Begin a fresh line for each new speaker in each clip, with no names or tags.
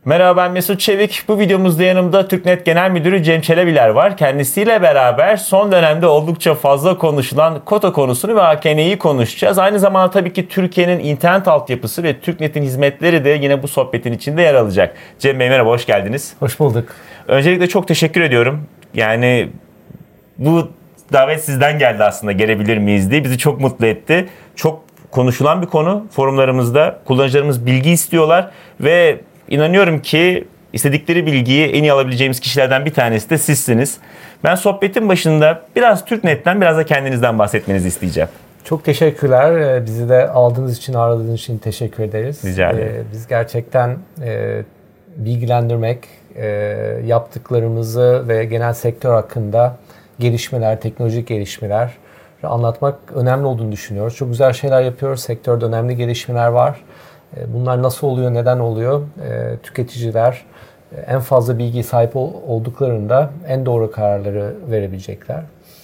Merhaba, ben Mesut Çevik. Bu videomuzda yanımda TürkNet Genel Müdürü Cem Çelebiler var. Kendisiyle beraber son dönemde oldukça fazla konuşulan kota konusunu ve AKN'yi konuşacağız. Aynı zamanda tabii ki Türkiye'nin internet altyapısı ve TürkNet'in hizmetleri de yine bu sohbetin içinde yer alacak. Cem Bey merhaba, hoş geldiniz.
Hoş bulduk.
Öncelikle çok teşekkür ediyorum. Yani bu davet sizden geldi aslında, gelebilir miyiz diye. Bizi çok mutlu etti. Çok konuşulan bir konu. Forumlarımızda kullanıcılarımız bilgi istiyorlar ve İnanıyorum ki istedikleri bilgiyi en iyi alabileceğimiz kişilerden bir tanesi de sizsiniz. Ben sohbetin başında biraz TürkNet'ten, biraz da kendinizden bahsetmenizi isteyeceğim.
Çok teşekkürler. Bizi de aldığınız için, aradığınız için teşekkür ederiz.
Rica ederim.
Biz gerçekten bilgilendirmek, yaptıklarımızı ve genel sektör hakkında gelişmeler, teknolojik gelişmeler anlatmak önemli olduğunu düşünüyoruz. Çok güzel şeyler yapıyoruz. Sektörde önemli gelişmeler var. Bunlar nasıl oluyor, neden oluyor? Tüketiciler en fazla bilgiye sahip olduklarında en doğru kararları verebilecekler.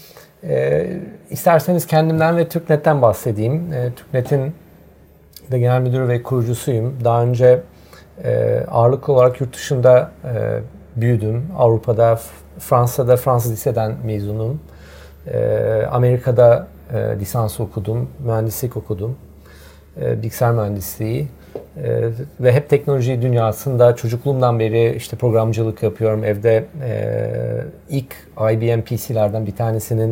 İsterseniz kendimden ve TürkNet'ten bahsedeyim. TürkNet'in de genel müdürü ve kurucusuyum. Daha önce ağırlık olarak yurt dışında büyüdüm. Avrupa'da, Fransa'da Fransız liseden mezunum. Amerika'da lisans okudum, mühendislik okudum. Bilgisayar mühendisliği ve hep teknoloji dünyasında çocukluğumdan beri işte programcılık yapıyorum. Evde ilk IBM PC'lerden bir tanesinin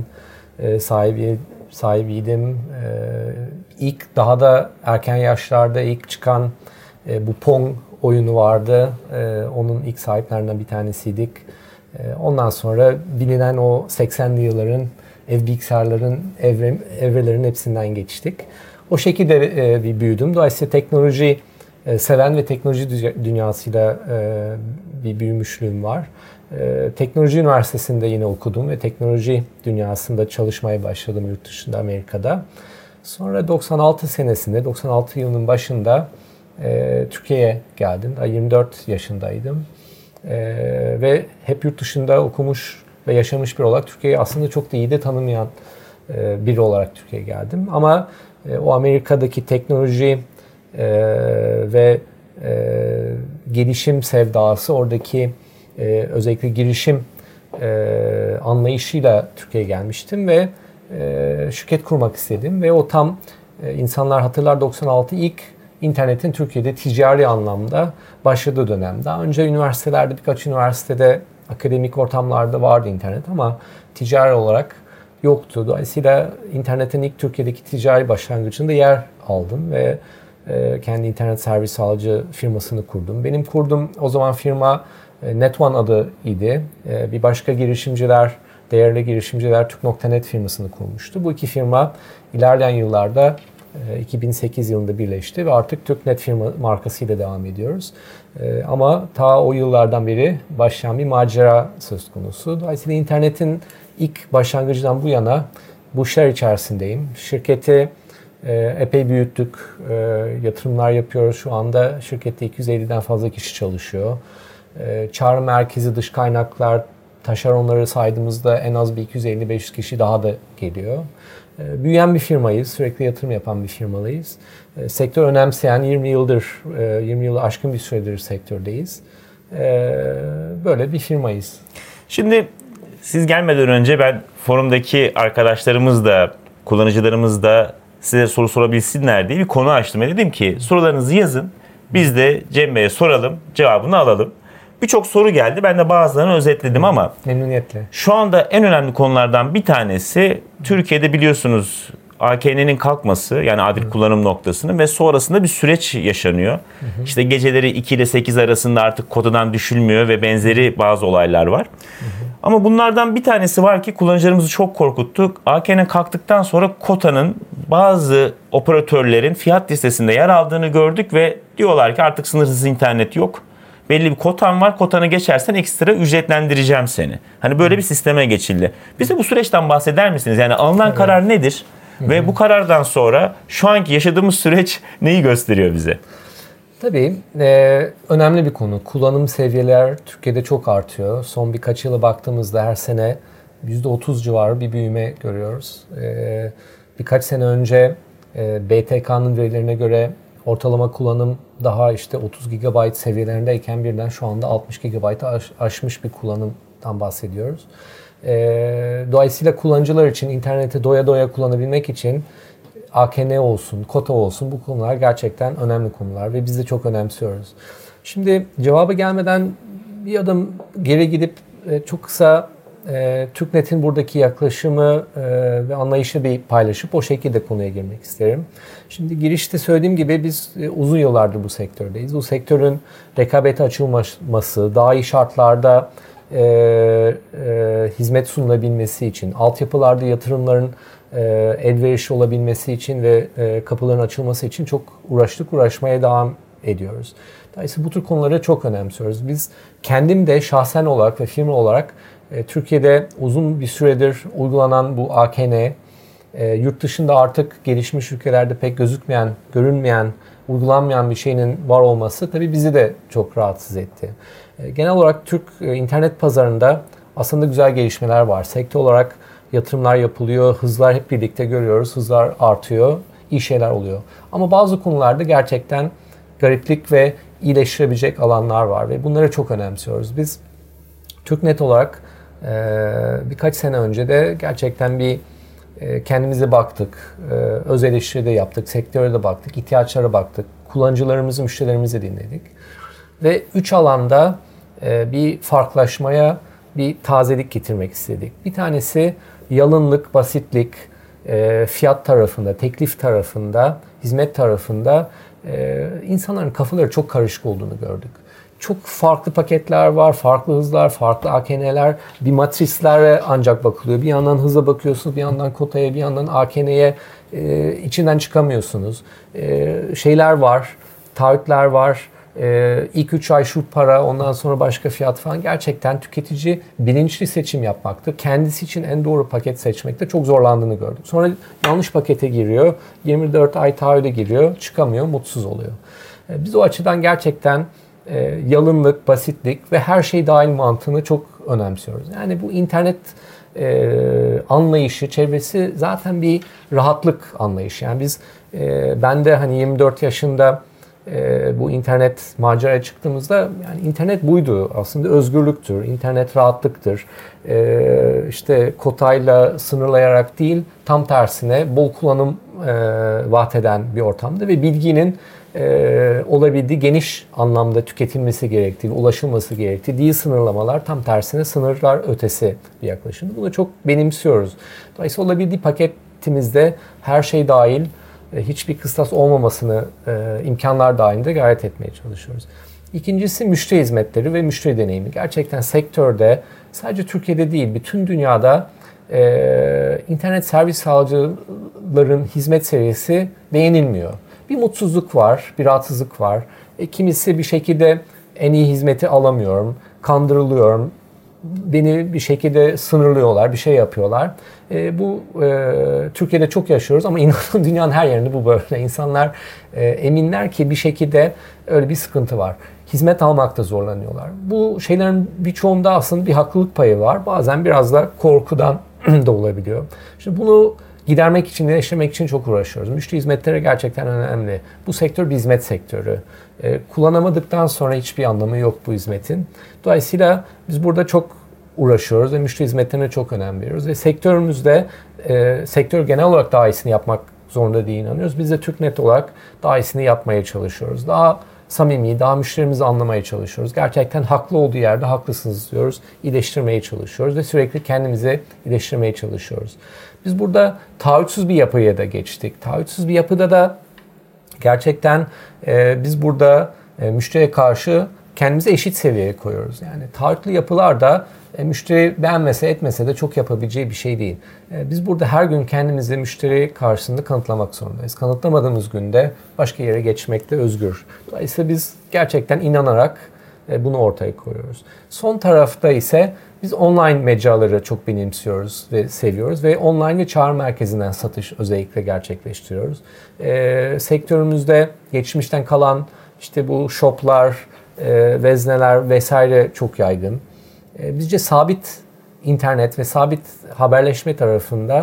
sahibiydim. İlk daha da erken yaşlarda ilk çıkan bu Pong oyunu vardı. Onun ilk sahiplerinden bir tanesiydik. Ondan sonra bilinen o 80'li yılların ev bilgisayarların evrelerin hepsinden geçtik. O şekilde bir büyüdüm. Dolayısıyla teknoloji seven ve teknoloji dünyasıyla bir büyümüşlüğüm var. Teknoloji üniversitesinde yine okudum ve teknoloji dünyasında çalışmaya başladım yurt dışında, Amerika'da. Sonra 96 yılının başında Türkiye'ye geldim. Daha 24 yaşındaydım. Ve hep yurt dışında okumuş ve yaşamış biri olarak Türkiye'yi aslında çok da iyi de tanımayan biri olarak Türkiye'ye geldim. Ama o Amerika'daki teknoloji ve gelişim sevdası, oradaki özellikle girişim anlayışıyla Türkiye'ye gelmiştim ve şirket kurmak istedim. Ve o tam insanlar hatırlar 96 ilk internetin Türkiye'de ticari anlamda başladığı dönem. Daha önce üniversitelerde, birkaç üniversitede, akademik ortamlarda vardı internet ama ticari olarak yoktu. Dolayısıyla internetin ilk Türkiye'deki ticari başlangıcında yer aldım ve kendi internet servis sağlayıcı firmasını kurdum. Benim kurduğum o zaman firma Net1 adı idi. Bir başka değerli girişimciler Türk.net firmasını kurmuştu. Bu iki firma ilerleyen yıllarda 2008 yılında birleşti ve artık TürkNet firma markasıyla devam ediyoruz. Ama ta o yıllardan beri başlayan bir macera söz konusu. Dolayısıyla internetin ilk başlangıcından bu yana bu işler içerisindeyim. Şirketi epey büyüttük, yatırımlar yapıyoruz. Şu anda şirkette 250'den fazla kişi çalışıyor. Çağrı merkezi, dış kaynaklar, taşeronları saydığımızda en az bir 250-500 kişi daha da geliyor. Büyüyen bir firmayız, sürekli yatırım yapan bir firmalıyız. Sektör önemseyen 20 yılı aşkın bir süredir sektördeyiz. Böyle bir firmayız.
Şimdi siz gelmeden önce ben forumdaki arkadaşlarımız da, kullanıcılarımız da size soru sorabilsinler diye bir konu açtım. Dedim ki sorularınızı yazın, biz de Cem Bey'e soralım, cevabını alalım. Birçok soru geldi. Ben de bazılarını özetledim ama
memnuniyetle.
Şu anda en önemli konulardan bir tanesi Türkiye'de biliyorsunuz AKN'nin kalkması, yani adil kullanım noktasının ve sonrasında bir süreç yaşanıyor. İşte geceleri 2 ile 8 arasında artık kotadan düşülmüyor ve benzeri bazı olaylar var. Ama bunlardan bir tanesi var ki kullanıcılarımızı çok korkuttu. AKN kalktıktan sonra kotanın bazı operatörlerin fiyat listesinde yer aldığını gördük ve diyorlar ki artık sınırsız internet yok. Belli bir kotan var. Kotanı geçersen ekstra ücretlendireceğim seni. Hani böyle bir sisteme geçildi. Bize bu süreçten bahseder misiniz? Yani alınan karar nedir? Ve bu karardan sonra şu anki yaşadığımız süreç neyi gösteriyor bize?
Tabii önemli bir konu. Kullanım seviyeler Türkiye'de çok artıyor. Son birkaç yıla baktığımızda her sene %30 civarı bir büyüme görüyoruz. Birkaç sene önce BTK'nın verilerine göre ortalama kullanım daha işte 30 GB seviyelerindeyken birden şu anda 60 GB'ı aşmış bir kullanımdan bahsediyoruz. Dolayısıyla kullanıcılar için interneti doya doya kullanabilmek için AKN olsun, kota olsun, bu konular gerçekten önemli konular ve biz de çok önemsiyoruz. Şimdi cevaba gelmeden bir adım geri gidip çok kısa TürkNet'in buradaki yaklaşımı ve anlayışı bir paylaşıp o şekilde konuya girmek isterim. Şimdi girişte söylediğim gibi biz uzun yıllardır bu sektördeyiz. Bu sektörün rekabete açılması, daha iyi şartlarda hizmet sunulabilmesi için, altyapılarda yatırımların elverişli olabilmesi için ve kapıların açılması için çok uğraşmaya devam ediyoruz. Dolayısıyla bu tür konuları çok önemsiyoruz. Biz kendim de şahsen olarak ve firma olarak Türkiye'de uzun bir süredir uygulanan bu AKN, yurt dışında artık gelişmiş ülkelerde pek görünmeyen, uygulanmayan bir şeyin var olması tabii bizi de çok rahatsız etti. Genel olarak Türk internet pazarında aslında güzel gelişmeler var. Sektör olarak yatırımlar yapılıyor, hızlar hep birlikte görüyoruz, hızlar artıyor, iyi şeyler oluyor. Ama bazı konularda gerçekten gariplik ve iyileştirebilecek alanlar var ve bunları çok önemsiyoruz. Biz TürkNet olarak birkaç sene önce de gerçekten bir kendimize baktık, öz eleştiri de yaptık, sektöre de baktık, ihtiyaçlara baktık, kullanıcılarımızı, müşterilerimizi dinledik. Ve 3 alanda bir farklılaşmaya, bir tazelik getirmek istedik. Bir tanesi yalınlık, basitlik, fiyat tarafında, teklif tarafında, hizmet tarafında insanların kafaları çok karışık olduğunu gördük. Çok farklı paketler var, farklı hızlar, farklı AKN'ler, bir matrislere ancak bakılıyor. Bir yandan hıza bakıyorsunuz, bir yandan kotaya, bir yandan AKN'ye içinden çıkamıyorsunuz. Şeyler var, taahhütler var. İlk 3 ay şu para, ondan sonra başka fiyat falan. Gerçekten tüketici bilinçli seçim yapmakta, kendisi için en doğru paket seçmekte çok zorlandığını gördük. Sonra yanlış pakete giriyor, 24 ay taahhüde giriyor, çıkamıyor, mutsuz oluyor. Biz o açıdan gerçekten yalınlık, basitlik ve her şey dahil mantığını çok önemsiyoruz. Yani bu internet anlayışı, çevresi zaten bir rahatlık anlayışı. Yani biz, ben de hani 24 yaşında bu internet maceraya çıktığımızda yani internet buydu. Aslında özgürlüktür, internet rahatlıktır. İşte kotayla sınırlayarak değil, tam tersine bol kullanım vaat eden bir ortamdı ve bilginin olabildiği geniş anlamda tüketilmesi gerektiği, ulaşılması gerektiği değil sınırlamalar, tam tersine sınırlar ötesi bir yaklaşım. Bunu çok benimsiyoruz. Dolayısıyla olabildiği paketimizde her şey dahil, hiçbir kıstas olmamasını imkanlar dahilinde gayret etmeye çalışıyoruz. İkincisi müşteri hizmetleri ve müşteri deneyimi. Gerçekten sektörde sadece Türkiye'de değil bütün dünyada internet servis sağlayıcıların hizmet seviyesi beğenilmiyor. Bir mutsuzluk var, bir rahatsızlık var. Kimisi bir şekilde en iyi hizmeti alamıyorum, kandırılıyorum, beni bir şekilde sınırlıyorlar, bir şey yapıyorlar. Bu Türkiye'de çok yaşıyoruz ama inanın dünyanın her yerinde bu böyle. İnsanlar eminler ki bir şekilde öyle bir sıkıntı var. Hizmet almakta zorlanıyorlar. Bu şeylerin birçoğunda aslında bir haklılık payı var. Bazen biraz da korkudan da olabiliyor. Şimdi bunu gidermek için, iyileştirmek için çok uğraşıyoruz. Müşteri hizmetleri gerçekten önemli. Bu sektör bir hizmet sektörü. Kullanamadıktan sonra hiçbir anlamı yok bu hizmetin. Dolayısıyla biz burada çok uğraşıyoruz ve müşteri hizmetlerine çok önem veriyoruz. Ve sektörümüzde, sektör genel olarak daha iyisini yapmak zorunda diye inanıyoruz. Biz de TürkNet olarak daha iyisini yapmaya çalışıyoruz. Daha samimi, daha müşterimizi anlamaya çalışıyoruz. Gerçekten haklı olduğu yerde haklısınız diyoruz. İyileştirmeye çalışıyoruz ve sürekli kendimizi iyileştirmeye çalışıyoruz. Biz burada taahhütsüz bir yapıya da geçtik. Taahhütsüz bir yapıda da gerçekten biz burada müşteriye karşı kendimizi eşit seviyeye koyuyoruz. Yani taahhütlü yapılarda müşteri beğenmese etmese de çok yapabileceği bir şey değil. Biz burada her gün kendimizi müşteri karşısında kanıtlamak zorundayız. Kanıtlamadığımız günde başka yere geçmekte özgür. Dolayısıyla biz gerçekten inanarak bunu ortaya koyuyoruz. Son tarafta ise biz online mecraları çok benimsiyoruz ve seviyoruz ve online ve çağrı merkezinden satış özellikle gerçekleştiriyoruz. Sektörümüzde geçmişten kalan işte bu shoplar, vezneler vesaire çok yaygın. Bizce sabit internet ve sabit haberleşme tarafında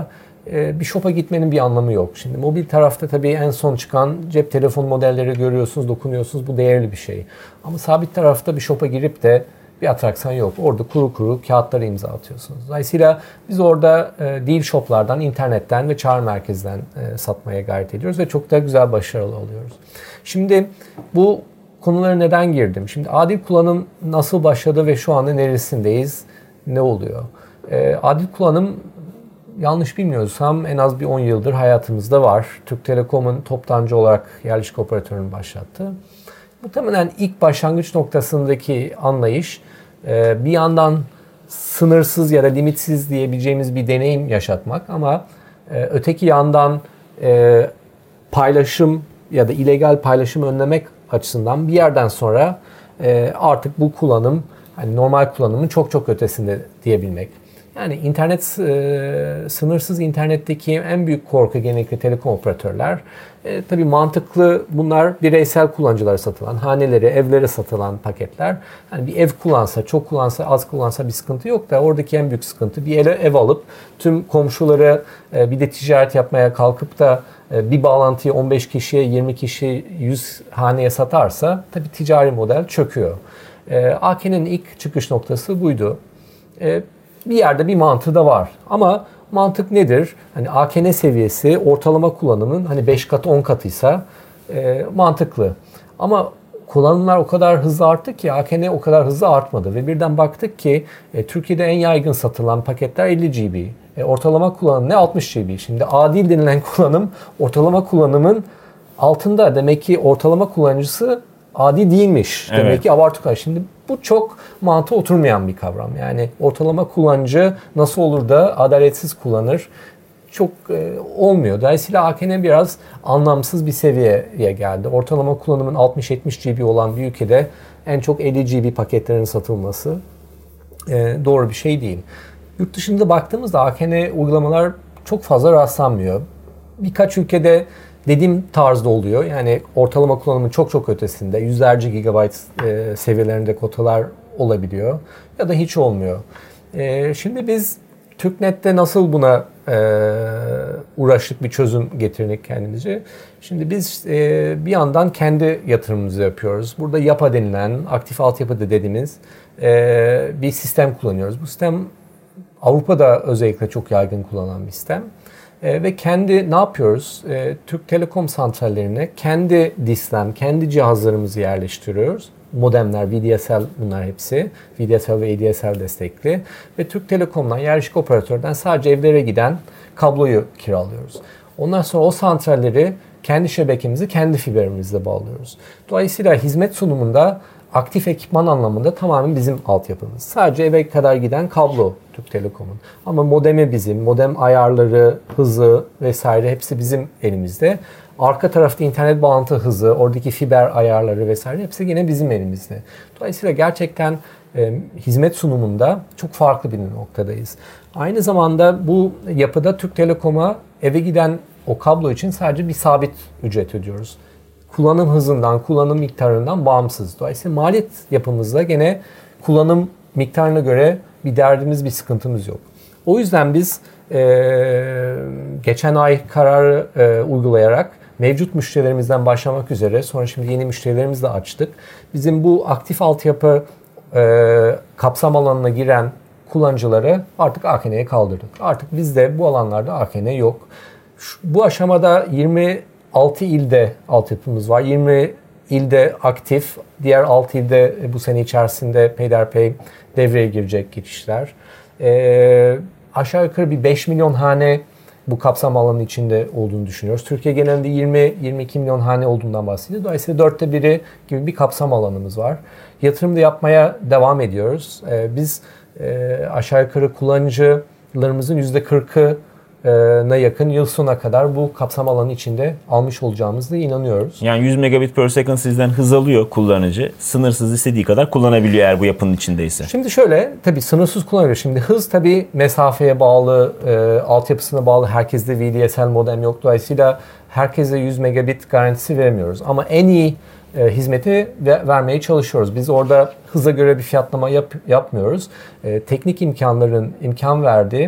bir shop'a gitmenin bir anlamı yok. Şimdi mobil tarafta tabii en son çıkan cep telefon modelleri görüyorsunuz, dokunuyorsunuz. Bu değerli bir şey. Ama sabit tarafta bir shop'a girip de bir atraksiyon yok. Orada kuru kuru kağıtları imza atıyorsunuz. Dolayısıyla biz orada değil shop'lardan, internetten ve çağrı merkezden satmaya gayret ediyoruz ve çok da güzel başarılı oluyoruz. Şimdi bu konulara neden girdim? Şimdi adil kullanım nasıl başladı ve şu anda neresindeyiz? Ne oluyor? Adil kullanım yanlış bilmiyorsam en az bir 10 yıldır hayatımızda var. Türk Telekom'un toptancı olarak yerleşik operatörünü başlattı. Muhtemelen ilk başlangıç noktasındaki anlayış bir yandan sınırsız ya da limitsiz diyebileceğimiz bir deneyim yaşatmak ama öteki yandan paylaşım ya da illegal paylaşım önlemek açısından bir yerden sonra artık bu kullanım hani normal kullanımın çok çok ötesinde diyebilmek. Yani sınırsız internetteki en büyük korku genellikle telekom operatörler. Tabii mantıklı bunlar bireysel kullanıcılara satılan, hanelere, evlere satılan paketler. Yani bir ev kullansa, çok kullansa, az kullansa bir sıkıntı yok da oradaki en büyük sıkıntı bir ev alıp tüm komşulara bir de ticaret yapmaya kalkıp da bir bağlantıyı 15 kişiye, 20 kişi, 100 haneye satarsa tabii ticari model çöküyor. AK'nin ilk çıkış noktası buydu. Bir yerde bir mantığı da var. Ama mantık nedir? Hani AKN seviyesi ortalama kullanımın hani 5 katı 10 katıysa mantıklı. Ama kullanımlar o kadar hızlı arttı ki AKN o kadar hızlı artmadı. Ve birden baktık ki Türkiye'de en yaygın satılan paketler 50 GB. Ortalama kullanım ne 60 GB. Şimdi adil denilen kullanım ortalama kullanımın altında. Demek ki ortalama kullanıcısı adil değilmiş.
Evet.
Demek ki abartı. Şimdi bu çok mantığa oturmayan bir kavram. Yani ortalama kullanıcı nasıl olur da adaletsiz kullanır? Çok olmuyor. Dolayısıyla AKN biraz anlamsız bir seviyeye geldi. Ortalama kullanımın 60-70 GB olan bir ülkede en çok 50 GB paketlerin satılması doğru bir şey değil. Yurt dışında baktığımızda AKN uygulamalar çok fazla rastlanmıyor. Birkaç ülkede dediğim tarzda oluyor. Yani ortalama kullanımın çok çok ötesinde yüzlerce gigabayt seviyelerinde kotalar olabiliyor. Ya da hiç olmuyor. Şimdi biz TürkNet'te nasıl buna uğraştık bir çözüm getirdik kendimize. Şimdi biz bir yandan kendi yatırımımızı yapıyoruz. Burada YAPA denilen, aktif altyapı dediğimiz bir sistem kullanıyoruz. Bu sistem Avrupa'da özellikle çok yaygın kullanılan bir sistem. Ve kendi ne yapıyoruz? Türk Telekom santrallerine kendi DIS'ten, kendi cihazlarımızı yerleştiriyoruz. Modemler, VDSL bunlar hepsi. VDSL ve ADSL destekli. Ve Türk Telekom'dan, yerleşik operatörden sadece evlere giden kabloyu kiralıyoruz. Ondan sonra o santralleri kendi şebekemizi, kendi fiberimizle bağlıyoruz. Dolayısıyla hizmet sunumunda aktif ekipman anlamında tamamen bizim altyapımız. Sadece eve kadar giden kablo Türk Telekom'un. Ama modemi bizim, modem ayarları, hızı vesaire hepsi bizim elimizde. Arka tarafta internet bağlantı hızı, oradaki fiber ayarları vesaire hepsi yine bizim elimizde. Dolayısıyla gerçekten hizmet sunumunda çok farklı bir noktadayız. Aynı zamanda bu yapıda Türk Telekom'a eve giden o kablo için sadece bir sabit ücret ödüyoruz. Kullanım hızından, kullanım miktarından bağımsız. Dolayısıyla maliyet yapımızda gene kullanım miktarına göre bir derdimiz, bir sıkıntımız yok. O yüzden biz geçen ay kararı uygulayarak mevcut müşterilerimizden başlamak üzere, sonra şimdi yeni müşterilerimizi de açtık. Bizim bu aktif altyapı kapsam alanına giren kullanıcıları artık AKN'ye kaldırdık. Artık bizde bu alanlarda AKN yok. Bu aşamada 26 ilde altyapımız var. 20 ilde aktif, diğer 6 ilde bu sene içerisinde peyderpey devreye girecek geçişler. Aşağı yukarı bir 5 milyon hane bu kapsam alanı içinde olduğunu düşünüyoruz. Türkiye genelinde 20-22 milyon hane olduğundan bahsediyor. Dolayısıyla 1/4 gibi bir kapsam alanımız var. Yatırım da yapmaya devam ediyoruz. Biz aşağı yukarı kullanıcılarımızın %40'ına yakın yıl sonuna kadar bu kapsam alanı içinde almış olacağımızda inanıyoruz.
Yani 100 megabit per second sizden hız alıyor kullanıcı. Sınırsız istediği kadar kullanabiliyor eğer bu yapının içindeyse.
Şimdi şöyle, tabii sınırsız kullanabiliyor. Şimdi hız tabii mesafeye bağlı, altyapısına bağlı. Herkeste VDSL modem yok. Dolayısıyla herkese 100 megabit garantisi veremiyoruz. Ama en iyi hizmeti vermeye çalışıyoruz. Biz orada hıza göre bir fiyatlama yapmıyoruz. Teknik imkanların imkan verdiği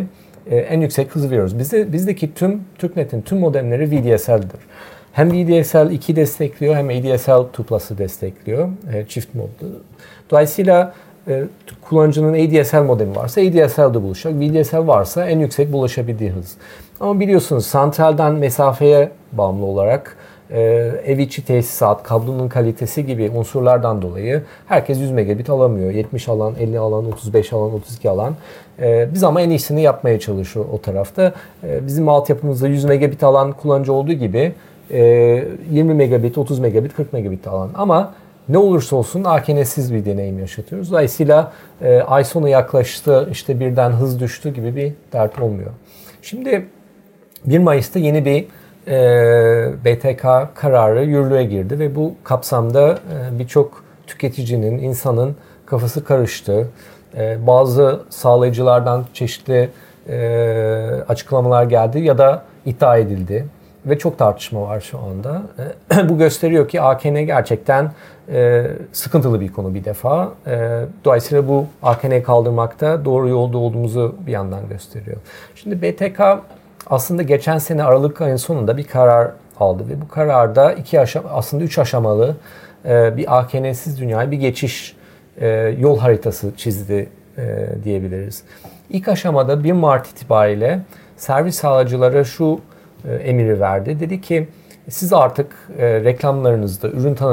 en yüksek hızı veriyoruz. Bizdeki TürkNet'in tüm modemleri VDSL'dir. Hem VDSL 2 destekliyor hem ADSL 2+'ı destekliyor çift modlu. Dolayısıyla kullanıcının ADSL modemi varsa ADSL'de buluşacak. VDSL varsa en yüksek bulaşabildiği hız. Ama biliyorsunuz santralden mesafeye bağımlı olarak ev içi tesisat, kablonun kalitesi gibi unsurlardan dolayı herkes 100 megabit alamıyor. 70 alan, 50 alan, 35 alan, 32 alan. Biz ama en iyisini yapmaya çalışıyor o tarafta. Bizim altyapımızda 100 megabit alan kullanıcı olduğu gibi 20 megabit, 30 megabit, 40 megabit alan. Ama ne olursa olsun AKN'siz bir deneyim yaşatıyoruz. Dolayısıyla ay sonu yaklaştı, işte birden hız düştü gibi bir dert olmuyor. Şimdi 1 Mayıs'ta yeni bir BTK kararı yürürlüğe girdi ve bu kapsamda birçok tüketicinin, insanın kafası karıştı. Bazı sağlayıcılardan çeşitli açıklamalar geldi ya da iddia edildi ve çok tartışma var şu anda. Bu gösteriyor ki AKN gerçekten sıkıntılı bir konu bir defa. Dolayısıyla bu AKN'yi kaldırmakta doğru yolda olduğumuzu bir yandan gösteriyor. Şimdi BTK aslında geçen sene Aralık ayının sonunda bir karar aldı ve bu kararda aslında 3 aşamalı bir AKN'siz dünyaya bir geçiş yol haritası çizdi diyebiliriz. İlk aşamada 1 Mart itibariyle servis sağlayıcılara şu emiri verdi. Dedi ki siz artık reklamlarınızda,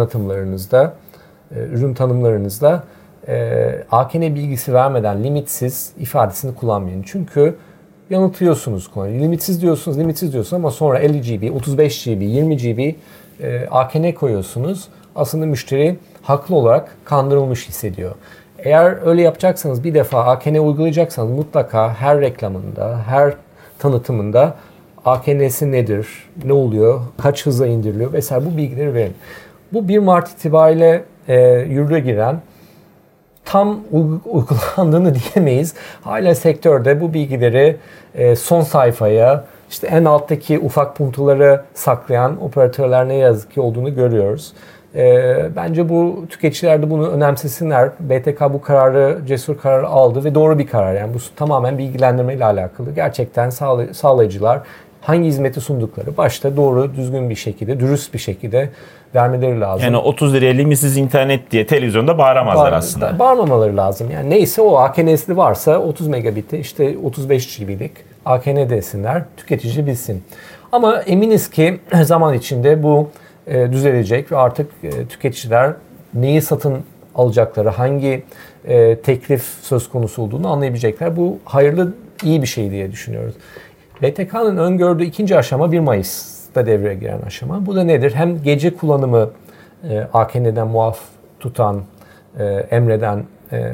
ürün tanımlarınızda AKN bilgisi vermeden limitsiz ifadesini kullanmayın. Çünkü yanıltıyorsunuz konuyu. Limitsiz diyorsunuz ama sonra 50 GB, 35 GB, 20 GB AKN koyuyorsunuz. Aslında müşteri haklı olarak kandırılmış hissediyor. Eğer öyle yapacaksanız, bir defa AKN uygulayacaksanız mutlaka her reklamında, her tanıtımında AKN'si nedir, ne oluyor, kaç hıza indiriliyor vesaire bu bilgileri verin. Bu 1 Mart itibariyle yürürlüğe giren, tam uygulandığını diyemeyiz. Hala sektörde bu bilgileri son sayfaya, işte en alttaki ufak puntoları saklayan operatörler ne yazık ki olduğunu görüyoruz. Bence bu tüketiciler de bunu önemsesinler. BTK bu kararı, cesur kararı aldı ve doğru bir karar. Yani bu tamamen bilgilendirme ile alakalı. Gerçekten sağlayıcılar hangi hizmeti sundukları başta doğru, düzgün bir şekilde, dürüst bir şekilde vermeleri lazım.
Yani 30 liraya limitsiz internet diye televizyonda bağıramazlar aslında.
Bağırmamaları lazım. Yani neyse o AKN'si varsa 30 megabit'te işte 35 GB'lik AKN desinler, tüketici bilsin. Ama eminiz ki zaman içinde bu düzelecek ve artık tüketiciler neyi satın alacakları, hangi teklif söz konusu olduğunu anlayabilecekler. Bu hayırlı, iyi bir şey diye düşünüyoruz. BTK'nın öngördüğü ikinci aşama 1 Mayıs'ta devreye giren aşama. Bu da nedir? Hem gece kullanımı AKN'den muaf tutan, emreden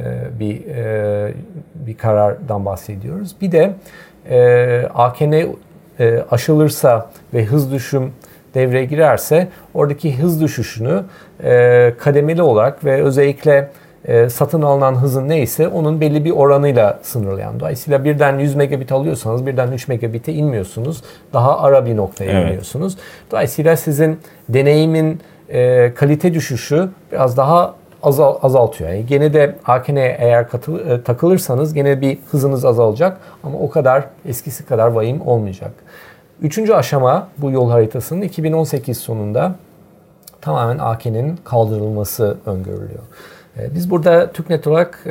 bir karardan bahsediyoruz. Bir de AKN aşılırsa ve hız düşüm devreye girerse oradaki hız düşüşünü kademeli olarak ve özellikle satın alınan hızın neyse onun belli bir oranıyla sınırlayan. Dolayısıyla birden 100 megabit alıyorsanız birden 3 megabit'e inmiyorsunuz. Daha ara bir noktaya iniyorsunuz. Dolayısıyla sizin deneyimin kalite düşüşü biraz daha azaltıyor. Yani gene de AKN'ye eğer takılırsanız gene bir hızınız azalacak ama o kadar eskisi kadar vahim olmayacak. Üçüncü aşama bu yol haritasının 2018 sonunda tamamen AKN'nin kaldırılması öngörülüyor. Biz burada TürkNet olarak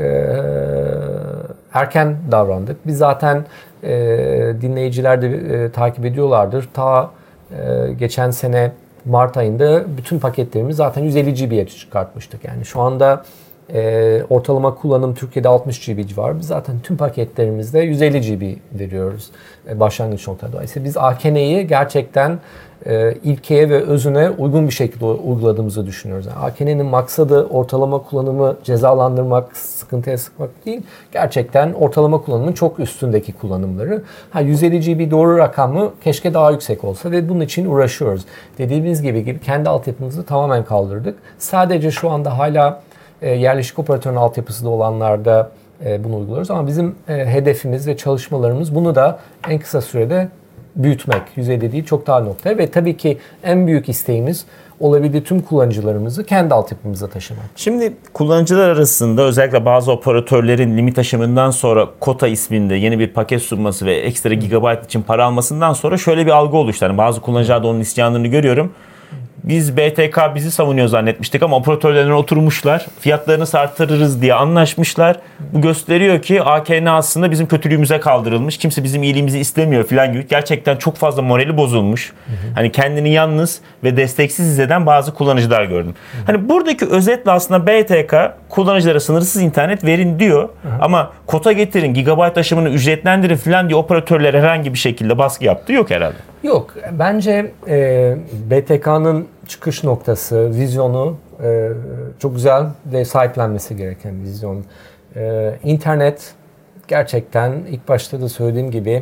erken davrandık. Biz zaten dinleyiciler de takip ediyorlardır. Ta geçen sene Mart ayında bütün paketlerimizi zaten 150 GB'ye çıkartmıştık. Yani şu anda ortalama kullanım Türkiye'de 60 GB civarı. Biz zaten tüm paketlerimizde 150 GB veriyoruz başlangıç noktada. Dolayısıyla biz AKN'yi gerçekten ilkeye ve özüne uygun bir şekilde uyguladığımızı düşünüyoruz. Yani AKN'nin maksadı ortalama kullanımı cezalandırmak, sıkıntıya sıkmak değil. Gerçekten ortalama kullanımın çok üstündeki kullanımları. 150 GB doğru rakam mı? Keşke daha yüksek olsa ve bunun için uğraşıyoruz. Dediğimiz gibi kendi altyapımızı tamamen kaldırdık. Sadece şu anda hala yerleşik operatörün altyapısı da olanlarda bunu uyguluyoruz. Ama bizim hedefimiz ve çalışmalarımız bunu da en kısa sürede büyütmek, yüzeyde değil çok daha noktaya ve tabii ki en büyük isteğimiz olabildiği tüm kullanıcılarımızı kendi altyapımıza taşımak.
Şimdi kullanıcılar arasında özellikle bazı operatörlerin limit aşımından sonra Kota isminde yeni bir paket sunması ve ekstra gigabayt için para almasından sonra şöyle bir algı oluştu. Yani bazı kullanıcılarda onun isyanlarını görüyorum. Biz BTK bizi savunuyor zannetmiştik ama operatörlerine oturmuşlar. Fiyatlarını artırırız diye anlaşmışlar. Bu gösteriyor ki AKN aslında bizim kötülüğümüze kaldırılmış. Kimse bizim iyiliğimizi istemiyor falan gibi. Gerçekten çok fazla morali bozulmuş. Hani kendini yalnız ve desteksiz hisseden bazı kullanıcılar gördüm. Hani buradaki özetle aslında BTK kullanıcılara sınırsız internet verin diyor. Ama kota getirin, gigabayt aşımını ücretlendirin falan diye operatörlere herhangi bir şekilde baskı yaptığı yok herhalde.
Yok. Bence BTK'nın çıkış noktası, vizyonu çok güzel ve sahiplenmesi gereken vizyon. İnternet gerçekten ilk başta da söylediğim gibi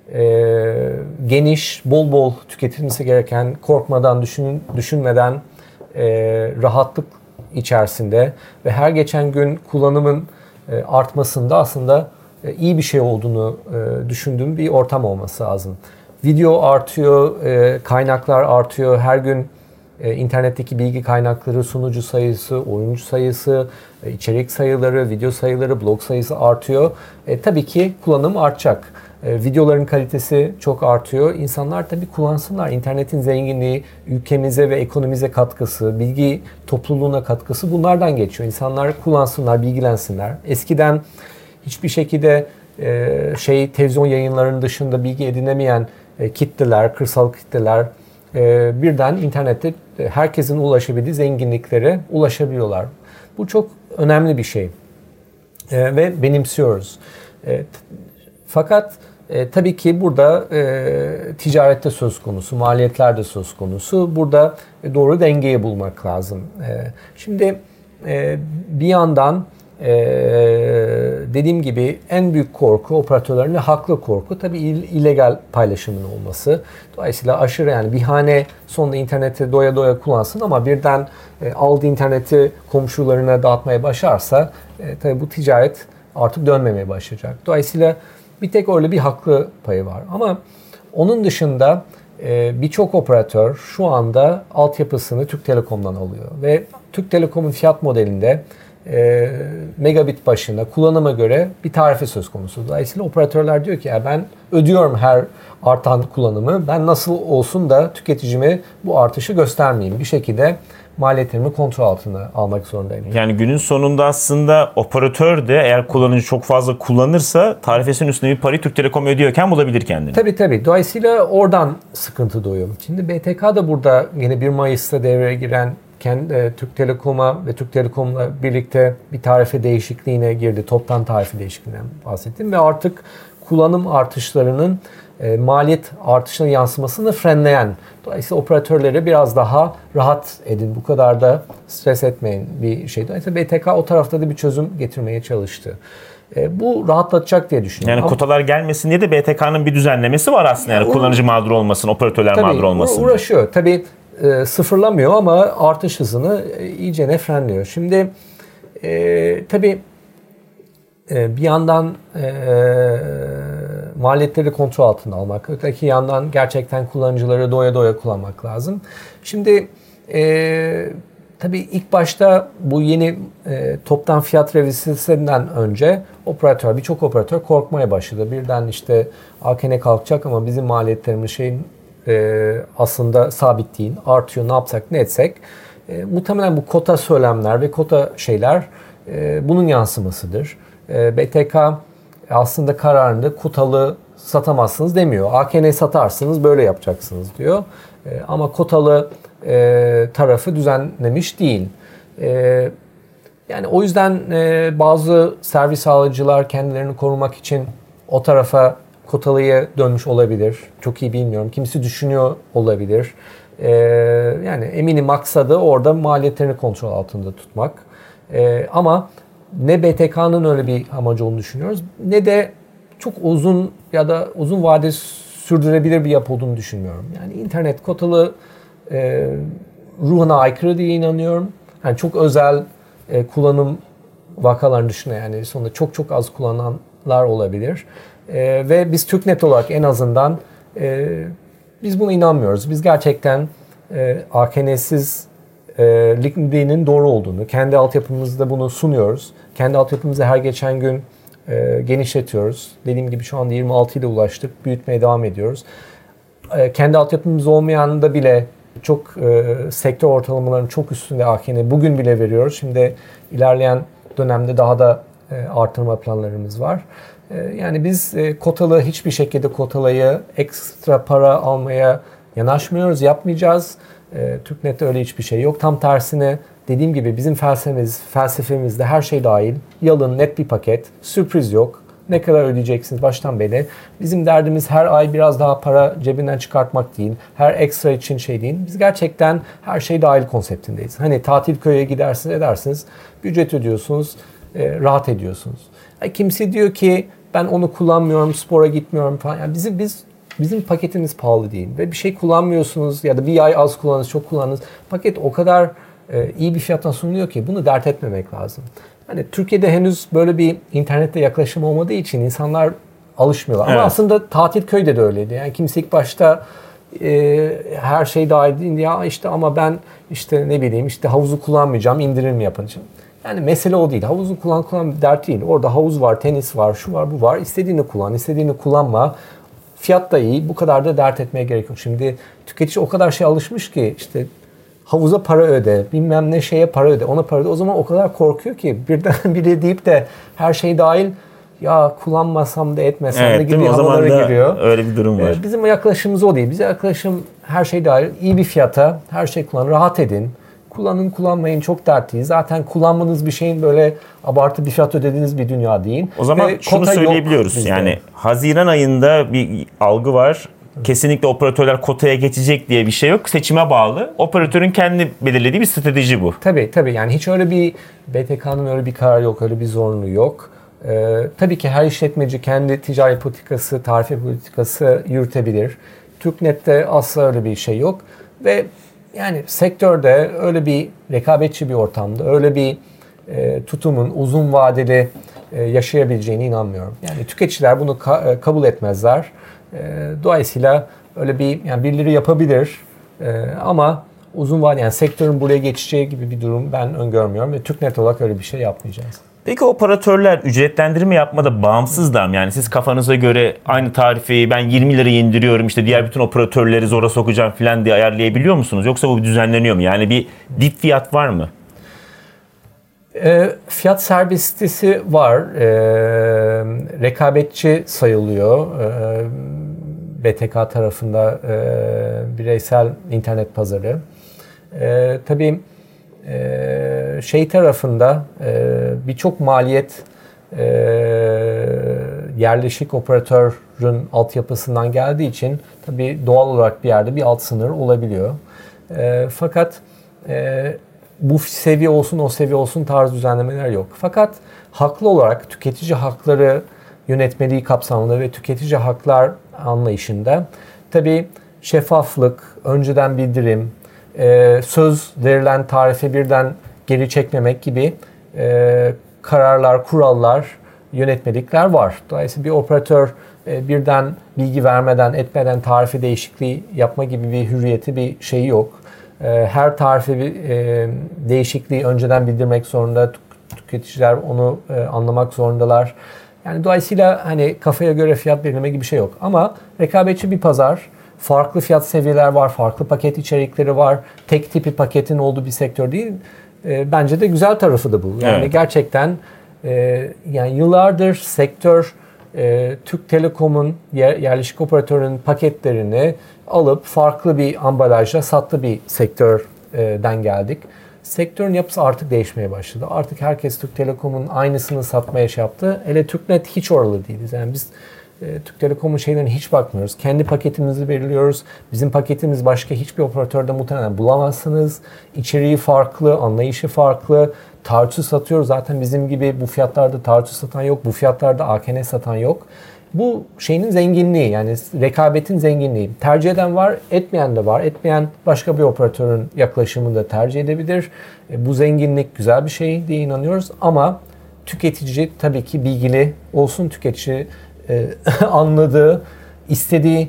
geniş, bol bol tüketilmesi gereken, korkmadan, düşünmeden rahatlık içerisinde ve her geçen gün kullanımın artmasında aslında iyi bir şey olduğunu düşündüğüm bir ortam olması lazım. Video artıyor, kaynaklar artıyor. Her gün internetteki bilgi kaynakları, sunucu sayısı, oyuncu sayısı, içerik sayıları, video sayıları, blog sayısı artıyor. Tabii ki kullanım artacak. Videoların kalitesi çok artıyor. İnsanlar tabii kullansınlar. İnternetin zenginliği, ülkemize ve ekonomimize katkısı, bilgi topluluğuna katkısı bunlardan geçiyor. İnsanlar kullansınlar, bilgilensinler. Eskiden hiçbir şekilde televizyon yayınlarının dışında bilgi edinemeyen kitleler, kırsal kitleler birden internette herkesin ulaşabildiği zenginliklere ulaşabiliyorlar. Bu çok önemli bir şey ve benimsiyoruz. Fakat tabii ki burada ticarette söz konusu, maliyetler de söz konusu. Burada doğru dengeyi bulmak lazım. Şimdi bir yandan dediğim gibi en büyük korku operatörlerin ve haklı korku tabii illegal paylaşımın olması. Dolayısıyla aşırı yani bir hane sonunda interneti doya doya kullansın ama birden aldığı interneti komşularına dağıtmaya başlarsa tabii bu ticaret artık dönmemeye başlayacak. Dolayısıyla bir tek öyle bir haklı payı var. Ama onun dışında birçok operatör şu anda altyapısını Türk Telekom'dan alıyor ve Türk Telekom'un fiyat modelinde megabit başına kullanıma göre bir tarife söz konusu. Dolayısıyla operatörler diyor ki ben ödüyorum her artan kullanımı. Ben nasıl olsun da tüketicime bu artışı göstermeyeyim. Bir şekilde maliyetlerimi kontrol altına almak zorundayım.
Yani günün sonunda aslında operatör de eğer kullanıcı çok fazla kullanırsa tarifesinin üstüne bir parayı Türk Telekom ödüyorken bulabilir kendini.
Tabii. Dolayısıyla oradan sıkıntı doğuyor. Şimdi BTK da burada yine 1 Mayıs'ta devreye giren Türk Telekom'a ve Türk Telekom'la birlikte bir tarife değişikliğine girdi. Toptan tarife değişikliğinden bahsettim ve artık kullanım artışlarının maliyet artışına yansımasını frenleyen, dolayısıyla operatörleri biraz daha rahat edin, bu kadar da stres etmeyin bir şey. Dolayısıyla BTK o tarafta da bir çözüm getirmeye çalıştı. Bu rahatlatacak diye düşünüyorum.
Yani kotalar gelmesin diye de BTK'nın bir düzenlemesi var aslında. Yani kullanıcı mağdur olmasın, operatörler mağdur olmasın.
Uğraşıyor. Tabii sıfırlamıyor ama artış hızını iyice frenliyor. Şimdi tabii bir yandan maliyetleri kontrol altına almak, öteki yandan gerçekten kullanıcıları doya doya kullanmak lazım. Şimdi tabii ilk başta bu yeni toptan fiyat revizisinden önce birçok operatör korkmaya başladı. Birden işte AKN kalkacak ama bizim maliyetlerimiz aslında sabit değil, artıyor, ne yapsak ne etsek. Muhtemelen bu kota söylemler ve kota şeyler bunun yansımasıdır. BTK aslında kararında kotalı satamazsınız demiyor. AKN satarsınız böyle yapacaksınız diyor. Ama kotalı tarafı düzenlemiş değil. Yani o yüzden bazı servis sağlayıcılar kendilerini korumak için o tarafa kotalıya dönmüş olabilir. Çok iyi bilmiyorum. Kimisi düşünüyor olabilir. Yani eminim maksadı orada maliyetlerini kontrol altında tutmak. Ama ne BTK'nın öyle bir amacı olduğunu düşünüyoruz, ne de çok uzun ya da uzun vade sürdürebilir bir yapı olduğunu düşünmüyorum. Yani internet kotalı ruhuna aykırı diye inanıyorum. Yani çok özel kullanım vakalarının dışında yani sonunda çok az kullananlar olabilir. Ve biz TürkNet olarak en azından Biz buna inanmıyoruz. Biz gerçekten AKN'siz linkedine'in doğru olduğunu, kendi altyapımızda bunu sunuyoruz. Kendi altyapımızı her geçen gün genişletiyoruz. Dediğim gibi şu anda 26 ile ulaştık. Büyütmeye devam ediyoruz. Kendi altyapımız olmayan da bile çok sektör ortalamalarının çok üstünde AKN bugün bile veriyoruz. Şimdi ilerleyen dönemde daha da artırma planlarımız var. Yani biz hiçbir şekilde kotalayı ekstra para almaya yanaşmıyoruz, yapmayacağız. TürkNet'te öyle hiçbir şey yok. Tam tersine dediğim gibi bizim felsefemizde her şey dahil. Yalın, net bir paket, sürpriz yok. Ne kadar ödeyeceksiniz baştan beri. Bizim derdimiz her ay biraz daha para cebinden çıkartmak değil. Her ekstra için şey değil. Biz gerçekten her şey dahil konseptindeyiz. Hani tatil köye gidersiniz edersiniz. Ücret ödüyorsunuz, rahat ediyorsunuz. Kimse diyor ki ben onu kullanmıyorum, spora gitmiyorum falan. Yani bizim paketimiz pahalı değil. Ve bir şey kullanmıyorsunuz ya da bir ay az kullanınız, çok kullanınız. Paket o kadar iyi bir fiyattan sunuluyor ki bunu dert etmemek lazım. Hani Türkiye'de henüz böyle bir internette yaklaşım olmadığı için insanlar alışmıyorlar. Evet. Ama aslında tatil köyde de öyleydi. Yani kimse ilk başta her şey dahil değil. Ya işte ama ben işte ne bileyim işte havuzu kullanmayacağım, indirim yapacağım. Yani mesele o değil. Havuzu kullan dert değil. Orada havuz var, tenis var, şu var, bu var. İstediğini kullan, istediğini kullanma. Fiyat da iyi. Bu kadar da dert etmeye gerek yok. Şimdi tüketici o kadar şey alışmış ki işte havuza para öde, bilmem ne şeye para öde, ona para öde. O zaman o kadar korkuyor ki birden biri deyip de her şey dahil ya kullanmasam da etmesem de gibi havalara giriyor.
Öyle bir durum var.
Bizim yaklaşımımız o değil. Bize yaklaşım her şey dahil, iyi bir fiyata, her şey kullanın, rahat edin. Kullanın, kullanmayın çok dert değil. Zaten kullanmanız bir şeyin böyle abartı bir fiyat ödediğiniz bir dünya değil.
O zaman şunu söyleyebiliyoruz. Yani Haziran ayında bir algı var. Kesinlikle operatörler kotaya geçecek diye bir şey yok. Seçime bağlı. Operatörün kendi belirlediği bir strateji bu.
Tabii. Yani hiç öyle bir BTK'nın öyle bir kararı yok. Öyle bir zorunluluğu yok. Tabii ki her işletmeci kendi ticari politikası, tarife politikası yürütebilir. TürkNet'te asla öyle bir şey yok. Ve yani sektörde öyle bir rekabetçi bir ortamda, öyle bir tutumun uzun vadeli yaşayabileceğine inanmıyorum. Yani tüketiciler bunu kabul etmezler. Dolayısıyla öyle yani birileri yapabilir ama uzun vadeli yani sektörün buraya geçeceği gibi bir durum ben öngörmüyorum ve TürkNet olarak öyle bir şey yapmayacağız.
Peki operatörler ücretlendirme yapmada bağımsızlar mı? Yani siz kafanıza göre aynı tarifeyi ben 20 liraya indiriyorum işte diğer bütün operatörleri zora sokacağım falan diye ayarlayabiliyor musunuz? Yoksa bu düzenleniyor mu? Yani bir dip fiyat var mı?
Fiyat serbestisi var. Rekabetçi sayılıyor. BTK tarafında bireysel internet pazarı. Tabii tarafında birçok maliyet yerleşik operatörün altyapısından geldiği için tabii doğal olarak bir yerde bir alt sınır olabiliyor. Fakat bu seviye olsun o seviye olsun tarz düzenlemeler yok. Fakat haklı olarak tüketici hakları yönetmeliği kapsamında ve tüketici haklar anlayışında tabii şeffaflık, önceden bildirim, söz verilen tarife birden geri çekmemek gibi kararlar, kurallar, yönetmelikler var. Dolayısıyla bir operatör birden bilgi vermeden, etmeden tarife değişikliği yapma gibi bir hürriyeti, bir şeyi yok. Her tarife bir değişikliği önceden bildirmek zorunda. Tüketiciler onu anlamak zorundalar. Yani dolayısıyla hani kafaya göre fiyat belirleme gibi bir şey yok. Ama rekabetçi bir pazar. Farklı fiyat seviyeler var, farklı paket içerikleri var. Tek tipi paketin olduğu bir sektör değil. Bence de güzel tarafı da bu. Yani evet. Gerçekten yani yıllardır sektör Türk Telekom'un yerleşik operatörün paketlerini alıp farklı bir ambalajla sattığı bir sektörden geldik. Sektörün yapısı artık değişmeye başladı. Artık herkes Türk Telekom'un aynısını satmaya yaptı. Hele TürkNet hiç oralı değiliz. Yani biz Türk Telekom'un şeylerine hiç bakmıyoruz. Kendi paketimizi belirliyoruz. Bizim paketimiz başka hiçbir operatörde muhtemelen bulamazsınız. İçeriği farklı, anlayışı farklı. Tarçı satıyoruz. Zaten bizim gibi bu fiyatlarda tarçı satan yok. Bu fiyatlarda AKN satan yok. Bu şeyin zenginliği yani rekabetin zenginliği. Tercih eden var, etmeyen de var. Etmeyen başka bir operatörün yaklaşımını da tercih edebilir. Bu zenginlik güzel bir şey diye inanıyoruz. Ama tüketici tabii ki bilgili olsun. Tüketici anladığı, istediği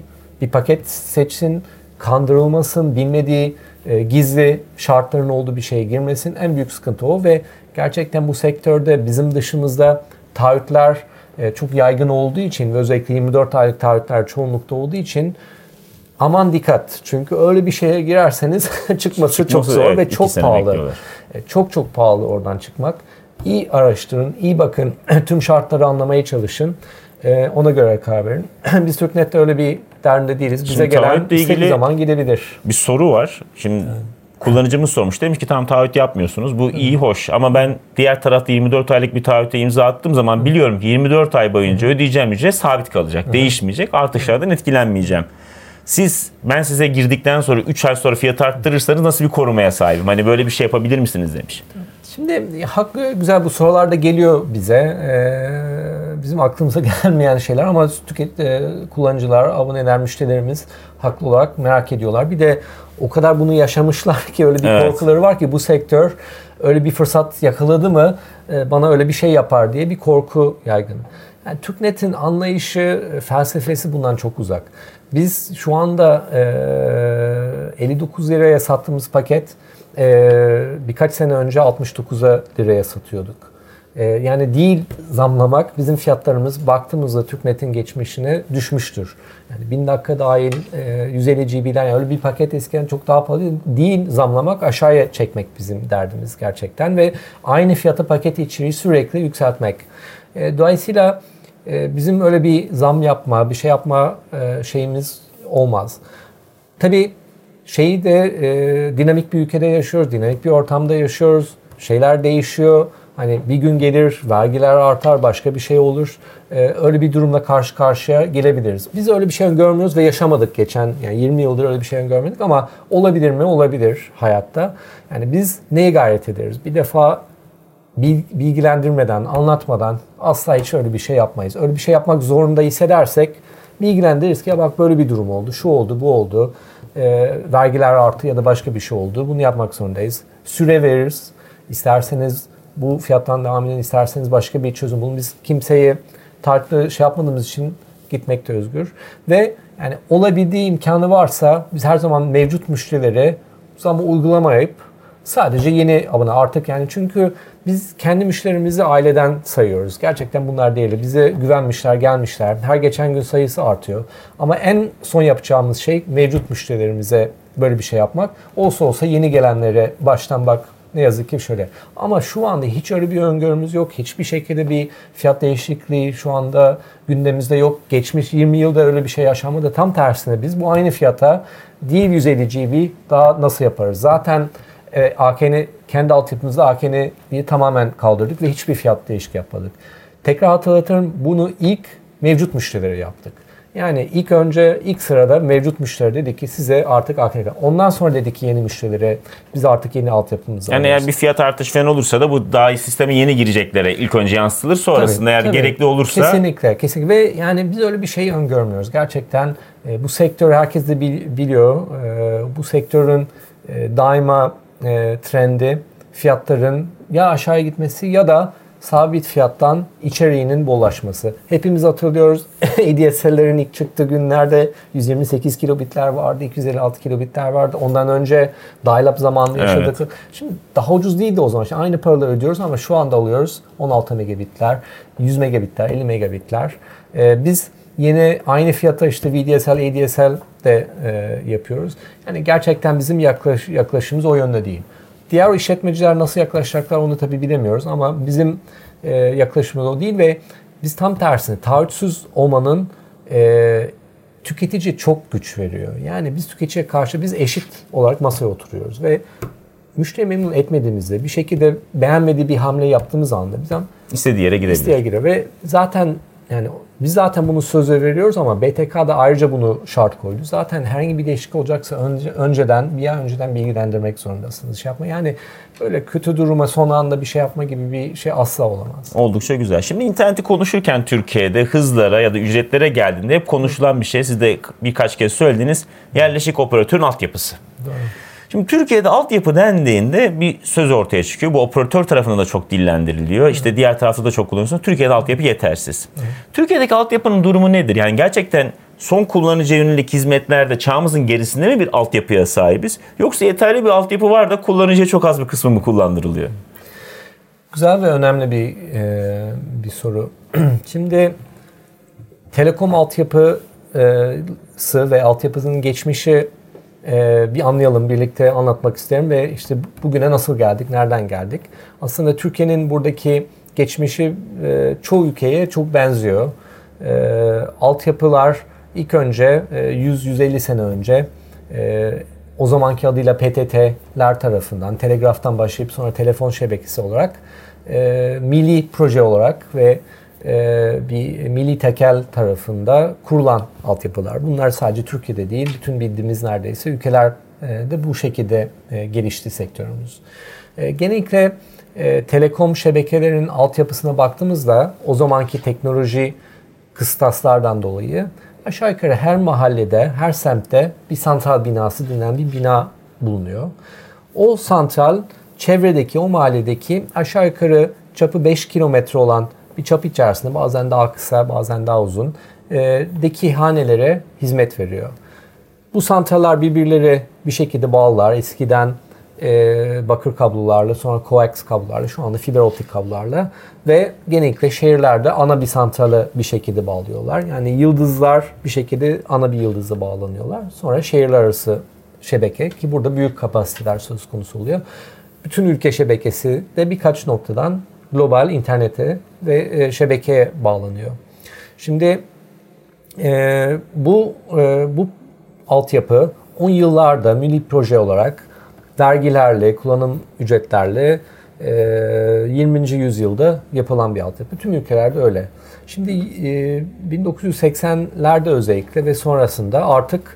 bir paket seçsin, kandırılmasın, bilmediği gizli şartların olduğu bir şeye girmesin. En büyük sıkıntı o ve gerçekten bu sektörde bizim dışımızda taahhütler çok yaygın olduğu için ve özellikle 24 aylık taahhütler çoğunlukta olduğu için aman dikkat. Çünkü öyle bir şeye girerseniz çıkması çok zor, evet, ve çok pahalı. Çok pahalı oradan çıkmak. İyi araştırın, iyi bakın, tüm şartları anlamaya çalışın. Ona göre karar verin. Biz TürkNet'te öyle bir derdinde değiliz. Bize gelen istediği zaman gidebilir.
Bir soru var. Şimdi kullanıcımız sormuş. Demiş ki tamam, taahhüt yapmıyorsunuz. Bu iyi, hoş. Ama ben diğer tarafta 24 aylık bir taahhüte imza attığım zaman biliyorum ki 24 ay boyunca ödeyeceğim ücret sabit kalacak. Değişmeyecek. Artışlardan etkilenmeyeceğim. Ben size girdikten sonra 3 ay sonra fiyatı arttırırsanız nasıl bir korumaya sahibim? Hani böyle bir şey yapabilir misiniz demiş.
Şimdi haklı, güzel, bu sorular da geliyor bize. Bizim aklımıza gelmeyen şeyler ama kullanıcılar, aboneler, müşterilerimiz haklı olarak merak ediyorlar. Bir de o kadar bunu yaşamışlar ki öyle bir korkuları var ki bu sektör öyle bir fırsat yakaladı mı bana öyle bir şey yapar diye bir korku yaygın. Yani TürkNet'in anlayışı, felsefesi bundan çok uzak. Biz şu anda 59 liraya sattığımız paket birkaç sene önce 69 liraya satıyorduk. Yani değil zamlamak, bizim fiyatlarımız baktığımızda TürkNet'in geçmişine düşmüştür. Yani 1000 dakika dahil 150 GB'den, yani öyle bir paket eskiden çok daha pahalı değil, zamlamak, aşağıya çekmek bizim derdimiz gerçekten ve aynı fiyata paket içeriği sürekli yükseltmek. Dolayısıyla bizim öyle bir zam yapma, bir şey yapma şeyimiz olmaz. Tabii dinamik bir ülkede yaşıyoruz, dinamik bir ortamda yaşıyoruz. Şeyler değişiyor. Hani bir gün gelir, vergiler artar, başka bir şey olur. Öyle bir durumla karşı karşıya gelebiliriz. Biz öyle bir şey öngörmüyoruz ve yaşamadık yani 20 yıldır öyle bir şey öngörmedik ama olabilir mi? Olabilir hayatta. Yani biz neye gayret ederiz? Bir defa bilgilendirmeden, anlatmadan asla hiç öyle bir şey yapmayız. Öyle bir şey yapmak zorunda hissedersek bilgilendiririz ki ya bak böyle bir durum oldu, şu oldu, bu oldu. Vergiler arttı ya da başka bir şey oldu. Bunu yapmak zorundayız. Süre veririz. İsterseniz bu fiyattan devam edin, isterseniz başka bir çözüm bulun. Biz kimseyi tartlı şey yapmadığımız için gitmekte özgür. Ve yani olabildiği imkanı varsa biz her zaman mevcut müşterilere ama uygulamayıp sadece yeni abone artık, yani çünkü biz kendi müşterimizi aileden sayıyoruz. Gerçekten bunlar değil. Bize güvenmişler, gelmişler. Her geçen gün sayısı artıyor. Ama en son yapacağımız şey mevcut müşterilerimize böyle bir şey yapmak. Olsa yeni gelenlere baştan bak ne yazık ki şöyle. Ama şu anda hiç öyle bir öngörümüz yok. Hiçbir şekilde bir fiyat değişikliği şu anda gündemimizde yok. Geçmiş 20 yılda öyle bir şey yaşanmadı. Tam tersine biz bu aynı fiyata değil 150 GB daha nasıl yaparız? Zaten AKN kendi altyapımızda AKN'yi tamamen kaldırdık ve hiçbir fiyat değişikliği yapmadık. Tekrar hatırlatırım, bunu ilk mevcut müşterilere yaptık. Yani ilk sırada mevcut müşteri dedik ki size artık AKN. Ondan sonra dedik ki yeni müşterilere biz artık yeni altyapımızı
alıyoruz. Yani eğer bir fiyat artışı falan olursa da bu daha iyi sisteme yeni gireceklere ilk önce yansıtılır. Sonrasında tabii. Gerekli olursa.
Kesinlikle. Ve yani biz öyle bir şey öngörmüyoruz. Gerçekten bu sektör herkes de biliyor. Bu sektörün daima trendi fiyatların ya aşağıya gitmesi ya da sabit fiyattan içeriğinin bollaşması. Hepimiz hatırlıyoruz ADSL'lerin ilk çıktığı günlerde 128 kilobitler vardı, 256 kilobitler vardı. Ondan önce dial-up zamanında yaşadık. Evet. Şimdi daha ucuz değildi o zaman. Şimdi aynı paraları ödüyoruz ama şu anda alıyoruz 16 megabitler, 100 megabitler, 50 megabitler. Biz yine aynı fiyata işte VDSL, ADSL de yapıyoruz. Yani gerçekten bizim yaklaşımımız o yönde değil. Diğer işletmeciler nasıl yaklaşacaklar onu tabii bilemiyoruz ama bizim yaklaşımımız o değil ve biz tam tersine taahhütsüz olmanın tüketici çok güç veriyor. Yani biz tüketiciye karşı biz eşit olarak masaya oturuyoruz ve müşteri memnun etmediğimizde bir şekilde beğenmediği bir hamle yaptığımız anda bizden
istediği yere girebilir.
İstediği yere ve zaten yani biz zaten bunu söze veriyoruz ama BTK da ayrıca bunu şart koydu. Zaten herhangi bir değişiklik olacaksa bir ay önceden bilgilendirmek zorundasınız. Yani böyle kötü duruma son anda bir şey yapma gibi bir şey asla olamaz.
Oldukça güzel. Şimdi interneti konuşurken Türkiye'de hızlara ya da ücretlere geldiğinde hep konuşulan bir şey. Siz de birkaç kez söylediniz. Yerleşik operatörün altyapısı. Doğru. Şimdi Türkiye'de altyapı dendiğinde bir söz ortaya çıkıyor. Bu operatör tarafında da çok dillendiriliyor. İşte diğer tarafta da çok kullanıyorsunuz. Türkiye'de altyapı yetersiz. Türkiye'deki altyapının durumu nedir? Yani gerçekten son kullanıcıya yönelik hizmetlerde çağımızın gerisinde mi bir altyapıya sahibiz? Yoksa yeterli bir altyapı var da kullanıcıya çok az bir kısmı mı kullandırılıyor?
Güzel ve önemli bir soru. Şimdi telekom altyapısı ve altyapısının geçmişi bir anlayalım, birlikte anlatmak isterim ve işte bugüne nasıl geldik, nereden geldik? Aslında Türkiye'nin buradaki geçmişi çoğu ülkeye çok benziyor. Altyapılar ilk önce 100-150 sene önce o zamanki adıyla PTT'ler tarafından, telegraftan başlayıp sonra telefon şebekesi olarak milli proje olarak ve bir milli tekel tarafında kurulan altyapılar. Bunlar sadece Türkiye'de değil, bütün bildiğimiz neredeyse ülkelerde bu şekilde gelişti sektörümüz. Genellikle telekom şebekelerinin altyapısına baktığımızda o zamanki teknoloji kıstaslardan dolayı aşağı yukarı her mahallede, her semtte bir santral binası denilen bir bina bulunuyor. O santral çevredeki, o mahalledeki aşağı yukarı çapı 5 kilometre olan bir çap içerisinde, bazen daha kısa, bazen daha uzun deki hanelere hizmet veriyor. Bu santraller birbirleri bir şekilde bağlılar. Eskiden bakır kablolarla, sonra koax kablolarla, şu anda fiber optik kablolarla ve genellikle şehirlerde ana bir santralı bir şekilde bağlıyorlar. Yani yıldızlar bir şekilde ana bir yıldıza bağlanıyorlar. Sonra şehirler arası şebeke, ki burada büyük kapasiteler söz konusu oluyor. Bütün ülke şebekesi de birkaç noktadan global internete ve şebekeye bağlanıyor. Şimdi bu altyapı 10 yıllarda milli proje olarak vergilerle, kullanım ücretlerle 20. yüzyılda yapılan bir altyapı. Tüm ülkelerde öyle. Şimdi 1980'lerde özellikle ve sonrasında artık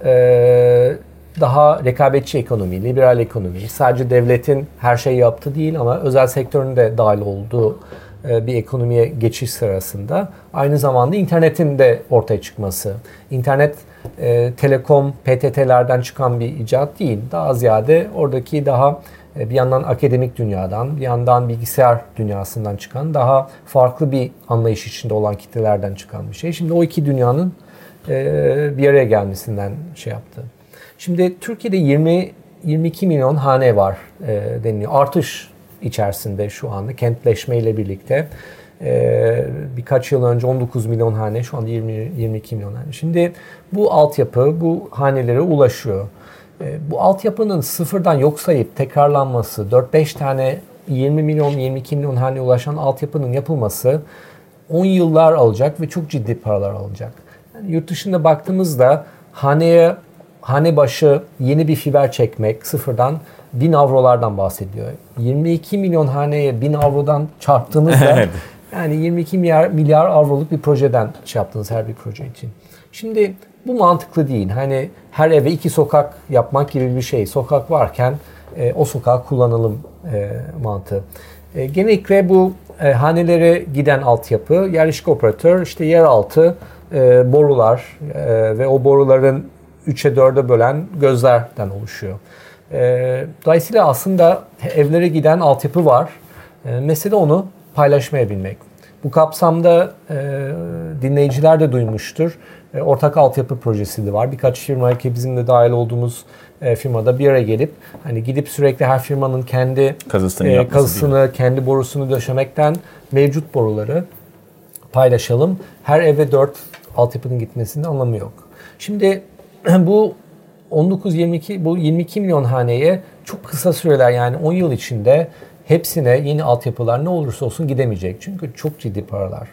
daha rekabetçi ekonomi, liberal ekonomi, sadece devletin her şeyi yaptığı değil ama özel sektörün de dahil olduğu bir ekonomiye geçiş sırasında aynı zamanda internetin de ortaya çıkması. İnternet telekom, PTT'lerden çıkan bir icat değil. Daha ziyade oradaki daha bir yandan akademik dünyadan, bir yandan bilgisayar dünyasından çıkan, daha farklı bir anlayış içinde olan kitlelerden çıkan bir şey. Şimdi o iki dünyanın bir araya gelmesinden şey yaptı. Şimdi Türkiye'de 22 milyon hane var deniliyor. Artış içerisinde şu anda kentleşmeyle birlikte. Birkaç yıl önce 19 milyon hane, şu anda 22 milyon hane. Şimdi bu altyapı bu hanelere ulaşıyor. Bu altyapının sıfırdan yok sayıp tekrarlanması, 4-5 tane 20 milyon, 22 milyon haneye ulaşan altyapının yapılması 10 yıllar alacak ve çok ciddi paralar alacak. Yani yurt dışında baktığımızda hane başı yeni bir fiber çekmek sıfırdan 1000 avrolardan bahsediyor. 22 milyon haneye 1000 avrodan çarptığınızda yani 22 milyar avroluk bir projeden şey yaptınız her bir proje için. Şimdi bu mantıklı değil. Hani her eve 2 sokak yapmak gibi bir şey. Sokak varken o sokağı kullanalım mantığı. Genellikle bu hanelere giden altyapı, yerleşik operatör, işte yeraltı borular ve o boruların 3'e 4'e bölen gözlerden oluşuyor. Dolayısıyla aslında evlere giden altyapı var. Mesele onu paylaşmaya bilmek. Bu kapsamda dinleyiciler de duymuştur. Ortak altyapı projesi de var. Birkaç firma ki bizim de dahil olduğumuz firmada bir araya gelip hani gidip sürekli her firmanın kendi kazısını, kendi borusunu döşemekten mevcut boruları paylaşalım. Her eve 4 altyapının gitmesinin anlamı yok. Şimdi bu 22 milyon haneye çok kısa süreler, yani 10 yıl içinde hepsine yeni altyapılar ne olursa olsun gidemeyecek. Çünkü çok ciddi paralar.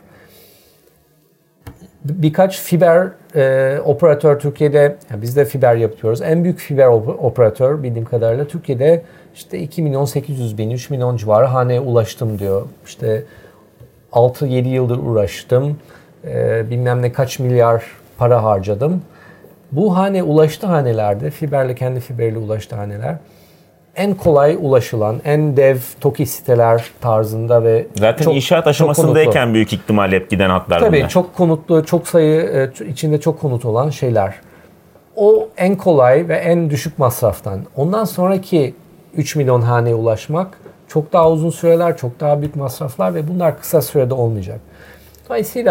Birkaç fiber operatör Türkiye'de, yani biz de fiber yapıyoruz. En büyük fiber operatör bildiğim kadarıyla Türkiye'de işte 2 milyon 800 bin, 3 milyon civarı haneye ulaştım diyor. İşte 6-7 yıldır uğraştım. Bilmem ne kaç milyar para harcadım. Bu ulaştı hanelerde, fiberle, kendi fiberiyle ulaştı haneler en kolay ulaşılan, en dev TOKİ siteler tarzında ve
zaten inşaat aşamasındayken büyük ihtimalle hep giden hatlar bunlar.
Tabii çok konutlu, çok sayı içinde çok konut olan şeyler. O en kolay ve en düşük masraftan. Ondan sonraki 3 milyon haneye ulaşmak çok daha uzun süreler, çok daha büyük masraflar ve bunlar kısa sürede olmayacak. Dolayısıyla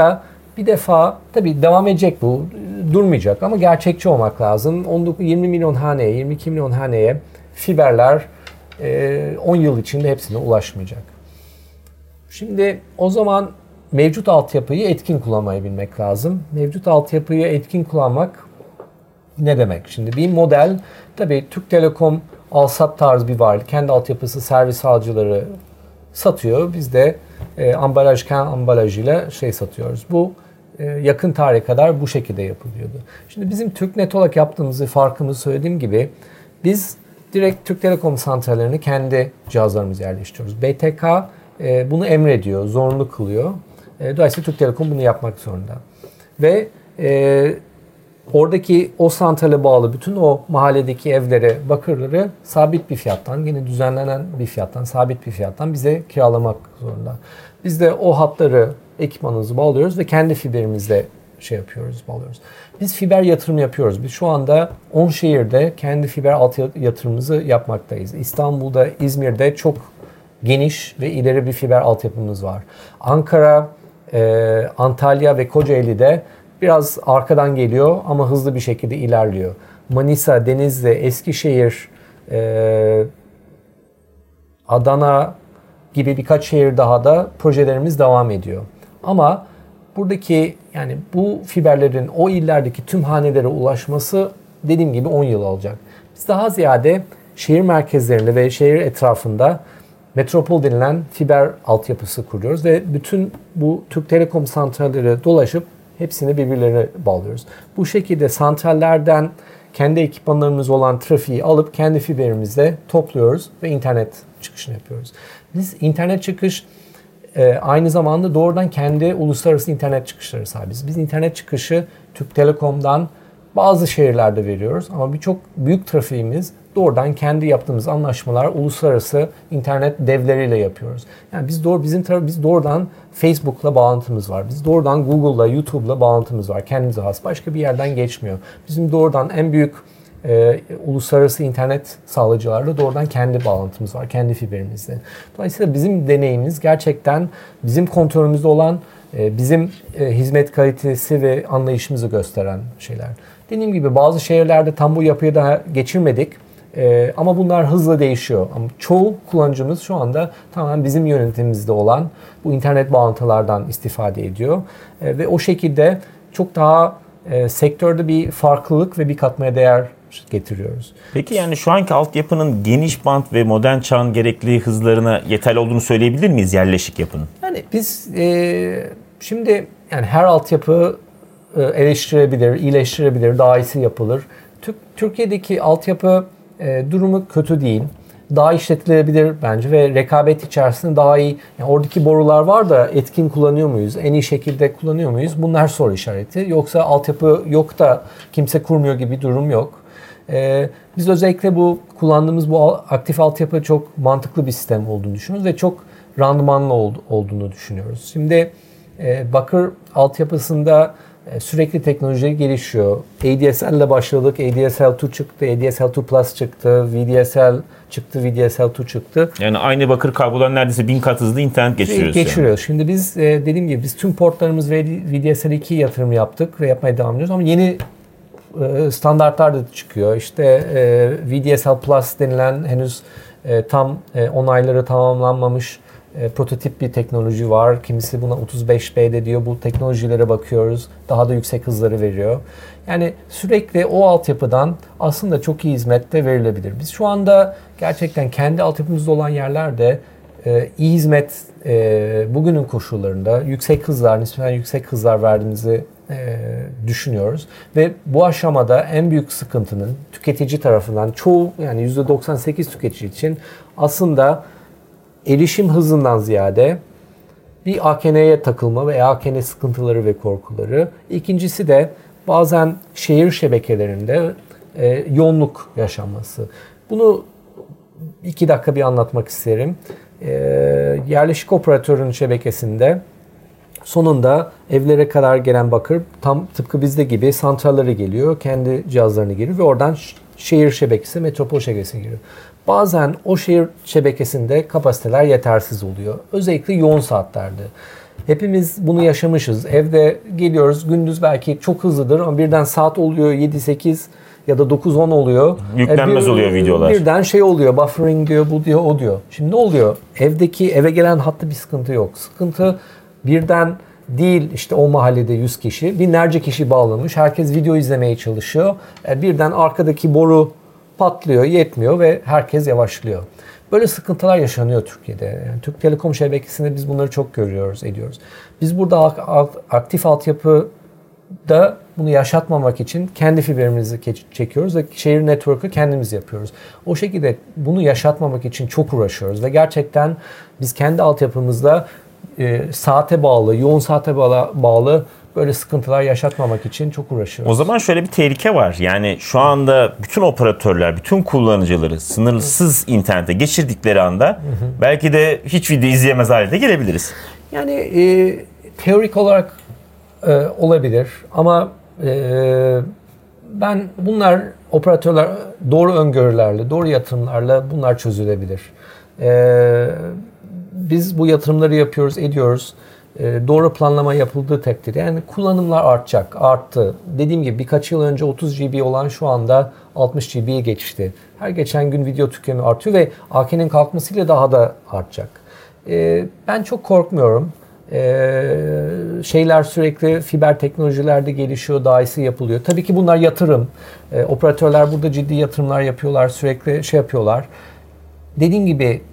bir defa tabii devam edecek bu, durmayacak ama gerçekçi olmak lazım. 20 milyon haneye, 22 milyon haneye fiberler 10 yıl içinde hepsine ulaşmayacak. Şimdi o zaman mevcut altyapıyı etkin kullanmayı bilmek lazım. Mevcut altyapıyı etkin kullanmak ne demek? Şimdi bir model, tabii Türk Telekom alsat tarzı bir varlık. Kendi altyapısı servis sağlayıcıları satıyor. Biz de ambalajıyla satıyoruz. Bu yakın tarihe kadar bu şekilde yapılıyordu. Şimdi bizim TürkNet olarak yaptığımızı, farkımızı söylediğim gibi biz direkt Türk Telekom santrallerini kendi cihazlarımıza yerleştiriyoruz. BTK bunu emrediyor, zorunlu kılıyor. Dolayısıyla Türk Telekom bunu yapmak zorunda. Ve oradaki o santrale bağlı bütün o mahalledeki evlere, bakırları sabit bir fiyattan, yine düzenlenen bir fiyattan, sabit bir fiyattan bize kiralamak zorunda. Biz de o hatları, ekipmanımızı bağlıyoruz ve kendi fiberimizle bağlıyoruz. Biz fiber yatırım yapıyoruz. Biz şu anda 10 şehirde kendi fiber yatırımımızı yapmaktayız. İstanbul'da, İzmir'de çok geniş ve ileri bir fiber altyapımız var. Ankara, Antalya ve Kocaeli'de biraz arkadan geliyor ama hızlı bir şekilde ilerliyor. Manisa, Denizli, Eskişehir, Adana gibi birkaç şehir daha da projelerimiz devam ediyor. Ama buradaki bu fiberlerin o illerdeki tüm hanelere ulaşması dediğim gibi 10 yıl alacak. Biz daha ziyade şehir merkezlerinde ve şehir etrafında metropol denilen fiber altyapısı kuruyoruz ve bütün bu Türk Telekom santralleri dolaşıp hepsini birbirlerine bağlıyoruz. Bu şekilde santrallerden kendi ekipmanlarımız olan trafiği alıp kendi fiberimizle topluyoruz ve internet çıkışını yapıyoruz. Biz internet çıkış aynı zamanda doğrudan kendi uluslararası internet çıkışları sahibiz. Biz internet çıkışı Türk Telekom'dan bazı şehirlerde veriyoruz ama birçok büyük trafiğimiz doğrudan kendi yaptığımız anlaşmalar uluslararası internet devleriyle yapıyoruz. Yani biz doğrudan Facebook'la bağlantımız var. Biz doğrudan Google'la, YouTube'la bağlantımız var. Kendimize has. Başka bir yerden geçmiyor. Bizim doğrudan en büyük uluslararası internet sağlayıcılarla doğrudan kendi bağlantımız var. Kendi fiberimizle. Dolayısıyla bizim deneyimimiz gerçekten bizim kontrolümüzde olan, bizim hizmet kalitesi ve anlayışımızı gösteren şeyler. Dediğim gibi bazı şehirlerde tam bu yapıya daha geçirmedik. Ama bunlar hızla değişiyor. Ama çoğu kullanıcımız şu anda tamamen bizim yönetimimizde olan bu internet bağlantılardan istifade ediyor. Ve o şekilde çok daha sektörde bir farklılık ve bir katmaya değer getiriyoruz.
Peki şu anki altyapının geniş bant ve modern çağın gerekli hızlarına yeterli olduğunu söyleyebilir miyiz yerleşik yapının?
Biz şimdi her altyapı eleştirebilir, iyileştirebilir, daha iyisi yapılır. Türkiye'deki altyapı durumu kötü değil. Daha işletilebilir bence ve rekabet içerisinde daha iyi. Oradaki borular var da etkin kullanıyor muyuz? En iyi şekilde kullanıyor muyuz? Bunlar soru işareti. Yoksa altyapı yok da kimse kurmuyor gibi bir durum yok. Biz özellikle kullandığımız bu aktif altyapı çok mantıklı bir sistem olduğunu düşünüyoruz ve çok randımanlı olduğunu düşünüyoruz. Şimdi bakır altyapısında sürekli teknoloji gelişiyor. ADSL ile başladık. ADSL2 çıktı. ADSL2 Plus çıktı. VDSL çıktı. VDSL2 çıktı.
Yani aynı bakır kablodan neredeyse 1000 kat hızlı internet geçiriyoruz.
Şimdi biz dediğim gibi biz tüm portlarımız VDSL2 yatırım yaptık ve yapmaya devam ediyoruz ama yeni standartlar da çıkıyor. VDSL Plus denilen henüz tam onayları tamamlanmamış prototip bir teknoloji var. Kimisi buna 35B'de diyor. Bu teknolojilere bakıyoruz. Daha da yüksek hızları veriyor. Yani sürekli o altyapıdan aslında çok iyi hizmet de verilebilir. Biz şu anda gerçekten kendi altyapımızda olan yerlerde iyi hizmet bugünün koşullarında nispeten yüksek hızlar verdiğimizi düşünüyoruz. Ve bu aşamada en büyük sıkıntının tüketici tarafından %98 tüketici için aslında erişim hızından ziyade bir AKN'ye takılma ve AKN sıkıntıları ve korkuları. İkincisi de bazen şehir şebekelerinde yoğunluk yaşanması. Bunu 2 dakika bir anlatmak isterim. Yerleşik operatörün şebekesinde sonunda evlere kadar gelen bakır tam tıpkı bizde gibi santrallere geliyor, kendi cihazlarına giriyor ve oradan şehir şebekesi, metropol şebekesine giriyor. Bazen o şehir şebekesinde kapasiteler yetersiz oluyor. Özellikle yoğun saatlerde. hepimiz bunu yaşamışız. Evde geliyoruz, gündüz belki çok hızlıdır ama birden saat oluyor 7-8 ya da 9-10 oluyor.
Yüklenmez oluyor videolar.
Birden şey oluyor, buffering diyor, bu diyor, o diyor. Şimdi ne oluyor? Eve gelen hatta bir sıkıntı yok. Sıkıntı birden değil, işte o mahallede 100 kişi, binlerce kişi bağlamış. Herkes video izlemeye çalışıyor. Birden arkadaki boru patlıyor, yetmiyor ve herkes yavaşlıyor. Böyle sıkıntılar yaşanıyor Türkiye'de. Yani Türk Telekom şebekesinde biz bunları çok görüyoruz, ediyoruz. Biz burada aktif altyapıda bunu yaşatmamak için kendi fiberimizi çekiyoruz ve şehir network'ı kendimiz yapıyoruz. O şekilde bunu yaşatmamak için çok uğraşıyoruz ve gerçekten biz kendi altyapımızda saate bağlı, yoğun saate bağlı böyle sıkıntılar yaşatmamak için çok uğraşıyoruz.
O zaman şöyle bir tehlike var. Yani şu anda bütün operatörler, bütün kullanıcıları sınırsız internete geçirdikleri anda belki de hiç video izleyemez hale de gelebiliriz.
Yani teorik olarak olabilir ama bunlar operatörler doğru öngörülerle, doğru yatırımlarla bunlar çözülebilir. Biz bu yatırımları yapıyoruz, ediyoruz. Doğru planlama yapıldığı takdirde yani kullanımlar arttı. Dediğim gibi birkaç yıl önce 30 GB olan şu anda 60 GB'ye geçti. Her geçen gün video tüketimi artıyor ve AK'nin kalkmasıyla daha da artacak. Ben çok korkmuyorum. Şeyler sürekli fiber teknolojilerde gelişiyor, daha iyisi yapılıyor. Tabii ki bunlar yatırım. Operatörler burada ciddi yatırımlar yapıyorlar, sürekli şey yapıyorlar. Dediğim gibi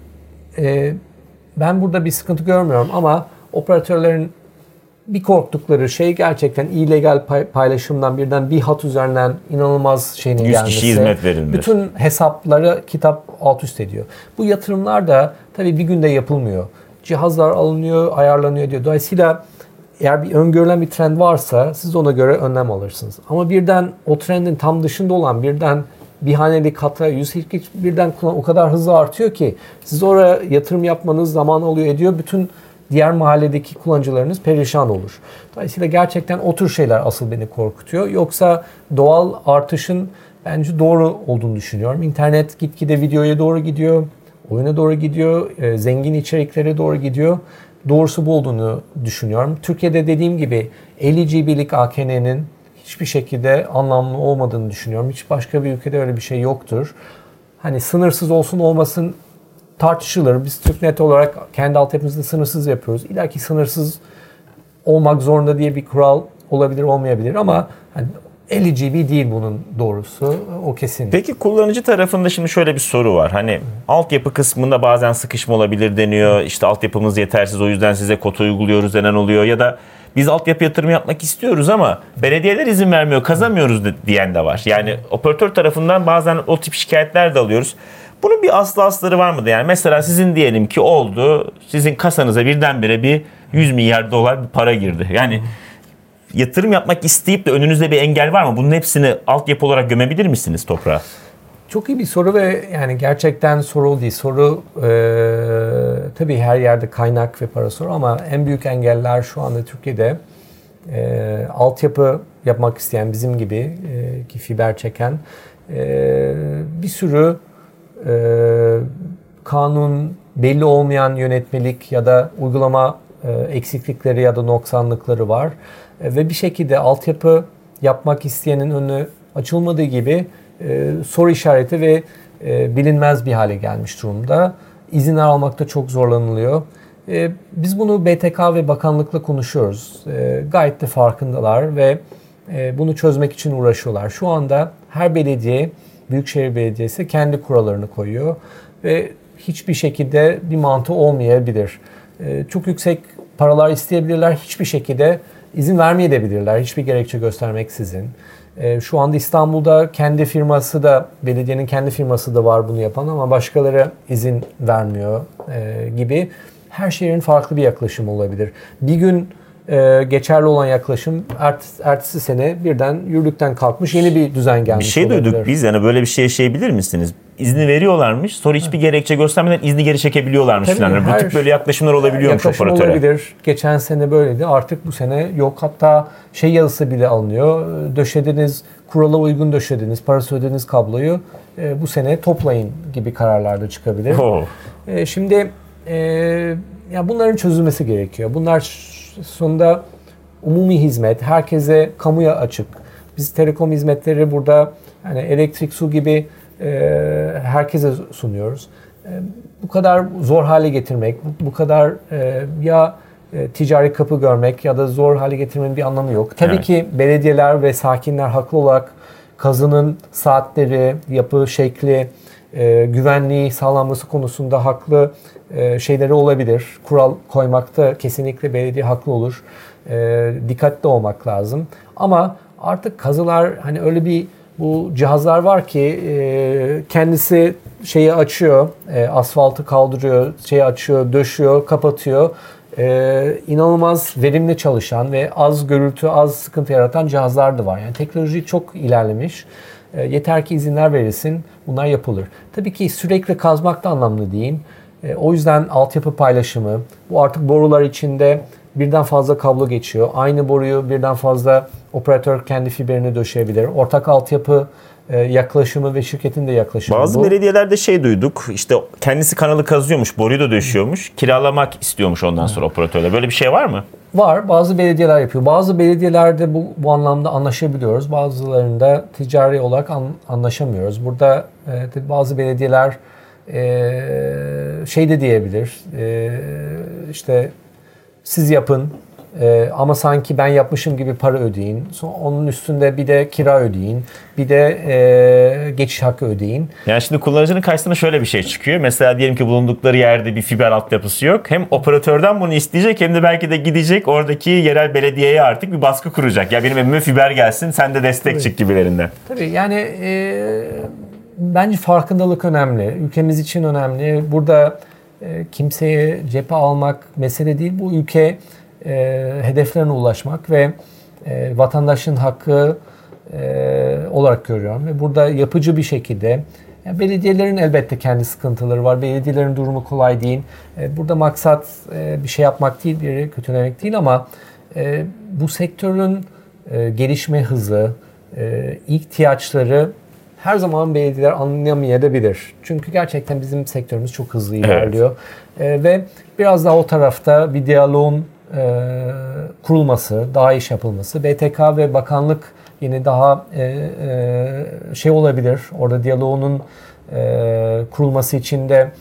ben burada bir sıkıntı görmüyorum ama operatörlerin bir korktukları şey gerçekten illegal paylaşımdan birden bir hat üzerinden inanılmaz şeyinin
100
gelmesi.
kişi hizmet verilmesi.
Bütün hesapları kitap alt üst ediyor. Bu yatırımlar da tabii bir günde yapılmıyor. Cihazlar alınıyor, ayarlanıyor diyor. Dolayısıyla eğer bir öngörülen bir trend varsa siz ona göre önlem alırsınız. Ama birden o trendin tam dışında olan birden bir haneli kata 100 birden o kadar hızlı artıyor ki siz oraya yatırım yapmanız zaman alıyor ediyor. Bütün diğer mahalledeki kullanıcılarınız perişan olur. Dolayısıyla gerçekten o tür şeyler asıl beni korkutuyor. Yoksa doğal artışın bence doğru olduğunu düşünüyorum. İnternet gitgide videoya doğru gidiyor, oyuna doğru gidiyor, zengin içeriklere doğru gidiyor. Doğrusu bu olduğunu düşünüyorum. Türkiye'de dediğim gibi 50 GB'lik AKN'nin hiçbir şekilde anlamlı olmadığını düşünüyorum. Hiç başka bir ülkede öyle bir şey yoktur. Hani sınırsız olsun olmasın tartışılır. Biz TürkNet olarak kendi altyapımızda sınırsız yapıyoruz. İlla ki sınırsız olmak zorunda diye bir kural olabilir, olmayabilir ama hani 50 GB değil bunun doğrusu. O kesin.
Peki kullanıcı tarafında şimdi şöyle bir soru var. Hani altyapı kısmında bazen sıkışma olabilir deniyor. İşte altyapımız yetersiz, o yüzden size kota uyguluyoruz denen oluyor. Ya da biz altyapı yatırımı yapmak istiyoruz ama belediyeler izin vermiyor, kazanmıyoruz diyen de var. Yani operatör tarafından bazen o tip şikayetler de alıyoruz. Bunun bir asları var mıdır? Yani mesela sizin diyelim ki oldu, sizin kasanıza birdenbire bir 100 milyar dolar bir para girdi. Yani yatırım yapmak isteyip de önünüzde bir engel var mı? Bunun hepsini altyapı olarak gömebilir misiniz toprağa?
Çok iyi bir soru ve yani gerçekten soru değil. Soru tabii her yerde kaynak ve para soru ama en büyük engeller şu anda Türkiye'de altyapı yapmak isteyen bizim gibi ki fiber çeken bir sürü kanun, belli olmayan yönetmelik ya da uygulama eksiklikleri ya da noksanlıkları var. Ve bir şekilde altyapı yapmak isteyenin önü açılmadığı gibi soru işareti ve bilinmez bir hale gelmiş durumda. İzinler almakta çok zorlanılıyor. Biz bunu BTK ve bakanlıkla konuşuyoruz. Gayet de farkındalar ve bunu çözmek için uğraşıyorlar. Şu anda her belediye, Büyükşehir Belediyesi kendi kurallarını koyuyor ve hiçbir şekilde bir mantığı olmayabilir. Çok yüksek paralar isteyebilirler, hiçbir şekilde izin vermeyebilirler, hiçbir gerekçe göstermeksizin. Şu anda İstanbul'da kendi firması da, belediyenin kendi firması da var bunu yapan ama başkaları izin vermiyor gibi. Her şehrin farklı bir yaklaşımı olabilir. Bir gün geçerli olan yaklaşım ertesi sene birden yürürlükten kalkmış yeni bir düzen gelmiş
bir şey
olabilir.
Duyduk biz, yani böyle bir şey yaşayabilir misiniz? İzni veriyorlarmış, sonra hiçbir gerekçe göstermeden izni geri çekebiliyorlarmış falan. Bu tip böyle yaklaşımlar olabiliyormuş operatöre.
Olabilir. Geçen sene böyleydi. Artık bu sene yok. Hatta şey yazısı bile alınıyor. Döşediniz, kurala uygun döşediniz, parası ödediniz kabloyu. Bu sene toplayın gibi kararlar da çıkabilir. Şimdi ya bunların çözülmesi gerekiyor. Bunlar Sonunda umumi hizmet, herkese kamuya açık. Biz telekom hizmetleri burada yani elektrik, su gibi herkese sunuyoruz. Bu kadar zor hale getirmek, bu kadar ticari kapı görmek ya da zor hale getirmenin bir anlamı yok. Tabii ki belediyeler ve sakinler haklı olarak kazının saatleri, yapı şekli, güvenliği sağlanması konusunda haklı şeyleri olabilir. Kural koymakta kesinlikle belediye haklı olur. Dikkatli olmak lazım. Ama artık kazılar hani öyle bu cihazlar var ki kendisi şeyi açıyor, asfaltı kaldırıyor, şeyi açıyor, döşüyor, kapatıyor. İnanılmaz verimli çalışan ve az gürültü, az sıkıntı yaratan cihazlar da var. Yani teknoloji çok ilerlemiş. Yeter ki izinler verilsin, bunlar yapılır. Tabii ki sürekli kazmak da anlamlı değil. O yüzden altyapı paylaşımı, bu artık borular içinde birden fazla kablo geçiyor. Aynı boruyu birden fazla operatör kendi fiberini döşeyebilir. Ortak altyapı yaklaşımı ve şirketin de yaklaşımı.
Bazı belediyelerde duyduk, işte kendisi kanalı kazıyormuş, boruyu da döşüyormuş, kiralamak istiyormuş ondan sonra operatörle. Böyle bir şey var mı?
Var. Bazı belediyeler yapıyor. Bazı belediyelerde bu anlamda anlaşabiliyoruz. Bazılarında ticari olarak anlaşamıyoruz. Burada bazı belediyeler de diyebilir. İşte siz yapın ama sanki ben yapmışım gibi para ödeyin. Onun üstünde bir de kira ödeyin. Bir de geçiş hakkı ödeyin.
Yani şimdi kullanıcının karşısına şöyle bir şey çıkıyor. Mesela diyelim ki bulundukları yerde bir fiber altyapısı yok. Hem operatörden bunu isteyecek hem de belki de gidecek oradaki yerel belediyeye artık bir baskı kuracak. Ya benim evime fiber gelsin, sen de destek çık gibilerinden.
Tabii yani bence farkındalık önemli. Ülkemiz için önemli. Burada kimseye cephe almak mesele değil. Bu ülke hedeflerine ulaşmak ve vatandaşın hakkı olarak görüyorum. Ve burada yapıcı bir şekilde belediyelerin elbette kendi sıkıntıları var. Belediyelerin durumu kolay değil. Burada maksat bir şey yapmak değil, biri kötülemek değil ama bu sektörün gelişme hızı, ihtiyaçları her zaman belediyeler anlayamayabilir. Çünkü gerçekten bizim sektörümüz çok hızlı ilerliyor. Ve biraz daha o tarafta bir diyaloğun kurulması, daha iş yapılması, BTK ve bakanlık yine daha olabilir. Orada diyaloğunun kurulması için de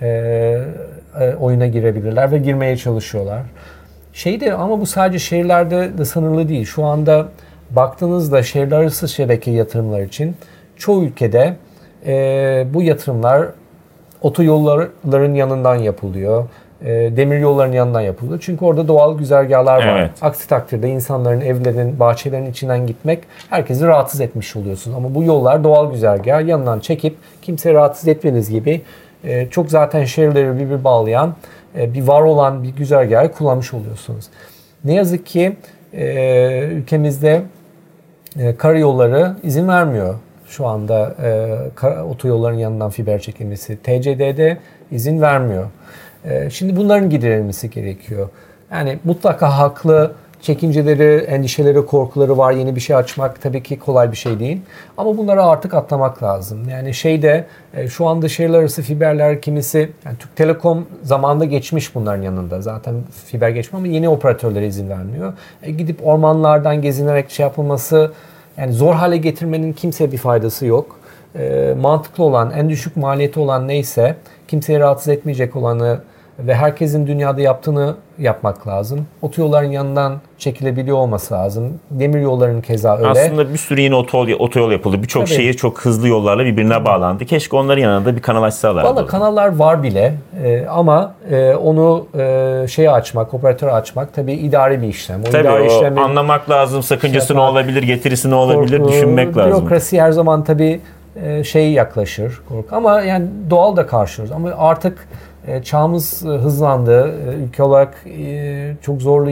oyuna girebilirler ve girmeye çalışıyorlar. Ama bu sadece şehirlerde de sınırlı değil. Şu anda baktığınızda şehirler arası şebeke yatırımlar için çoğu ülkede bu yatırımlar otoyolların yanından yapılıyor. Demir yollarının yanından yapılıyor. Çünkü orada doğal güzergahlar var.
Evet.
Aksi takdirde insanların evlerinin, bahçelerin içinden gitmek herkesi rahatsız etmiş oluyorsun. Ama bu yollar doğal güzergah yanından çekip kimseyi rahatsız etmeniz gibi çok zaten şehirleri birbirine bağlayan bir var olan bir güzergahı kullanmış oluyorsunuz. Ne yazık ki ülkemizde karayolları izin vermiyor. Şu anda otoyolların yanından fiber çekilmesi. TCD'de izin vermiyor. Şimdi bunların giderilmesi gerekiyor. Yani mutlaka haklı çekinceleri, endişeleri, korkuları var. Yeni bir şey açmak tabii ki kolay bir şey değil. Ama bunları artık atlamak lazım. Yani şu anda şehirler arası fiberler kimisi, yani Türk Telekom zamanında geçmiş bunların yanında. Zaten fiber geçmiyor ama yeni operatörlere izin vermiyor. Gidip ormanlardan gezinerek yapılması, yani zor hale getirmenin kimseye bir faydası yok. Mantıklı olan, en düşük maliyeti olan neyse, kimseyi rahatsız etmeyecek olanı ve herkesin dünyada yaptığını yapmak lazım. Otoyolların yanından çekilebiliyor olması lazım. Demir yollarının keza öyle.
Aslında bir sürü yeni otoyol yapıldı. Birçok şehir çok hızlı yollarla birbirine bağlandı. Keşke onların yanında bir kanal açsalardı.
Valla kanallar var bile ama onu açmak, operatöre açmak tabii idari bir işlem.
Tabii anlamak lazım. Sakıncası ne olabilir, getirisi ne olabilir düşünmek lazım.
Bürokrasi her zaman tabii yaklaşır. Ama yani doğal da karşılıyoruz. Ama artık çağımız hızlandı. Ülke olarak çok zorlu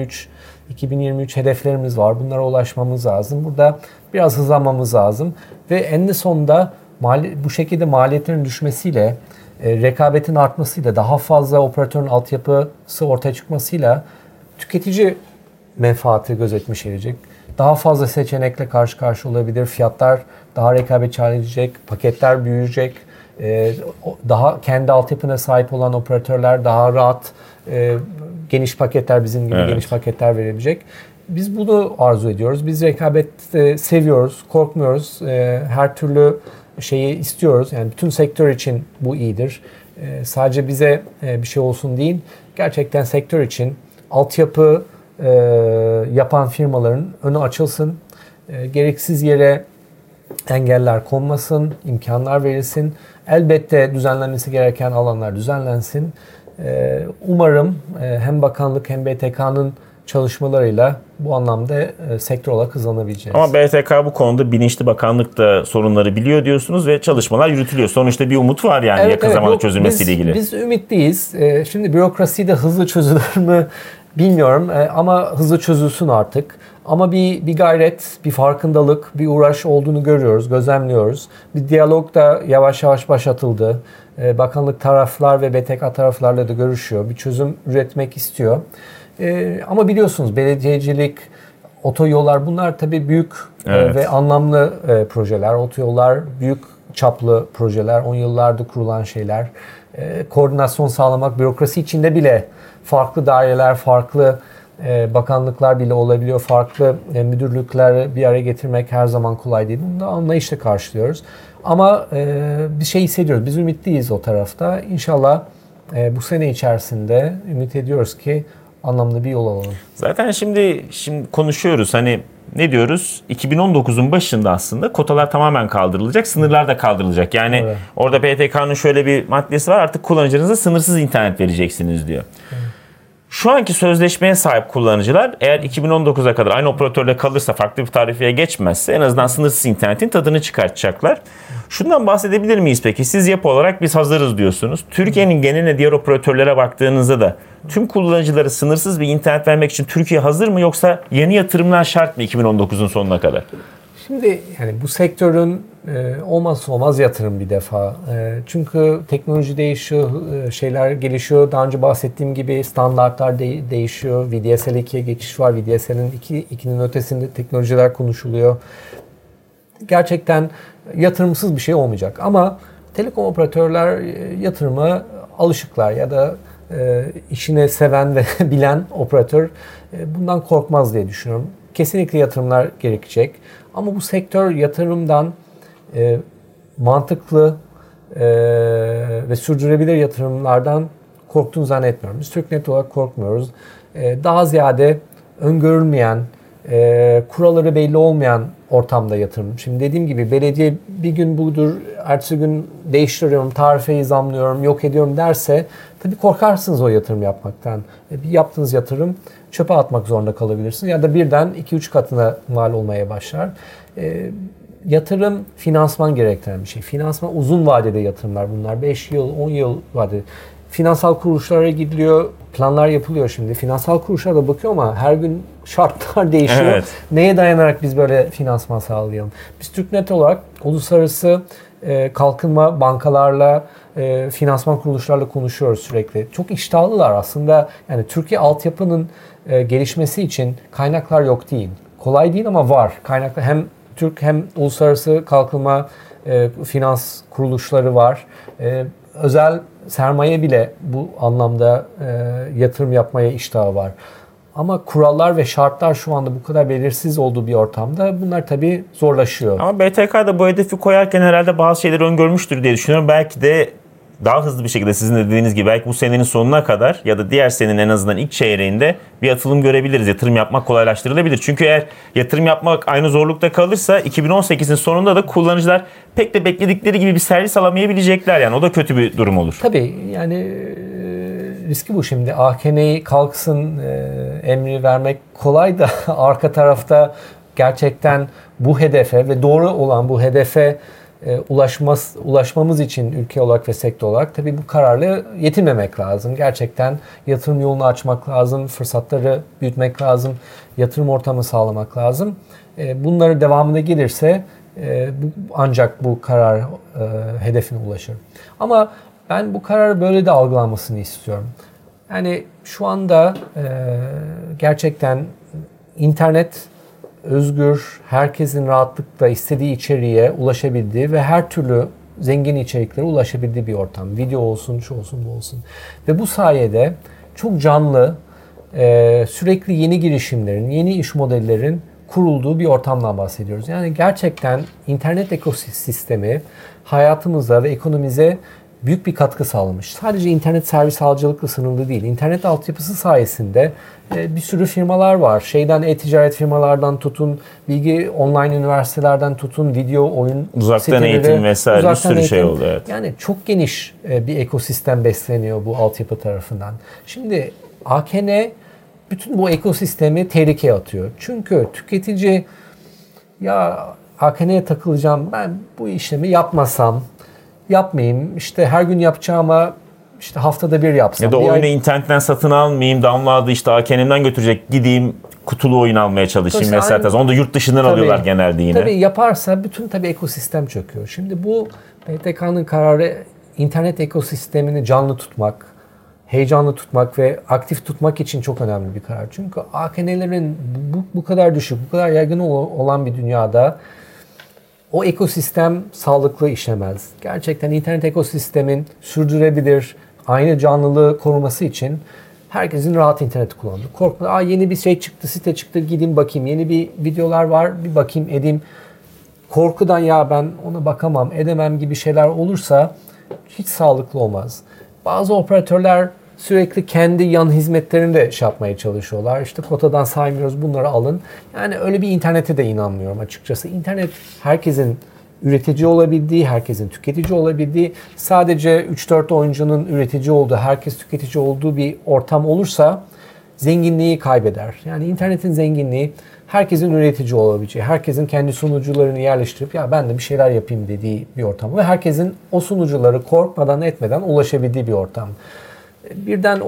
2023 hedeflerimiz var. Bunlara ulaşmamız lazım. Burada biraz hızlanmamız lazım. Ve en sonunda bu şekilde maliyetlerin düşmesiyle, rekabetin artmasıyla, daha fazla operatörün altyapısı ortaya çıkmasıyla tüketici menfaati gözetmiş gelecek. Daha fazla seçenekle karşı karşıya olabilir. Fiyatlar daha rekabetçi hale gelecek. Paketler büyüyecek. Daha kendi altyapına sahip olan operatörler daha rahat geniş paketler, bizim gibi geniş paketler verebilecek. Biz bunu arzu ediyoruz. Biz rekabet seviyoruz, korkmuyoruz. Her türlü şeyi istiyoruz. Yani bütün sektör için bu iyidir. Sadece bize bir şey olsun değil, gerçekten sektör için altyapı yapan firmaların önü açılsın. Gereksiz yere engeller konmasın, imkanlar verilsin. Elbette düzenlenmesi gereken alanlar düzenlensin. Umarım hem bakanlık hem BTK'nın çalışmalarıyla bu anlamda sektör olarak hızlanabileceğiz.
Ama BTK bu konuda bilinçli, bakanlık da sorunları biliyor diyorsunuz ve çalışmalar yürütülüyor. Sonuçta bir umut var yani yakın zamanda çözülmesiyle ilgili.
Biz ümitliyiz. Şimdi bürokrasi de hızlı çözülür mü bilmiyorum ama hızlı çözülsün artık. Ama bir gayret, bir farkındalık, bir uğraş olduğunu görüyoruz, gözlemliyoruz. Bir diyalog da yavaş yavaş başlatıldı. Bakanlık taraflar ve BTK taraflarla da görüşüyor. Bir çözüm üretmek istiyor. Ama biliyorsunuz belediyecilik, otoyollar bunlar tabii büyük ve anlamlı projeler. Otoyollar büyük çaplı projeler, 10 yıllarda kurulan şeyler. Koordinasyon sağlamak, bürokrasi içinde bile farklı daireler, farklı bakanlıklar bile olabiliyor. Farklı müdürlükleri bir araya getirmek her zaman kolay değil. Bunu da anlayışla karşılıyoruz. Ama bir şey hissediyoruz. Biz ümitliyiz o tarafta. İnşallah bu sene içerisinde ümit ediyoruz ki anlamlı bir yol alalım.
Zaten şimdi konuşuyoruz. Hani ne diyoruz? 2019'un başında aslında kotalar tamamen kaldırılacak, sınırlar da kaldırılacak. Yani orada PTK'nın şöyle bir maddesi var. Artık kullanıcınıza sınırsız internet vereceksiniz diyor. Şu anki sözleşmeye sahip kullanıcılar eğer 2019'a kadar aynı operatörle kalırsa, farklı bir tarifeye geçmezse en azından sınırsız internetin tadını çıkartacaklar. Şundan bahsedebilir miyiz peki? Siz yapı olarak biz hazırız diyorsunuz. Türkiye'nin geneline diğer operatörlere baktığınızda da tüm kullanıcılara sınırsız bir internet vermek için Türkiye hazır mı yoksa yeni yatırımlar şart mı 2019'un sonuna kadar?
Şimdi yani bu sektörün olmazsa olmaz yatırım bir defa. Çünkü teknoloji değişiyor, şeyler gelişiyor. Daha önce bahsettiğim gibi standartlar değişiyor. VDSL 2'ye geçiş var. VDSL'in 2'nin ötesinde teknolojiler konuşuluyor. Gerçekten yatırımsız bir şey olmayacak. Ama telekom operatörler yatırıma alışıklar ya da işini seven ve bilen operatör bundan korkmaz diye düşünüyorum. Kesinlikle yatırımlar gerekecek. Ama bu sektör yatırımdan mantıklı ve sürdürülebilir yatırımlardan korktuğunu zannetmiyorum. Biz TürkNet olarak korkmuyoruz. Daha ziyade öngörülmeyen, kuralları belli olmayan ortamda yatırım. Şimdi dediğim gibi belediye bir gün budur, ertesi gün değiştiriyorum, tarifeyi zamlıyorum, yok ediyorum derse tabii korkarsınız o yatırım yapmaktan. Bir yaptığınız yatırım çöpe atmak zorunda kalabilirsiniz ya da birden 2-3 katına mal olmaya başlar. Yatırım finansman gerektiren bir şey. Finansman uzun vadede yatırımlar bunlar. 5 yıl, 10 yıl vadede. Finansal kuruluşlara gidiliyor, planlar yapılıyor şimdi. Finansal kuruluşlara da bakıyor ama her gün şartlar değişiyor. Evet. Neye dayanarak biz böyle finansman sağlayalım? Biz TürkNet olarak uluslararası kalkınma bankalarla, finansman kuruluşlarla konuşuyoruz sürekli. Çok iştahlılar aslında. Yani Türkiye altyapının gelişmesi için kaynaklar yok değil. Kolay değil ama var. Kaynaklar hem Türk hem uluslararası kalkınma finans kuruluşları var. Özel sermaye bile bu anlamda yatırım yapmaya iştahı var. Ama kurallar ve şartlar şu anda bu kadar belirsiz olduğu bir ortamda bunlar tabii zorlaşıyor.
Ama BTK da bu hedefi koyarken herhalde bazı şeyleri öngörmüştür diye düşünüyorum. Belki de daha hızlı bir şekilde sizin de dediğiniz gibi belki bu senenin sonuna kadar ya da diğer senenin en azından ilk çeyreğinde bir atılım görebiliriz. Yatırım yapmak kolaylaştırılabilir. Çünkü eğer yatırım yapmak aynı zorlukta kalırsa 2018'in sonunda da kullanıcılar pek de bekledikleri gibi bir servis alamayabilecekler. Yani o da kötü bir durum olur.
Tabii yani riski bu şimdi. AKN'yi kalksın emri vermek kolay da arka tarafta gerçekten bu hedefe ve doğru olan bu hedefe ulaşmamız için ülke olarak ve sektör olarak tabii bu kararla yetinmemek lazım. Gerçekten yatırım yolunu açmak lazım, fırsatları büyütmek lazım, yatırım ortamı sağlamak lazım. Bunları devamında gelirse ancak bu karar hedefine ulaşır. Ama ben bu kararı böyle de algılanmasını istiyorum. Yani şu anda gerçekten internet özgür, herkesin rahatlıkla istediği içeriğe ulaşabildiği ve her türlü zengin içeriklere ulaşabildiği bir ortam. Video olsun, şu olsun, bu olsun. Ve bu sayede çok canlı, sürekli yeni girişimlerin, yeni iş modellerin kurulduğu bir ortamdan bahsediyoruz. Yani gerçekten internet ekosistemi hayatımıza ve ekonomimize büyük bir katkı sağlamış. Sadece internet servis alıcılıkla sınırlı değil. İnternet altyapısı sayesinde bir sürü firmalar var. E-ticaret firmalardan tutun, bilgi online üniversitelerden tutun, video, oyun
uzaktan
siteleri,
eğitim vesaire bir sürü şey oldu. Evet.
Yani çok geniş bir ekosistem besleniyor bu altyapı tarafından. Şimdi AKN bütün bu ekosistemi tehlikeye atıyor. Çünkü tüketici ya AKN'ye takılacağım, ben bu işlemi yapmayayım, işte her gün yapacağıma işte haftada bir yapsam.
Ya da oyunu internetten satın almayayım, download'ı işte AKN'den götürecek, gideyim kutulu oyun almaya çalışayım mesela. Onu da yurt dışından alıyorlar genelde yine.
Tabii yaparsa bütün ekosistem çöküyor. Şimdi bu BTK'nın kararı internet ekosistemini canlı tutmak, heyecanlı tutmak ve aktif tutmak için çok önemli bir karar. Çünkü AKN'lerin bu kadar düşük, bu kadar yaygın olan bir dünyada o ekosistem sağlıklı işlemez. Gerçekten internet ekosistemin sürdürülebilir, aynı canlılığı koruması için herkesin rahat interneti kullandığı. Korkma, yeni bir şey çıktı, site çıktı, gideyim bakayım. Yeni bir videolar var, bir bakayım edeyim. Korkudan ya ben ona bakamam, edemem gibi şeyler olursa hiç sağlıklı olmaz. Bazı operatörler sürekli kendi yan hizmetlerini de yapmaya çalışıyorlar. İşte kotadan saymıyoruz, bunları alın. Yani öyle bir internete de inanmıyorum açıkçası. İnternet herkesin üretici olabildiği, herkesin tüketici olabildiği, sadece 3-4 oyuncunun üretici olduğu, herkes tüketici olduğu bir ortam olursa zenginliği kaybeder. Yani internetin zenginliği herkesin üretici olabileceği, herkesin kendi sunucularını yerleştirip ya ben de bir şeyler yapayım dediği bir ortam ve herkesin o sunucuları korkmadan etmeden ulaşabildiği bir ortam. Birden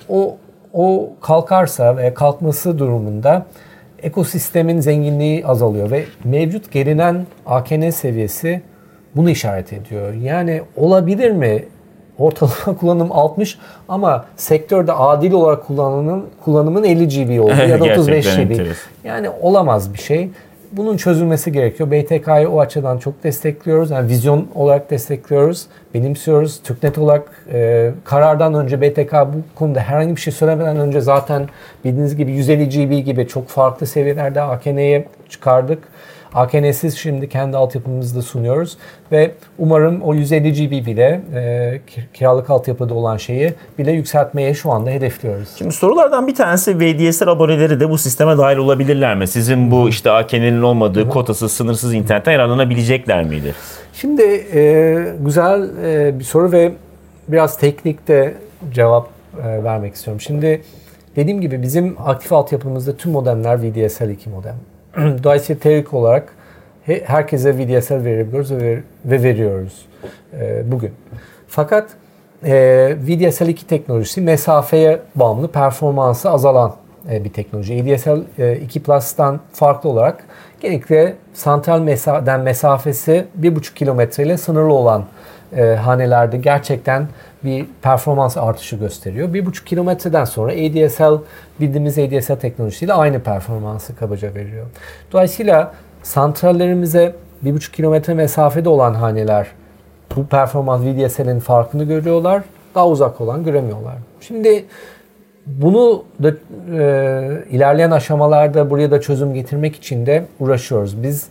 o kalkarsa ve kalkması durumunda ekosistemin zenginliği azalıyor ve mevcut gelinen AKN seviyesi bunu işaret ediyor. Yani olabilir mi? Ortalama kullanım 60 ama sektörde adil olarak kullanımın 50 GB oldu ya da 35 GB. Yani olamaz bir şey. Bunun çözülmesi gerekiyor. BTK'yı o açıdan çok destekliyoruz. Yani vizyon olarak destekliyoruz, benimsiyoruz. TürkNet olarak karardan önce BTK bu konuda herhangi bir şey söylemeden önce zaten bildiğiniz gibi 150 GB gibi çok farklı seviyelerde AKN'ye çıkardık. AKN'siz şimdi kendi altyapımızı da sunuyoruz ve umarım o 150 GB bile kiralık altyapıda olan şeyi bile yükseltmeye şu anda hedefliyoruz.
Şimdi sorulardan bir tanesi VDSL aboneleri de bu sisteme dahil olabilirler mi? Sizin bu işte AKN'nin olmadığı kotasız, sınırsız internetten yararlanabilecekler miydi?
Şimdi güzel bir soru ve biraz teknikte cevap vermek istiyorum. Şimdi dediğim gibi bizim aktif altyapımızda tüm modemler VDSL 2 modem. Dolayısıyla teorik olarak herkese VDSL verebiliyoruz ve veriyoruz bugün. Fakat VDSL 2 teknolojisi mesafeye bağımlı, performansı azalan bir teknoloji. ADSL 2 Plus'tan farklı olarak genellikle santral mesafesi 1,5 kilometre ile sınırlı olan hanelerde gerçekten bir performans artışı gösteriyor. 1,5 kilometreden sonra ADSL, bildiğimiz ADSL teknolojisiyle aynı performansı kabaca veriyor. Dolayısıyla santrallerimize 1,5 kilometre mesafede olan haneler bu performans VDSL'in farkını görüyorlar. Daha uzak olan göremiyorlar. Şimdi bunu da ilerleyen aşamalarda buraya da çözüm getirmek için de uğraşıyoruz. Biz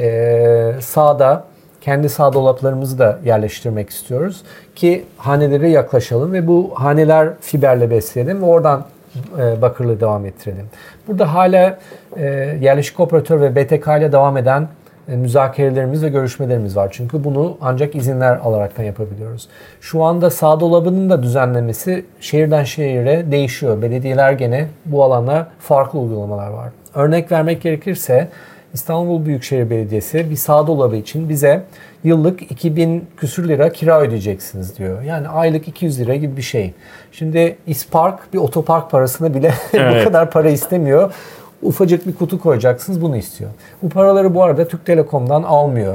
kendi sağ dolaplarımızı da yerleştirmek istiyoruz ki hanelere yaklaşalım ve bu haneler fiberle besleyelim ve oradan bakırla devam ettirelim. Burada hala yerleşik operatör ve BTK ile devam eden müzakerelerimiz ve görüşmelerimiz var. Çünkü bunu ancak izinler alaraktan yapabiliyoruz. Şu anda sağ dolabının da düzenlemesi şehirden şehire değişiyor. Belediyeler gene bu alana farklı uygulamalar var. Örnek vermek gerekirse İstanbul Büyükşehir Belediyesi bir sağ dolabı için bize yıllık 2000 küsür lira kira ödeyeceksiniz diyor. Yani aylık 200 lira gibi bir şey. Şimdi İspark bir otopark parasına bile bu kadar para istemiyor. Ufacık bir kutu koyacaksınız, bunu istiyor. Bu paraları bu arada Türk Telekom'dan almıyor.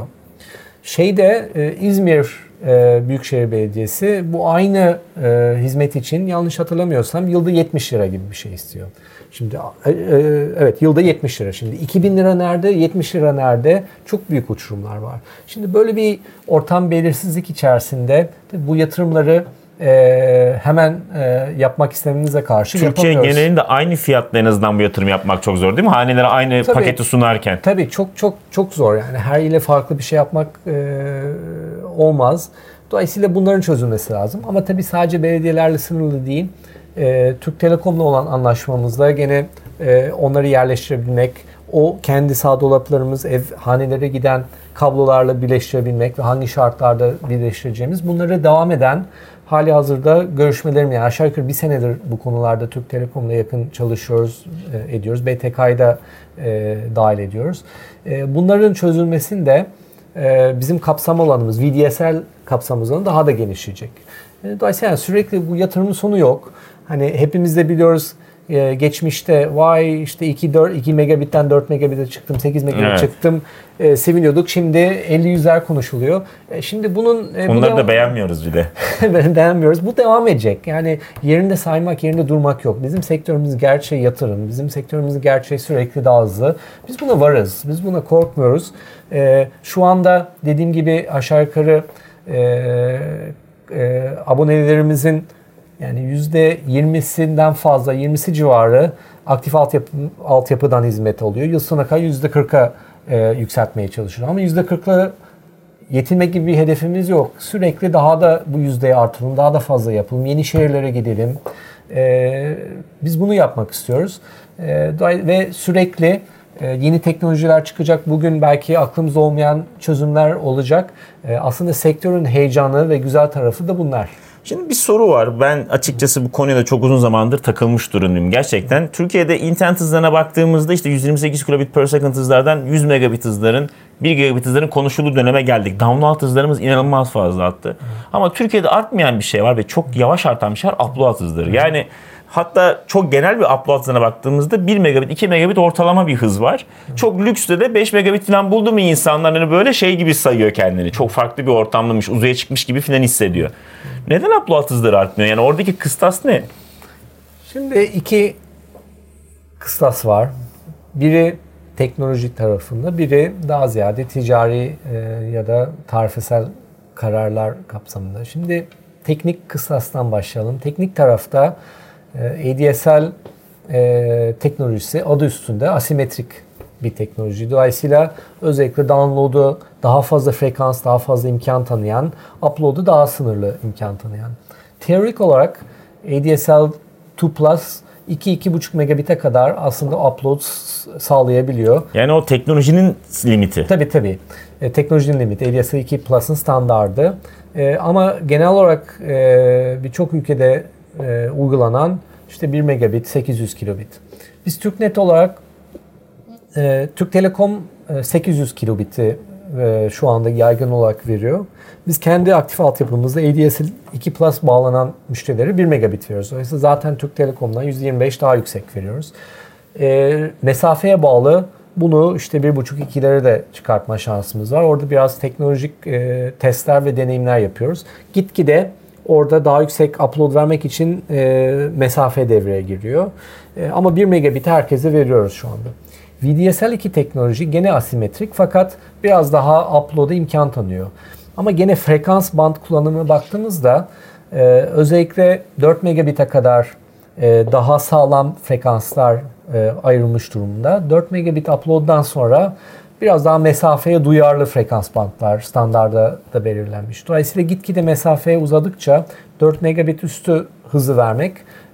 İzmir Büyükşehir Belediyesi bu aynı hizmet için yanlış hatırlamıyorsam yılda 70 lira gibi bir şey istiyor. Şimdi evet yılda 70 lira. Şimdi 2000 lira nerede, 70 lira nerede? Çok büyük uçurumlar var. Şimdi böyle bir ortam belirsizlik içerisinde bu yatırımları hemen yapmak istemenize karşı
Türkiye
yapamıyoruz.
Türkiye genelinde aynı fiyatla en azından bu yatırım yapmak çok zor değil mi? Hanelere aynı paketi sunarken.
Tabii çok zor yani. Her ile farklı bir şey yapmak olmaz. Dolayısıyla bunların çözülmesi lazım. Ama tabii sadece belediyelerle sınırlı değil. Türk Telekom'la olan anlaşmamızda gene onları yerleştirebilmek, o kendi sağ dolaplarımız, hanelere giden kablolarla birleştirebilmek ve hangi şartlarda birleştireceğimiz, bunları devam eden hali hazırda görüşmelerim, yani aşağı yukarı bir senedir bu konularda Türk Telekom'la yakın çalışıyoruz, ediyoruz. BTK'yı da dahil ediyoruz. Bunların çözülmesinde bizim kapsam alanımız, VDSL kapsam alanı daha da genişleyecek. Dolayısıyla yani sürekli bu yatırımın sonu yok. Hani hepimiz de biliyoruz, geçmişte vay işte 2 megabitten 4 megabit'e çıktım, 8 megabit çıktım, seviniyorduk. Şimdi 50-100'ler konuşuluyor. Şimdi
bunları da beğenmiyoruz bir de.
Beğenmiyoruz. Bu devam edecek. Yani yerinde saymak, yerinde durmak yok. Bizim sektörümüz gerçeği yatırım. Bizim sektörümüzün gerçeği sürekli daha hızlı. Biz buna varız. Biz buna korkmuyoruz. Şu anda dediğim gibi aşağı yukarı abonelerimizin yani %20'sinden fazla, 20'si civarı aktif altyapıdan hizmet alıyor. Yıl sonuna kadar %40'a yükseltmeye çalışıyor. Ama %40'la yetinmek gibi bir hedefimiz yok. Sürekli daha da bu yüzdeyi artıralım, daha da fazla yapalım, yeni şehirlere gidelim. Biz bunu yapmak istiyoruz. Ve sürekli yeni teknolojiler çıkacak. Bugün belki aklımızda olmayan çözümler olacak. Aslında sektörün heyecanı ve güzel tarafı da bunlar.
Şimdi bir soru var. Ben açıkçası bu konuya da çok uzun zamandır takılmış durumdayım. Gerçekten Türkiye'de internet hızlarına baktığımızda işte 128 kilobit per second hızlardan 100 megabit hızların, 1 gigabit hızların konuşulduğu döneme geldik. Download hızlarımız inanılmaz fazla arttı. Ama Türkiye'de artmayan bir şey var ve çok yavaş artan bir şey var, upload hızları. Yani hatta çok genel bir upload hızına baktığımızda 1 megabit, 2 megabit ortalama bir hız var. Çok lükste de 5 megabit falan buldu mu insanlar hani böyle şey gibi sayıyor kendini. Çok farklı bir ortamlamış, uzaya çıkmış gibi falan hissediyor. Neden upload hızları artmıyor? Yani oradaki kıstas ne?
Şimdi iki kıstas var. Biri teknoloji tarafında, biri daha ziyade ticari ya da tarifesel kararlar kapsamında. Şimdi teknik kıstastan başlayalım. Teknik tarafta ADSL teknolojisi adı üstünde asimetrik bir teknoloji. Dolayısıyla özellikle download'u daha fazla frekans, daha fazla imkan tanıyan, upload'u daha sınırlı imkan tanıyan. Teorik olarak ADSL 2 Plus 2-2,5 megabit'e kadar aslında upload sağlayabiliyor.
Yani o teknolojinin limiti.
Tabii. Teknolojinin limiti. ADSL 2 Plus'ın standardı. Ama genel olarak birçok ülkede uygulanan işte 1 megabit, 800 kilobit. Biz TürkNet olarak Türk Telekom 800 kilobit'i şu anda yaygın olarak veriyor. Biz kendi aktif altyapımızda ADSL 2 Plus bağlanan müşterilere 1 megabit veriyoruz. Dolayısıyla zaten Türk Telekom'dan %25 daha yüksek veriyoruz. Mesafeye bağlı bunu işte 1,5-2'lere de çıkartma şansımız var. Orada biraz teknolojik testler ve deneyimler yapıyoruz. Gitgide orada daha yüksek upload vermek için mesafe devreye giriyor. Ama 1 megabit herkese veriyoruz şu anda. VDSL 2 teknoloji gene asimetrik fakat biraz daha upload'a imkan tanıyor. Ama gene frekans band kullanımına baktığımızda özellikle 4 megabit'e kadar daha sağlam frekanslar ayrılmış durumda. 4 megabit upload'dan sonra biraz daha mesafeye duyarlı frekans bantlar standarda da belirlenmiş. Dolayısıyla gitgide mesafeye uzadıkça 4 megabit üstü hızı vermek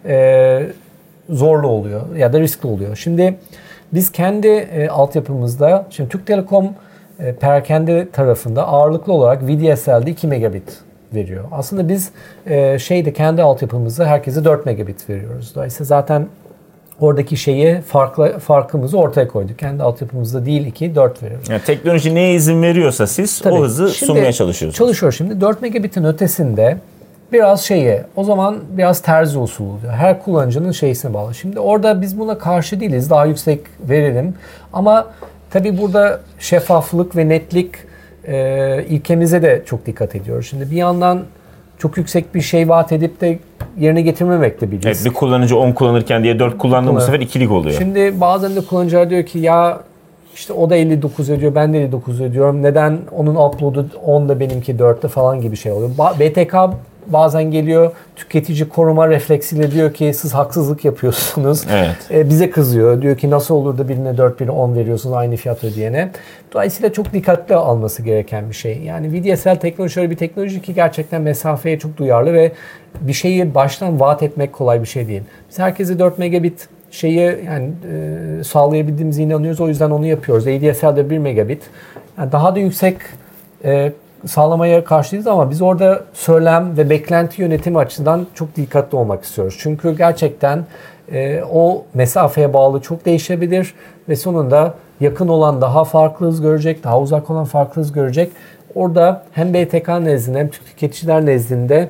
zorlu oluyor ya da riskli oluyor. Şimdi biz kendi altyapımızda, şimdi Türk Telekom perakende tarafında ağırlıklı olarak VDSL'de 2 megabit veriyor. Aslında biz kendi altyapımızda herkese 4 megabit veriyoruz. Dolayısıyla zaten oradaki farkımızı ortaya koyduk. Kendi altyapımızda değil 2, 4 veriyoruz.
Yani teknoloji neye izin veriyorsa siz tabii, o hızı sunmaya çalışıyorsunuz.
Çalışıyor şimdi. 4 megabitin ötesinde biraz o zaman biraz terzi usulü oluyor. Her kullanıcının şeysine bağlı. Şimdi orada biz buna karşı değiliz. Daha yüksek verelim. Ama tabii burada şeffaflık ve netlik ilkemize de çok dikkat ediyoruz. Şimdi bir yandan çok yüksek bir şey vaat edip de yerine getirmemek de bir risk.
Evet, bir kullanıcı 10 kullanırken diye 4 kullandığım bu sefer ikilik oluyor.
Şimdi bazen de kullanıcılar diyor ki ya işte o da 59 ediyor, ben de 59 ediyorum. Neden onun upload'u 10'da benimki 4'te falan gibi şey oluyor. BTK bazen geliyor tüketici koruma refleksiyle diyor ki siz haksızlık yapıyorsunuz.
Evet.
Bize kızıyor. Diyor ki nasıl olur da birine 4 birine 10 veriyorsunuz aynı fiyat ödeyene. Dolayısıyla çok dikkatli alması gereken bir şey. Yani VDSL teknoloji öyle bir teknoloji ki gerçekten mesafeye çok duyarlı ve bir şeyi baştan vaat etmek kolay bir şey değil. Biz herkese 4 megabit şeyi yani sağlayabildiğimize inanıyoruz. O yüzden onu yapıyoruz. ADSL'de 1 megabit. Yani daha da yüksek sağlamaya karşıyız ama biz orada söylem ve beklenti yönetimi açısından çok dikkatli olmak istiyoruz. Çünkü gerçekten o mesafeye bağlı çok değişebilir ve sonunda yakın olan daha farklı hız görecek, daha uzak olan farklı hız görecek. Orada hem BTK nezdinde hem tüketiciler nezdinde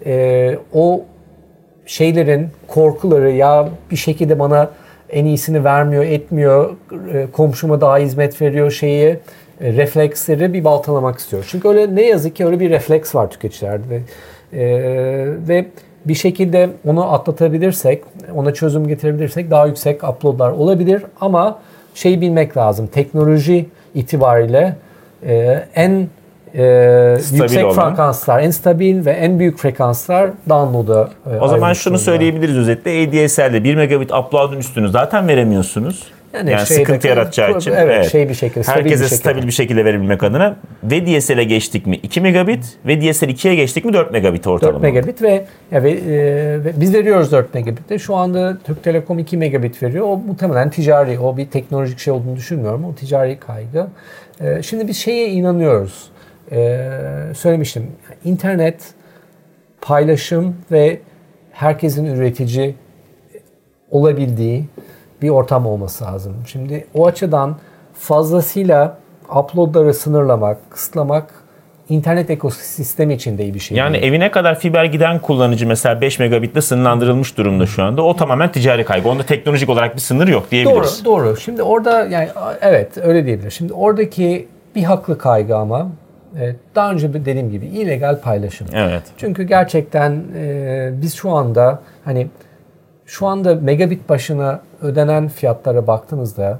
o şeylerin korkuları ya bir şekilde bana en iyisini vermiyor, etmiyor, komşuma daha hizmet veriyor refleksleri bir baltalamak istiyoruz. Çünkü öyle ne yazık ki öyle bir refleks var tüketicilerde ve bir şekilde onu atlatabilirsek, ona çözüm getirebilirsek daha yüksek uploadlar olabilir ama bilmek lazım. Teknoloji itibariyle en yüksek frekanslar, en stabil ve en büyük frekanslar download'a
o zaman şunu söyleyebiliriz özetle. ADSL'de 1 megabit upload'un üstünü zaten veremiyorsunuz. Yani sıkıntı yaratacağı için.
Evet. Bir şekilde,
herkese stabil bir şekilde verebilmek adına. VDSL'e geçtik mi 2 megabit, VDSL 2'ye geçtik mi 4 megabit ortalama.
4 megabit ve biz veriyoruz 4 megabitte. Şu anda Türk Telekom 2 megabit veriyor. O muhtemelen ticari, o bir teknolojik şey olduğunu düşünmüyorum. O ticari kaygı. Şimdi biz inanıyoruz. Söylemiştim. İnternet, paylaşım ve herkesin üretici olabildiği bir ortam olması lazım. Şimdi o açıdan fazlasıyla uploadları sınırlamak, kısıtlamak internet ekosistemi için de iyi bir şey.
Yani değil. Evine kadar fiber giden kullanıcı mesela 5 megabitle sınırlandırılmış durumda şu anda. O tamamen ticari kaygı. Onda teknolojik olarak bir sınır yok diyebiliriz.
Doğru. Şimdi orada evet öyle diyebiliriz. Şimdi oradaki bir haklı kaygı ama daha önce dediğim gibi illegal paylaşım.
Evet.
Çünkü gerçekten biz şu anda megabit başına ödenen fiyatlara baktığınızda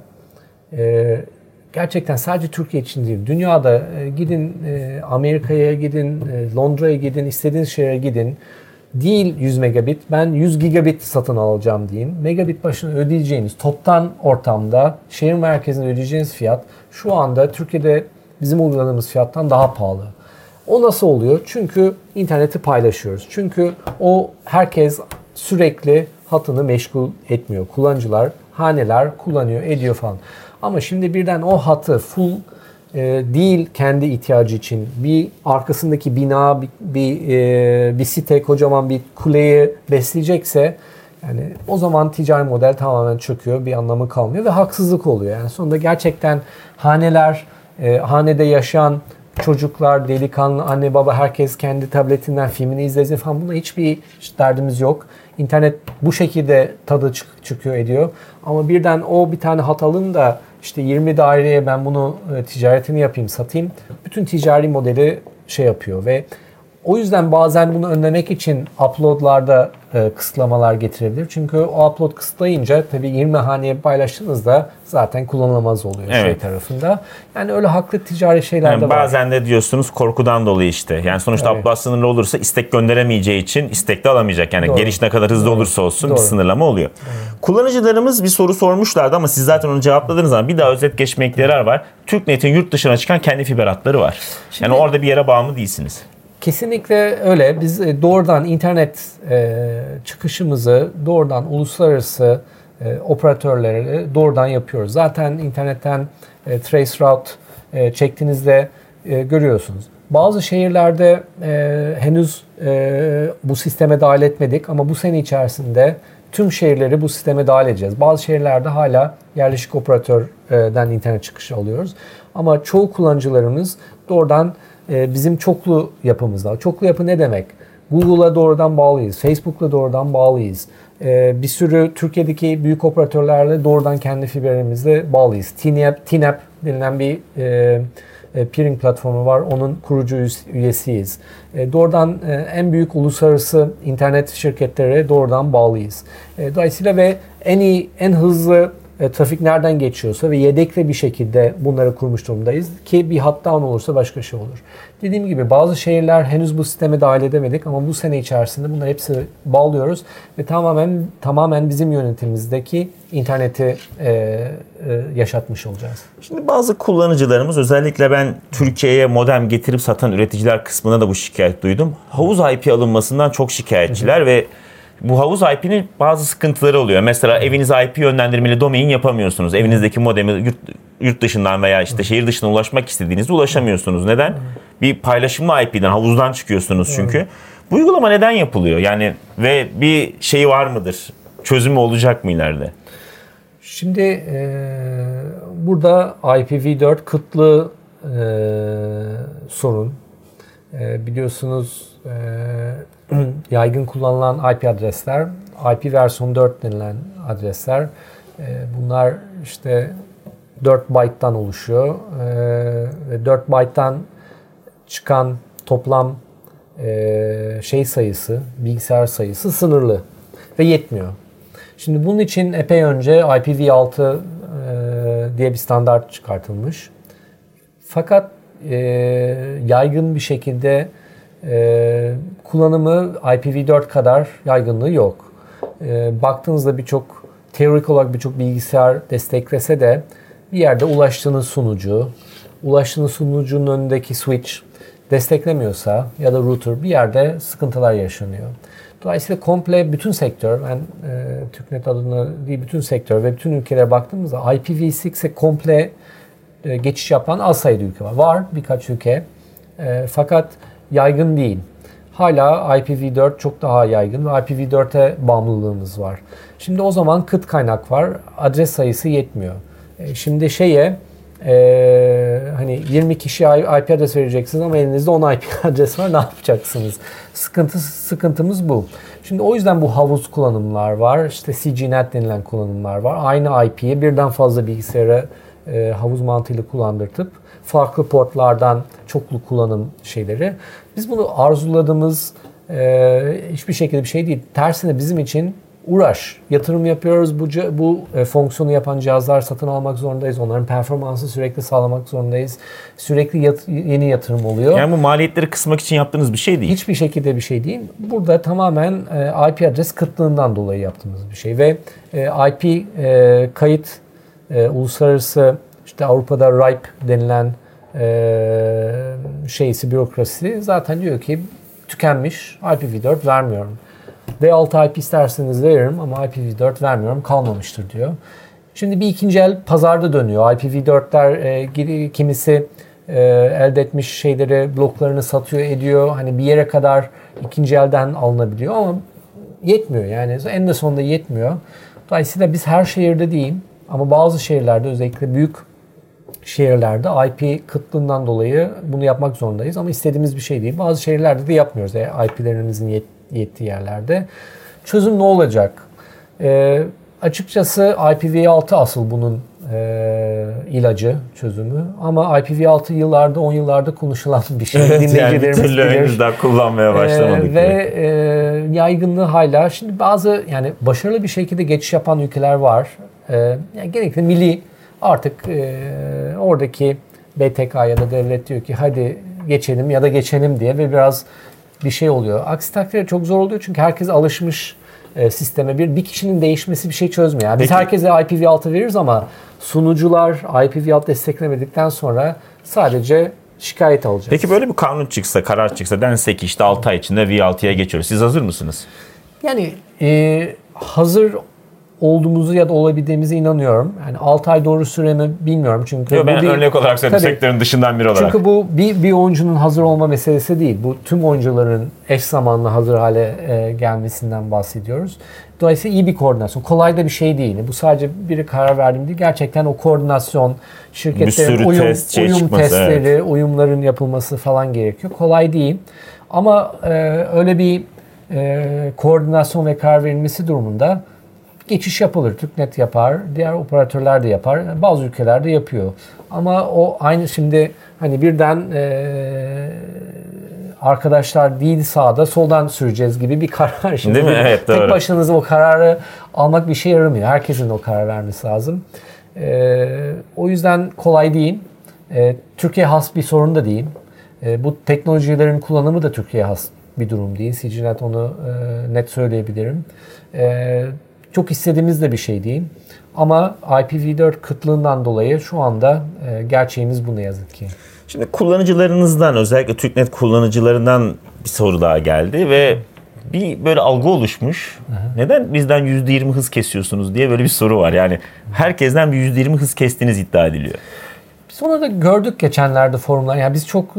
gerçekten sadece Türkiye için değil, dünyada gidin Amerika'ya gidin, Londra'ya gidin, istediğiniz şehre gidin. Değil 100 megabit, ben 100 gigabit satın alacağım deyin. Megabit başına ödeyeceğiniz toptan ortamda şehir merkezinde ödeyeceğiniz fiyat şu anda Türkiye'de bizim uyguladığımız fiyattan daha pahalı. O nasıl oluyor? Çünkü interneti paylaşıyoruz. Çünkü herkes sürekli hatını meşgul etmiyor. Kullanıcılar, haneler kullanıyor, ediyor falan. Ama şimdi birden o hatı full değil kendi ihtiyacı için bir arkasındaki bina, bir site, kocaman bir kuleyi besleyecekse yani o zaman ticari model tamamen çöküyor, bir anlamı kalmıyor ve haksızlık oluyor. Yani sonunda gerçekten haneler, hanede yaşayan çocuklar, delikanlı, anne baba herkes kendi tabletinden filmini izlesin falan buna hiçbir derdimiz yok. İnternet bu şekilde tadı çıkıyor ediyor. Ama birden bir tane hat alın da 20 daireye ben bunu ticaretini yapayım, satayım. Bütün ticari modeli yapıyor ve o yüzden bazen bunu önlemek için uploadlarda kısıtlamalar getirebilir. Çünkü o upload kısıtlayınca tabii 20 haneye paylaştığınızda zaten kullanılamaz oluyor tarafında. Yani öyle haklı ticari şeyler de var.
Bazen de diyorsunuz korkudan dolayı Yani sonuçta upload sınırlı olursa istek gönderemeyeceği için istek de alamayacak. Yani geliş ne kadar hızlı olursa olsun bir sınırlama oluyor. Kullanıcılarımız bir soru sormuşlardı ama siz zaten onu cevapladınız ama bir daha özet geçmekte yarar var. TürkNet'in yurt dışına çıkan kendi fiber hatları var. Yani orada bir yere bağımlı değilsiniz.
Kesinlikle öyle. Biz doğrudan internet çıkışımızı doğrudan uluslararası operatörlere doğrudan yapıyoruz. Zaten internetten traceroute çektiğinizde görüyorsunuz. Bazı şehirlerde henüz bu sisteme dahil etmedik ama bu sene içerisinde tüm şehirleri bu sisteme dahil edeceğiz. Bazı şehirlerde hala yerleşik operatörden internet çıkışı alıyoruz. Ama çoğu kullanıcılarımız doğrudan bizim çoklu yapımızda. Çoklu yapı ne demek? Google'a doğrudan bağlıyız. Facebook'la doğrudan bağlıyız. Bir sürü Türkiye'deki büyük operatörlerle doğrudan kendi fiberimizle bağlıyız. TNAP denilen bir peering platformu var. Onun kurucu üyesiyiz. Doğrudan en büyük uluslararası internet şirketlere doğrudan bağlıyız. Dolayısıyla ve en hızlı trafik nereden geçiyorsa ve yedekli bir şekilde bunları kurmuş durumdayız ki bir hat down olursa başka şey olur. Dediğim gibi bazı şehirler henüz bu sisteme dahil edemedik ama bu sene içerisinde bunları hepsi bağlıyoruz ve tamamen bizim yönetimimizdeki interneti yaşatmış olacağız.
Şimdi bazı kullanıcılarımız, özellikle ben Türkiye'ye modem getirip satan üreticiler kısmına da bu şikayet duydum. Havuz IP alınmasından çok şikayetçiler ve bu havuz IP'nin bazı sıkıntıları oluyor. Mesela evinize IP yönlendirmeli domain yapamıyorsunuz. Evinizdeki modemi yurt dışından veya işte şehir dışına ulaşmak istediğinizde ulaşamıyorsunuz. Neden? Bir paylaşımlı IP'den, havuzdan çıkıyorsunuz çünkü. Bu uygulama neden yapılıyor? Yani ve bir şey var mıdır? Çözümü olacak mı ileride?
Şimdi burada IPv4 kıtlığı sorun. Biliyorsunuz yaygın kullanılan IP adresler, IP versiyon 4 denilen adresler. Bunlar işte 4 byte'dan oluşuyor. Ve 4 byte'dan çıkan toplam sayısı, bilgisayar sayısı sınırlı ve yetmiyor. Şimdi bunun için epey önce IPv6 diye bir standart çıkartılmış. Fakat yaygın bir şekilde kullanımı IPv4 kadar yaygınlığı yok. Baktığınızda teorik olarak birçok bilgisayar desteklese de bir yerde ulaştığınız sunucunun önündeki switch desteklemiyorsa ya da router bir yerde sıkıntılar yaşanıyor. Dolayısıyla komple bütün sektör, ben TürkNet adına değil bütün sektör ve bütün ülkelere baktığımızda IPv6'e komple geçiş yapan az sayıda ülke var. Var birkaç ülke fakat yaygın değil. Hala IPv4 çok daha yaygın ve IPv4'e bağımlılığımız var. Şimdi o zaman kıt kaynak var. Adres sayısı yetmiyor. Şimdi hani 20 kişiye IP adres vereceksiniz ama elinizde 10 IP adres var. Ne yapacaksınız? Sıkıntımız bu. Şimdi o yüzden bu havuz kullanımlar var. İşte CGNet denilen kullanımlar var. Aynı IP'yi birden fazla bilgisayara havuz mantığıyla kullandırtıp farklı portlardan çoklu kullanım şeyleri. Biz bunu arzuladığımız hiçbir şekilde bir şey değil. Tersine bizim için uğraş. Yatırım yapıyoruz. Bu fonksiyonu yapan cihazlar satın almak zorundayız. Onların performansını sürekli sağlamak zorundayız. Sürekli yeni yatırım oluyor.
Yani bu maliyetleri kısmak için yaptığınız bir şey değil.
Hiçbir şekilde bir şey değil. Burada tamamen IP adres kıtlığından dolayı yaptığımız bir şey. Ve IP kayıt uluslararası işte Avrupa'da RIPE denilen bürokrasi zaten diyor ki tükenmiş, IPv4 vermiyorum. V6 IP isterseniz veririm ama IPv4 vermiyorum, kalmamıştır diyor. Şimdi bir ikinci el pazarda dönüyor. IPv4'ler kimisi elde etmiş bloklarını satıyor ediyor. Hani bir yere kadar ikinci elden alınabiliyor ama yetmiyor yani en sonunda yetmiyor. Dolayısıyla biz her şehirde değil ama bazı şehirlerde özellikle büyük şehirlerde IP kıtlığından dolayı bunu yapmak zorundayız ama istediğimiz bir şey değil. Bazı şehirlerde de yapmıyoruz IP'lerimizin yettiği yerlerde. Çözüm ne olacak? Açıkçası IPv6 asıl bunun ilacı, çözümü. Ama IPv6 yıllarda, 10 yıllarda konuşulan bir şey.
Dinleyicilerimiz yani bilir. Henüz daha kullanmaya başlamadık.
Ve yaygınlığı hala. Şimdi bazı başarılı bir şekilde geçiş yapan ülkeler var. Genellikle milli artık oradaki BTK ya da devlet diyor ki hadi geçelim ya da geçelim diye ve biraz bir şey oluyor. Aksi takdirde çok zor oluyor çünkü herkes alışmış sisteme. Bir kişinin değişmesi bir şey çözmüyor. Yani biz herkese IPv6 veririz ama sunucular IPv6 desteklemedikten sonra sadece şikayet alacağız.
Peki böyle bir kanun çıksa, karar çıksa dense ki işte 6 ay içinde V6'ya geçiyoruz. Siz hazır mısınız?
Yani hazır olduğumuzu ya da olabildiğimize inanıyorum. Yani 6 ay doğru süre mi bilmiyorum. Çünkü
ben örnek olarak söyledim sektörün dışından biri olarak.
Çünkü bu bir oyuncunun hazır olma meselesi değil. Bu tüm oyuncuların eş zamanlı hazır hale gelmesinden bahsediyoruz. Dolayısıyla iyi bir koordinasyon. Kolay da bir şey değil. Bu sadece biri karar verdiğim değil. Gerçekten o koordinasyon, şirketlerin uyum testleri, uyumların yapılması falan gerekiyor. Kolay değil. Ama öyle bir koordinasyon ve karar verilmesi durumunda geçiş yapılır. TürkNet yapar, diğer operatörler de yapar. Bazı ülkelerde yapıyor. Ama o aynı şimdi birden arkadaşlar değil sağda soldan süreceğiz gibi bir karar. Şimdi
değil mi? Evet, doğru.
Tek başınıza o kararı almak bir şey yaramıyor. Herkesin o karar vermesi lazım. O yüzden kolay değil. Türkiye has bir sorun da değil. Bu teknolojilerin kullanımı da Türkiye has bir durum değil. CGNet onu net söyleyebilirim. Çok istediğimiz de bir şey değil. Ama IPv4 kıtlığından dolayı şu anda gerçeğimiz bu ne yazık ki.
Şimdi kullanıcılarınızdan, özellikle TürkNet kullanıcılarından bir soru daha geldi ve bir böyle algı oluşmuş. Neden bizden %20 hız kesiyorsunuz diye böyle bir soru var. Yani herkesten bir %20 hız kestiğiniz iddia ediliyor.
Biz onu da gördük geçenlerde forumlar. Yani biz çok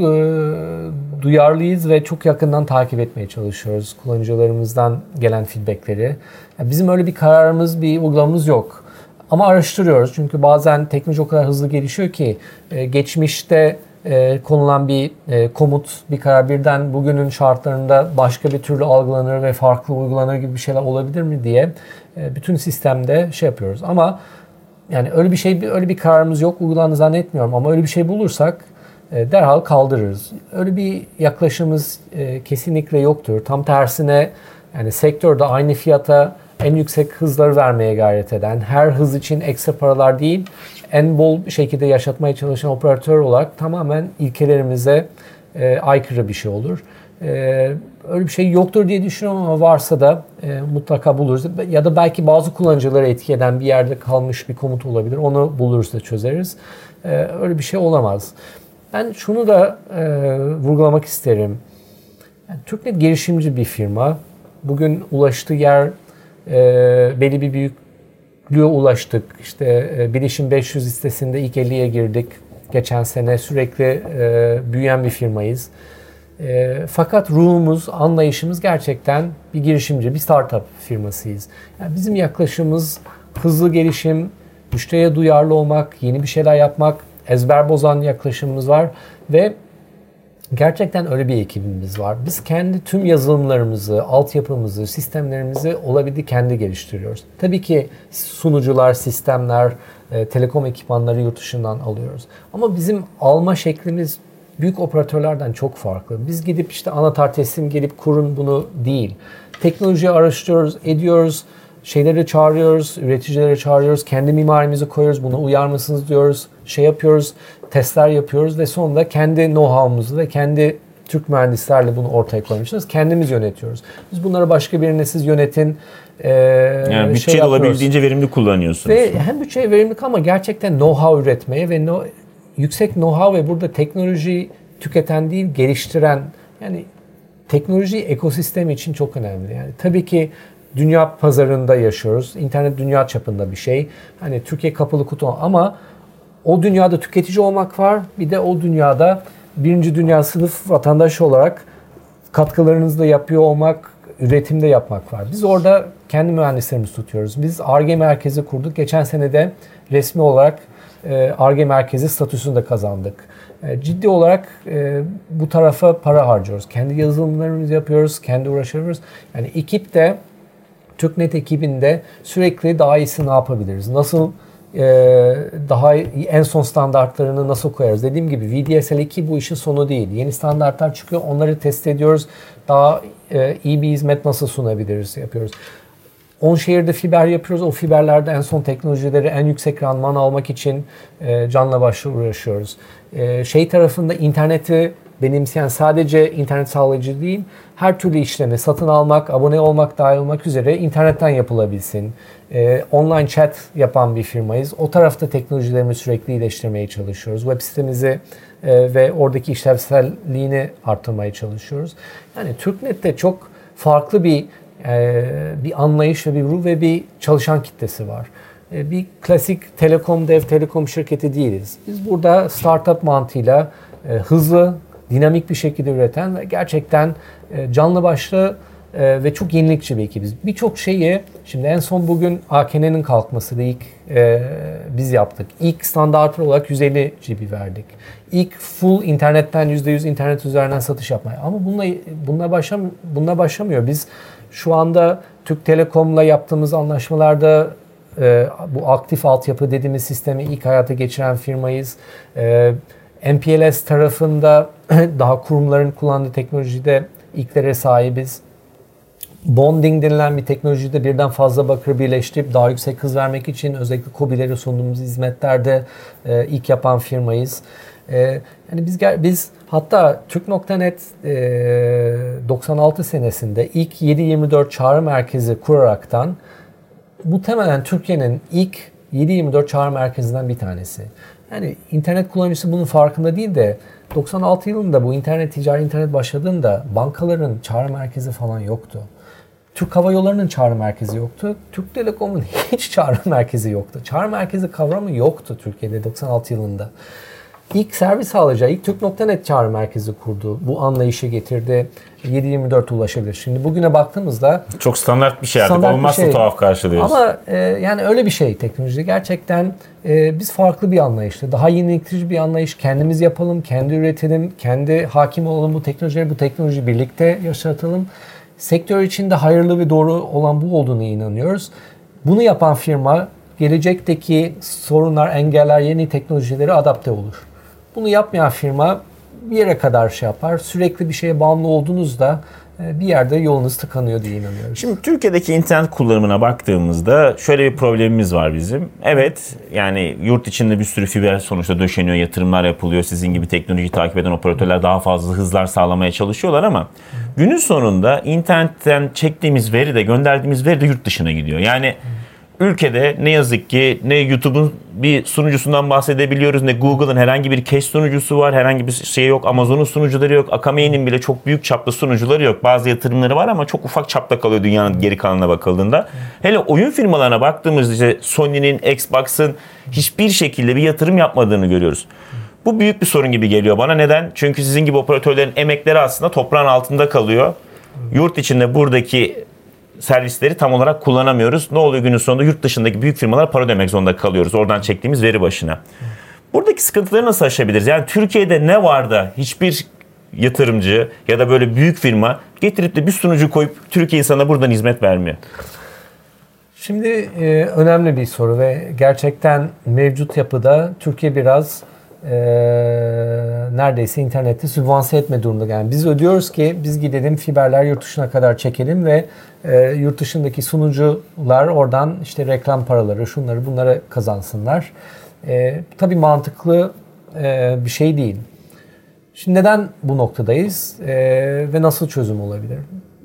duyarlıyız ve çok yakından takip etmeye çalışıyoruz kullanıcılarımızdan gelen feedbackleri. Yani bizim öyle bir kararımız, bir uygulamamız yok. Ama araştırıyoruz çünkü bazen teknoloji o kadar hızlı gelişiyor ki geçmişte konulan bir komut, bir karar birden bugünün şartlarında başka bir türlü algılanır ve farklı uygulanır gibi bir şeyler olabilir mi diye bütün sistemde şey yapıyoruz. Ama yani öyle bir kararımız yok, uygulandığını zannetmiyorum ama öyle bir şey bulursak derhal kaldırırız. Öyle bir yaklaşımımız kesinlikle yoktur. Tam tersine yani sektörde aynı fiyata en yüksek hızları vermeye gayret eden, her hız için ekstra paralar değil, en bol şekilde yaşatmaya çalışan operatör olarak tamamen ilkelerimize aykırı bir şey olur. Öyle bir şey yoktur diye düşünüyorum ama varsa da mutlaka buluruz. Ya da belki bazı kullanıcıları etki eden bir yerde kalmış bir komut olabilir. Onu buluruz da çözeriz. Öyle bir şey olamaz. Ben şunu da vurgulamak isterim. Yani TürkNet girişimci bir firma. Bugün ulaştığı yer belli bir büyüklüğe ulaştık. İşte Bilişim 500 listesinde ilk 50'ye girdik. Geçen sene sürekli büyüyen bir firmayız. Fakat ruhumuz, anlayışımız gerçekten bir girişimci, bir startup firmasıyız. Yani bizim yaklaşımımız hızlı gelişim, müşteriye duyarlı olmak, yeni bir şeyler yapmak, ezber bozan yaklaşımımız var ve gerçekten öyle bir ekibimiz var. Biz kendi tüm yazılımlarımızı, altyapımızı, sistemlerimizi olabildiği kendi geliştiriyoruz. Tabii ki sunucular, sistemler, telekom ekipmanları yurt dışından alıyoruz. Ama bizim alma şeklimiz büyük operatörlerden çok farklı. Biz gidip işte anahtar teslim gelip kurun bunu değil. Teknolojiyi araştırıyoruz, ediyoruz, şeyleri çağırıyoruz, üreticileri çağırıyoruz, kendi mimarimizi koyuyoruz, buna uyar mısınız diyoruz, şey yapıyoruz, testler yapıyoruz ve sonunda kendi know-how'umuzu ve kendi Türk mühendislerle bunu ortaya koymuşuz. Kendimiz yönetiyoruz. Biz bunları başka birine siz yönetin.
Yani bütçeyi olabildiğince verimli kullanıyorsunuz.
Ve hem bütçeye verimlilik ama gerçekten know-how üretmeye ve yüksek know-how ve burada teknolojiyi tüketen değil, geliştiren, yani teknoloji ekosistemi için çok önemli. Yani tabii ki dünya pazarında yaşıyoruz. İnternet dünya çapında bir şey. Hani Türkiye kapalı kutu ama o dünyada tüketici olmak var. Bir de o dünyada birinci dünya sınıf vatandaş olarak katkılarınızı da yapıyor olmak, üretimde yapmak var. Biz orada kendi mühendislerimizi tutuyoruz. Biz Ar-Ge merkezi kurduk. Geçen sene de resmi olarak Ar-Ge merkezi statüsünü de kazandık. Ciddi olarak bu tarafa para harcıyoruz. Kendi yazılımlarımızı yapıyoruz, kendi uğraşıyoruz. Yani ekip de TürkNet ekibinde sürekli daha iyisi ne yapabiliriz? Nasıl daha en son standartlarını nasıl koyarız? Dediğim gibi VDSL2 bu işin sonu değil. Yeni standartlar çıkıyor. Onları test ediyoruz. Daha iyi bir hizmet nasıl sunabiliriz yapıyoruz. 10 şehirde fiber yapıyoruz. O fiberlerde en son teknolojileri en yüksek randıman almak için canla başla uğraşıyoruz. Şey tarafında interneti benimseyen sadece internet sağlayıcı değil, her türlü işlemi satın almak, abone olmak, dahil olmak üzere internetten yapılabilsin. Online chat yapan bir firmayız. O tarafta teknolojilerimizi sürekli iyileştirmeye çalışıyoruz. Web sitemizi ve oradaki işlevselliğini arttırmaya çalışıyoruz. Yani TürkNet'te çok farklı bir anlayış ve bir ruh ve bir çalışan kitlesi var. Bir klasik telekom, dev telekom şirketi değiliz. Biz burada startup mantığıyla hızlı, dinamik bir şekilde üreten ve gerçekten canlı başlı ve çok yenilikçi bir ekibiz. Birçok şeyi, şimdi en son bugün AKN'nin kalkmasını ilk biz yaptık. İlk standart olarak 150 GB verdik. İlk full internetten %100 internet üzerinden satış yapmaya. Ama bununla başlamıyor. Biz şu anda Türk Telekom'la yaptığımız anlaşmalarda bu aktif altyapı dediğimiz sistemi ilk hayata geçiren firmayız. MPLS tarafında daha kurumların kullandığı teknolojide ilklere sahibiz. Bonding denilen bir teknolojide birden fazla bakır birleştirip daha yüksek hız vermek için özellikle KOBİ'lere sunduğumuz hizmetlerde ilk yapan firmayız. Yani biz hatta Türk.net 96 senesinde ilk 7/24 çağrı merkezi kuraraktan muhtemelen Türkiye'nin ilk 7/24 çağrı merkezinden bir tanesi. Yani internet kullanıcısı bunun farkında değil de 96 yılında bu ticari internet başladığında bankaların çağrı merkezi falan yoktu. Türk Hava Yolları'nın çağrı merkezi yoktu. Türk Telekom'un hiç çağrı merkezi yoktu. Çağrı merkezi kavramı yoktu Türkiye'de 96 yılında. İlk servis sağlayacağı, ilk Türk.net çağrı merkezi kurdu. Bu anlayışı getirdi. 7/24 ulaşabilir. Şimdi bugüne baktığımızda
çok standart bir şey artık. Olmazsa tuhaf karşılıyoruz.
Ama yani öyle bir şey teknoloji. Gerçekten biz farklı bir anlayışla, daha yenilikçi bir anlayış. Kendimiz yapalım, kendi üretelim, kendi hakim olalım bu teknolojiyi birlikte yaşatalım. Sektör için de hayırlı ve doğru olan bu olduğunu inanıyoruz. Bunu yapan firma gelecekteki sorunlar, engeller, yeni teknolojileri adapte olur. Bunu yapmayan firma bir yere kadar yapar. Sürekli bir şeye bağımlı olduğunuzda bir yerde yolunuz tıkanıyor diye inanıyorum.
Şimdi Türkiye'deki internet kullanımına baktığımızda şöyle bir problemimiz var bizim. Evet, yani yurt içinde bir sürü fiber sonuçta döşeniyor, yatırımlar yapılıyor. Sizin gibi teknolojiyi takip eden operatörler daha fazla hızlar sağlamaya çalışıyorlar ama günün sonunda internetten çektiğimiz veri de gönderdiğimiz veri de yurt dışına gidiyor. Yani ülkede ne yazık ki ne YouTube'un bir sunucusundan bahsedebiliyoruz, ne Google'ın herhangi bir cache sunucusu var, herhangi bir şey yok, Amazon'un sunucuları yok, Akame'nin bile çok büyük çaplı sunucuları yok. Bazı yatırımları var ama çok ufak çapta kalıyor dünyanın geri kalanına bakıldığında. Hele oyun firmalarına baktığımızda işte Sony'nin, Xbox'ın hiçbir şekilde bir yatırım yapmadığını görüyoruz. Bu büyük bir sorun gibi geliyor bana. Neden? Çünkü sizin gibi operatörlerin emekleri aslında toprağın altında kalıyor. Yurt içinde buradaki servisleri tam olarak kullanamıyoruz. Ne oluyor günün sonunda? Yurt dışındaki büyük firmalara para ödemek zorunda kalıyoruz. Oradan çektiğimiz veri başına. Buradaki sıkıntıları nasıl aşabiliriz? Yani Türkiye'de ne var da hiçbir yatırımcı ya da böyle büyük firma getirip de bir sunucu koyup Türkiye insana buradan hizmet vermiyor?
Şimdi önemli bir soru ve gerçekten mevcut yapıda Türkiye biraz neredeyse interneti sübvanse etme durumda. Yani biz ödüyoruz ki biz gidelim fiberler yurt dışına kadar çekelim ve yurt dışındaki sunucular oradan işte reklam paraları, şunları bunları kazansınlar. Tabii mantıklı bir şey değil. Şimdi neden bu noktadayız ve nasıl çözüm olabilir?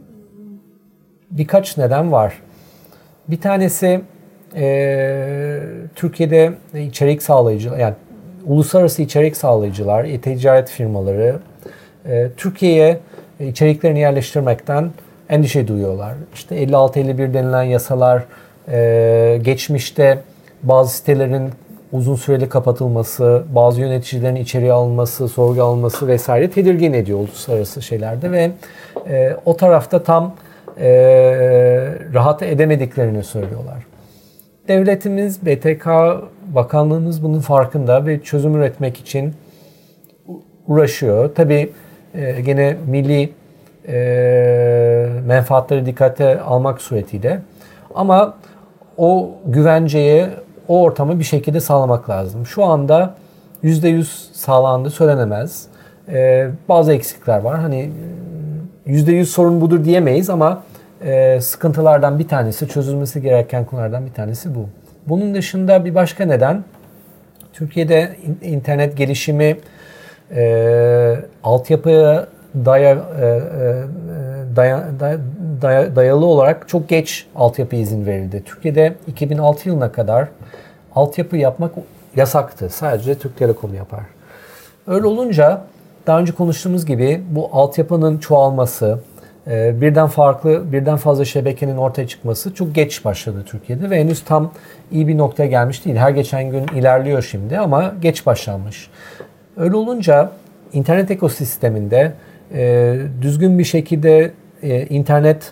Birkaç neden var. Bir tanesi Türkiye'de içerik sağlayıcılar, yani uluslararası içerik sağlayıcılar, ticaret firmaları Türkiye'ye içeriklerini yerleştirmekten endişe duyuyorlar. İşte 56-51 denilen yasalar, geçmişte bazı sitelerin uzun süreli kapatılması, bazı yöneticilerin içeriye alınması, sorgu alınması vesaire tedirgin ediyor uluslararası şeylerde ve o tarafta tam rahat edemediklerini söylüyorlar. Devletimiz, BTK, bakanlığımız bunun farkında ve çözüm üretmek için uğraşıyor. Tabii gene milli menfaatleri dikkate almak suretiyle. Ama o güvenceyi, o ortamı bir şekilde sağlamak lazım. Şu anda %100 sağlandığı söylenemez. Bazı eksikler var. Hani %100 sorun budur diyemeyiz ama sıkıntılardan bir tanesi, çözülmesi gereken konulardan bir tanesi bu. Bunun dışında bir başka neden, Türkiye'de internet gelişimi altyapıya dayalı olarak çok geç altyapı izin verildi. Türkiye'de 2006 yılına kadar altyapı yapmak yasaktı. Sadece Türk Telekom yapar. Öyle olunca daha önce konuştuğumuz gibi bu altyapının çoğalması, birden fazla şebekenin ortaya çıkması çok geç başladı Türkiye'de ve henüz tam iyi bir noktaya gelmiş değil. Her geçen gün ilerliyor şimdi ama geç başlanmış. Öyle olunca internet ekosisteminde düzgün bir şekilde internet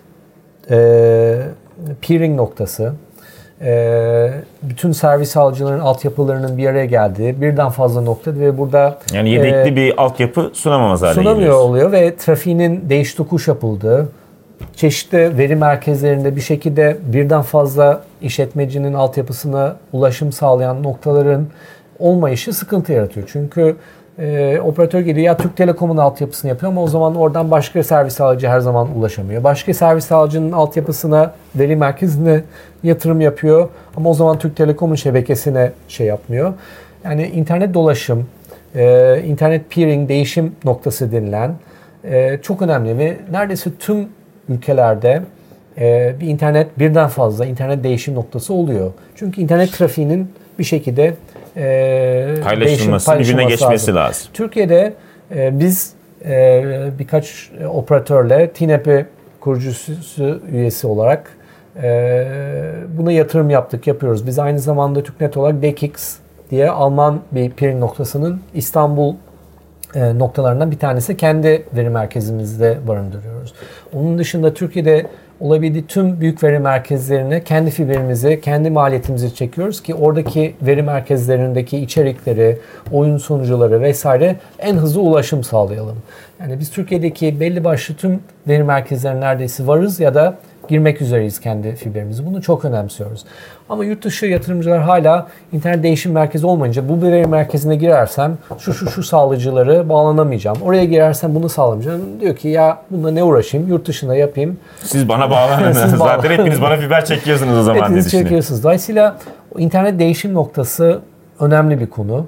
peering noktası, bütün servis alıcıların altyapılarının bir araya geldiği birden fazla nokta ve burada
yani yedekli bir altyapı sunamamaz hale
sunamıyor
geliyoruz.
oluyor ve trafiğinin değiş tokuş yapıldığı, çeşitli veri merkezlerinde bir şekilde birden fazla işletmecinin altyapısına ulaşım sağlayan noktaların olmayışı sıkıntı yaratıyor. Çünkü operatör geliyor ya Türk Telekom'un altyapısını yapıyor ama o zaman oradan başka servis sağlayıcı her zaman ulaşamıyor. Başka servis sağlayıcının altyapısına, veri merkezine yatırım yapıyor ama o zaman Türk Telekom'un şebekesine şey yapmıyor. Yani internet dolaşım, internet peering, değişim noktası denilen çok önemli ve neredeyse tüm ülkelerde bir internet, birden fazla internet değişim noktası oluyor. Çünkü internet trafiğinin bir şekilde
paylaşılması, birbirine geçmesi lazım.
Türkiye'de biz birkaç operatörle TNP kurucusu üyesi olarak buna yatırım yapıyoruz. Biz aynı zamanda TürkNet olarak DKIX diye Alman bir peering noktasının İstanbul noktalarından bir tanesi kendi veri merkezimizde barındırıyoruz. Onun dışında Türkiye'de olabildiği tüm büyük veri merkezlerine kendi fiberimizi, kendi maliyetimizi çekiyoruz ki oradaki veri merkezlerindeki içerikleri, oyun sunucuları vesaire en hızlı ulaşım sağlayalım. Yani biz Türkiye'deki belli başlı tüm veri merkezlerine neredeyse varız ya da girmek üzereyiz kendi fiberimizi. Bunu çok önemsiyoruz. Ama yurt dışı yatırımcılar hala internet değişim merkezi olmayınca bu veri merkezine girersem şu sağlayıcıları bağlanamayacağım. Oraya girersem bunu sağlamayacağım. Diyor ki ya bununla ne uğraşayım? Yurt dışında yapayım.
Siz bana bağlanın. Zaten hepiniz bana fiber çekiyorsunuz o zaman.
Hepiniz çekiyorsunuz. Dolayısıyla internet değişim noktası önemli bir konu.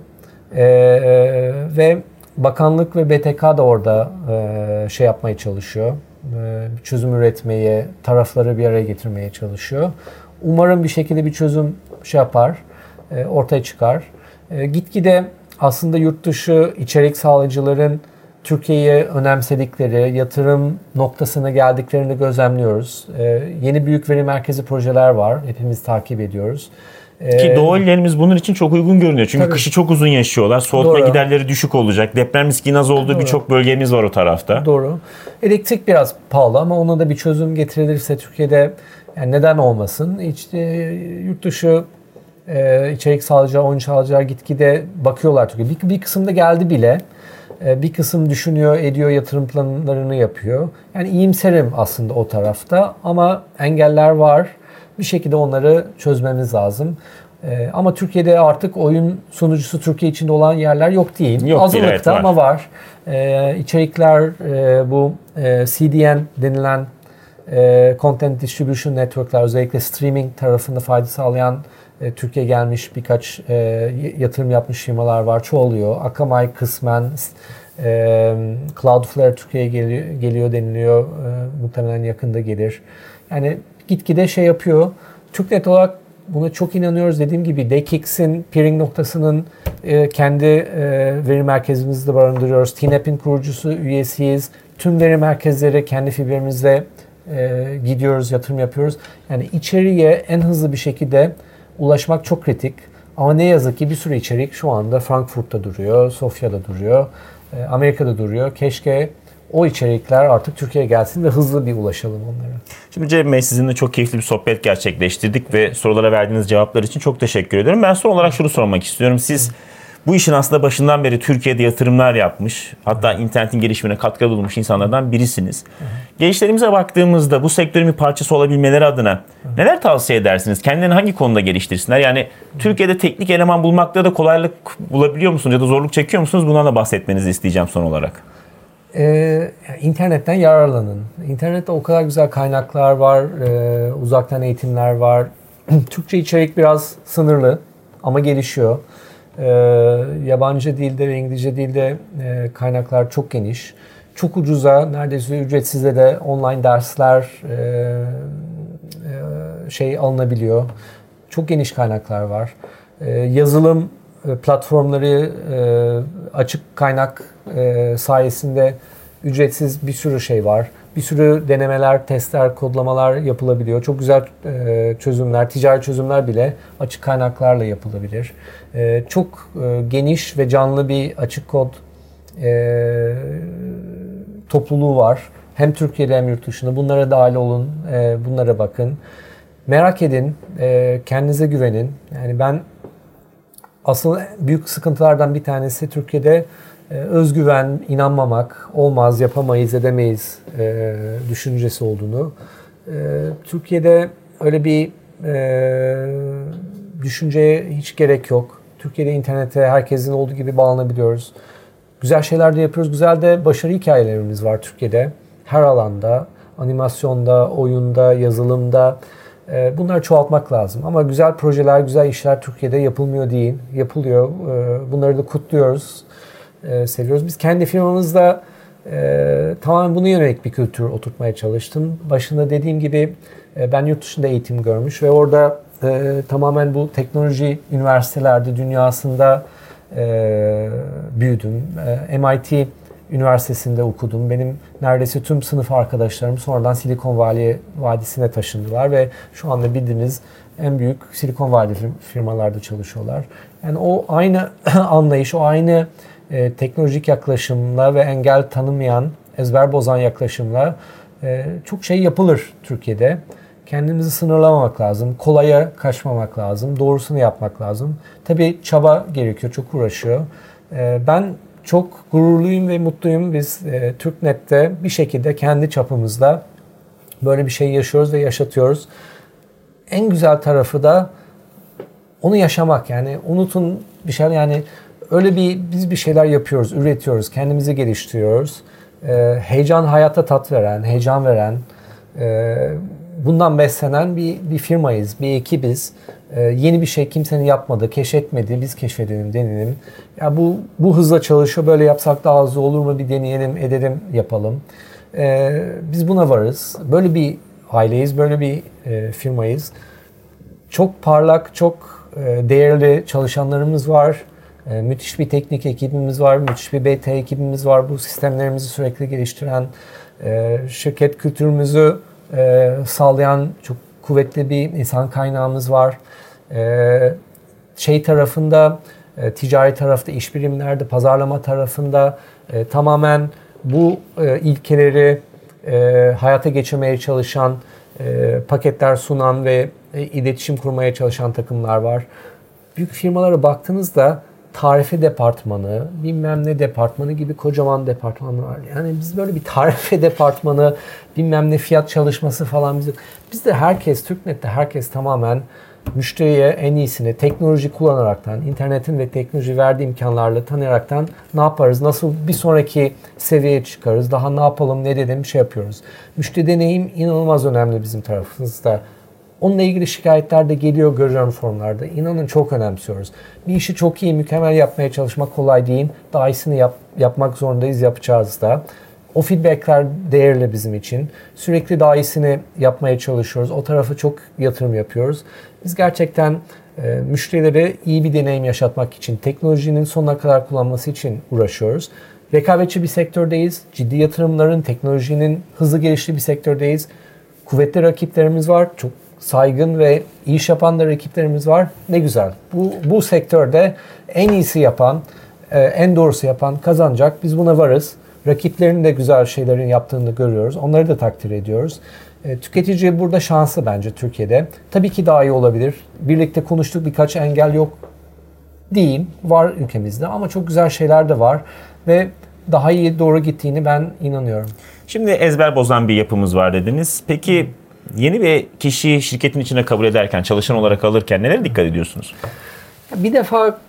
Ve bakanlık ve BTK da orada şey yapmaya çalışıyor. Çözüm üretmeye, tarafları bir araya getirmeye çalışıyor. Umarım bir şekilde bir çözüm şey yapar, ortaya çıkar. Gitgide aslında yurt dışı içerik sağlayıcıların Türkiye'ye önemsedikleri, yatırım noktasına geldiklerini gözlemliyoruz. Yeni büyük veri merkezi projeler var. Hepimiz takip ediyoruz.
Ki doğu illerimiz bunun için çok uygun görünüyor. Çünkü kışı çok uzun yaşıyorlar. Soğutma giderleri düşük olacak. Deprem riskinin az olduğu birçok bölgemiz var o tarafta.
Doğru. Elektrik biraz pahalı ama ona da bir çözüm getirilirse Türkiye'de yani neden olmasın? Yurt dışı içerik sağlayıcılar, oyun sağlayıcılar gitgide bakıyorlar Türkiye'ye. Bir kısımda geldi bile. Bir kısım düşünüyor, ediyor, yatırım planlarını yapıyor. Yani iyimserim aslında o tarafta ama engeller var. Bir şekilde onları çözmemiz lazım. Ama Türkiye'de artık oyun sunucusu Türkiye içinde olan yerler yok değil.
Yok,
azınlıkta
evet,
ama var. İçerikler bu CDN denilen Content Distribution Network'ler özellikle streaming tarafında fayda sağlayan Türkiye'ye gelmiş birkaç yatırım yapmış firmalar var. Çoğalıyor. Akamai kısmen, Cloudflare Türkiye'ye geliyor deniliyor. Muhtemelen yakında gelir. Yani gitgide şey yapıyor. TürkNet olarak buna çok inanıyoruz. Dediğim gibi DKIX'in peering noktasının kendi veri merkezimizde barındırıyoruz. TNAP'in kurucusu üyesiyiz. Tüm veri merkezleri kendi fiberimizde gidiyoruz, yatırım yapıyoruz. Yani içeriye en hızlı bir şekilde ulaşmak çok kritik. Ama ne yazık ki bir sürü içerik şu anda Frankfurt'ta duruyor, Sofya'da duruyor, Amerika'da duruyor. Keşke o içerikler artık Türkiye'ye gelsin ve hızlı bir ulaşalım onlara.
Şimdi Cem Bey, sizinle çok keyifli bir sohbet gerçekleştirdik ve sorulara verdiğiniz cevaplar için çok teşekkür ediyorum. Ben son olarak şunu sormak istiyorum. Siz bu işin aslında başından beri Türkiye'de yatırımlar yapmış, hatta internetin gelişimine katkıda bulunmuş insanlardan birisiniz. Gençlerimize baktığımızda bu sektörün bir parçası olabilmeleri adına neler tavsiye edersiniz? Kendilerini hangi konuda geliştirsinler? Yani Türkiye'de teknik eleman bulmakta da kolaylık bulabiliyor musunuz ya da zorluk çekiyor musunuz? Bundan da bahsetmenizi isteyeceğim son olarak.
İnternetten yararlanın. İnternette o kadar güzel kaynaklar var, uzaktan eğitimler var. Türkçe içerik biraz sınırlı ama gelişiyor. Yabancı dilde ve İngilizce dilde kaynaklar çok geniş. Çok ucuza, neredeyse ücretsiz de online dersler alınabiliyor. Çok geniş kaynaklar var. Yazılım platformları açık kaynak sayesinde ücretsiz bir sürü şey var. Bir sürü denemeler, testler, kodlamalar yapılabiliyor. Çok güzel çözümler, ticari çözümler bile açık kaynaklarla yapılabilir. Çok geniş ve canlı bir açık kod topluluğu var. Hem Türkiye'de hem yurt dışında. Bunlara dahil olun, bunlara bakın. Merak edin, kendinize güvenin. Yani ben aslında büyük sıkıntılardan bir tanesi Türkiye'de özgüven, inanmamak, olmaz, yapamayız, edemeyiz düşüncesi olduğunu. Türkiye'de öyle bir düşünceye hiç gerek yok. Türkiye'de internete herkesin olduğu gibi bağlanabiliyoruz. Güzel şeyler de yapıyoruz. Güzel de başarı hikayelerimiz var Türkiye'de. Her alanda, animasyonda, oyunda, yazılımda. Bunları çoğaltmak lazım. Ama güzel projeler, güzel işler Türkiye'de yapılmıyor değil. Yapılıyor. Bunları da kutluyoruz. Seviyoruz. Biz kendi firmamızda tamamen buna yönelik bir kültür oturtmaya çalıştım. Başında dediğim gibi ben yurt dışında eğitim görmüş ve orada tamamen bu teknoloji üniversitelerde dünyasında büyüdüm. MIT Üniversitesi'nde okudum. Benim neredeyse tüm sınıf arkadaşlarım sonradan Silikon Vadisi'ne taşındılar ve şu anda bildiğiniz en büyük Silikon Vadi firmalarda çalışıyorlar. Yani o aynı anlayış, o aynı teknolojik yaklaşımla ve engel tanımayan, ezber bozan yaklaşımla çok şey yapılır Türkiye'de. Kendimizi sınırlamamak lazım, kolaya kaçmamak lazım, doğrusunu yapmak lazım. Tabii çaba gerekiyor, çok uğraşıyor. Ben çok gururluyum ve mutluyum. Biz TürkNet'te bir şekilde kendi çapımızda böyle bir şey yaşıyoruz ve yaşatıyoruz. En güzel tarafı da onu yaşamak. Yani unutun bir şey, yani öyle biz bir şeyler yapıyoruz, üretiyoruz, kendimizi geliştiriyoruz. Heyecan, hayata tat veren, heyecan veren, bundan beslenen bir firmayız, bir ekibiz. Yeni bir şey kimsenin yapmadığı, keşfetmediği, biz keşfedelim, deneyelim. Ya bu hızla çalışıyor, böyle yapsak daha hızlı olur mu, bir deneyelim, edelim, yapalım. Biz buna varız. Böyle bir aileyiz, böyle bir firmayız. Çok parlak, çok değerli çalışanlarımız var. Müthiş bir teknik ekibimiz var, müthiş bir BT ekibimiz var. Bu sistemlerimizi sürekli geliştiren, şirket kültürümüzü sağlayan çok kuvvetli bir insan kaynağımız var. Tarafında, ticari tarafta, iş birimlerde, pazarlama tarafında tamamen bu ilkeleri hayata geçirmeye çalışan, paketler sunan ve iletişim kurmaya çalışan takımlar var. Büyük firmalara baktığınızda tarife departmanı, bilmem ne departmanı gibi kocaman departmanlar var. Yani biz böyle bir tarife departmanı, bilmem ne fiyat çalışması falan bizde herkes, TürkNet'te herkes tamamen müşteriye en iyisini teknoloji kullanaraktan, internetin ve teknoloji verdiği imkanlarla tanıyaraktan ne yaparız, nasıl bir sonraki seviyeye çıkarız, daha ne yapalım, ne dedim şey yapıyoruz. Müşteri deneyim inanılmaz önemli bizim tarafımızda. Onunla ilgili şikayetler de geliyor, görüyorum forumlarda. İnanın çok önemsiyoruz. Bir işi çok iyi, mükemmel yapmaya çalışmak kolay değil. Daha iyisini yapmak zorundayız, yapacağız da. O feedbackler değerli bizim için. Sürekli daha iyisini yapmaya çalışıyoruz. O tarafı çok yatırım yapıyoruz. Biz gerçekten müşterilere iyi bir deneyim yaşatmak için, teknolojinin sonuna kadar kullanması için uğraşıyoruz. Rekabetçi bir sektördeyiz. Ciddi yatırımların, teknolojinin hızlı geliştiği bir sektördeyiz. Kuvvetli rakiplerimiz var. Çok saygın ve iyi iş yapan da rakiplerimiz var. Ne güzel. Bu sektörde en iyisi yapan, en doğrusu yapan kazanacak. Biz buna varız. Rakiplerin de güzel şeylerin yaptığını görüyoruz. Onları da takdir ediyoruz. Tüketici burada şanslı bence Türkiye'de. Tabii ki daha iyi olabilir. Birlikte konuştuk, birkaç engel yok değil. Var ülkemizde ama çok güzel şeyler de var. Ve daha iyi doğru gittiğini ben inanıyorum.
Şimdi ezber bozan bir yapımız var dediniz. Peki yeni bir kişiyi şirketin içine kabul ederken, çalışan olarak alırken nelere dikkat ediyorsunuz?
Bir defa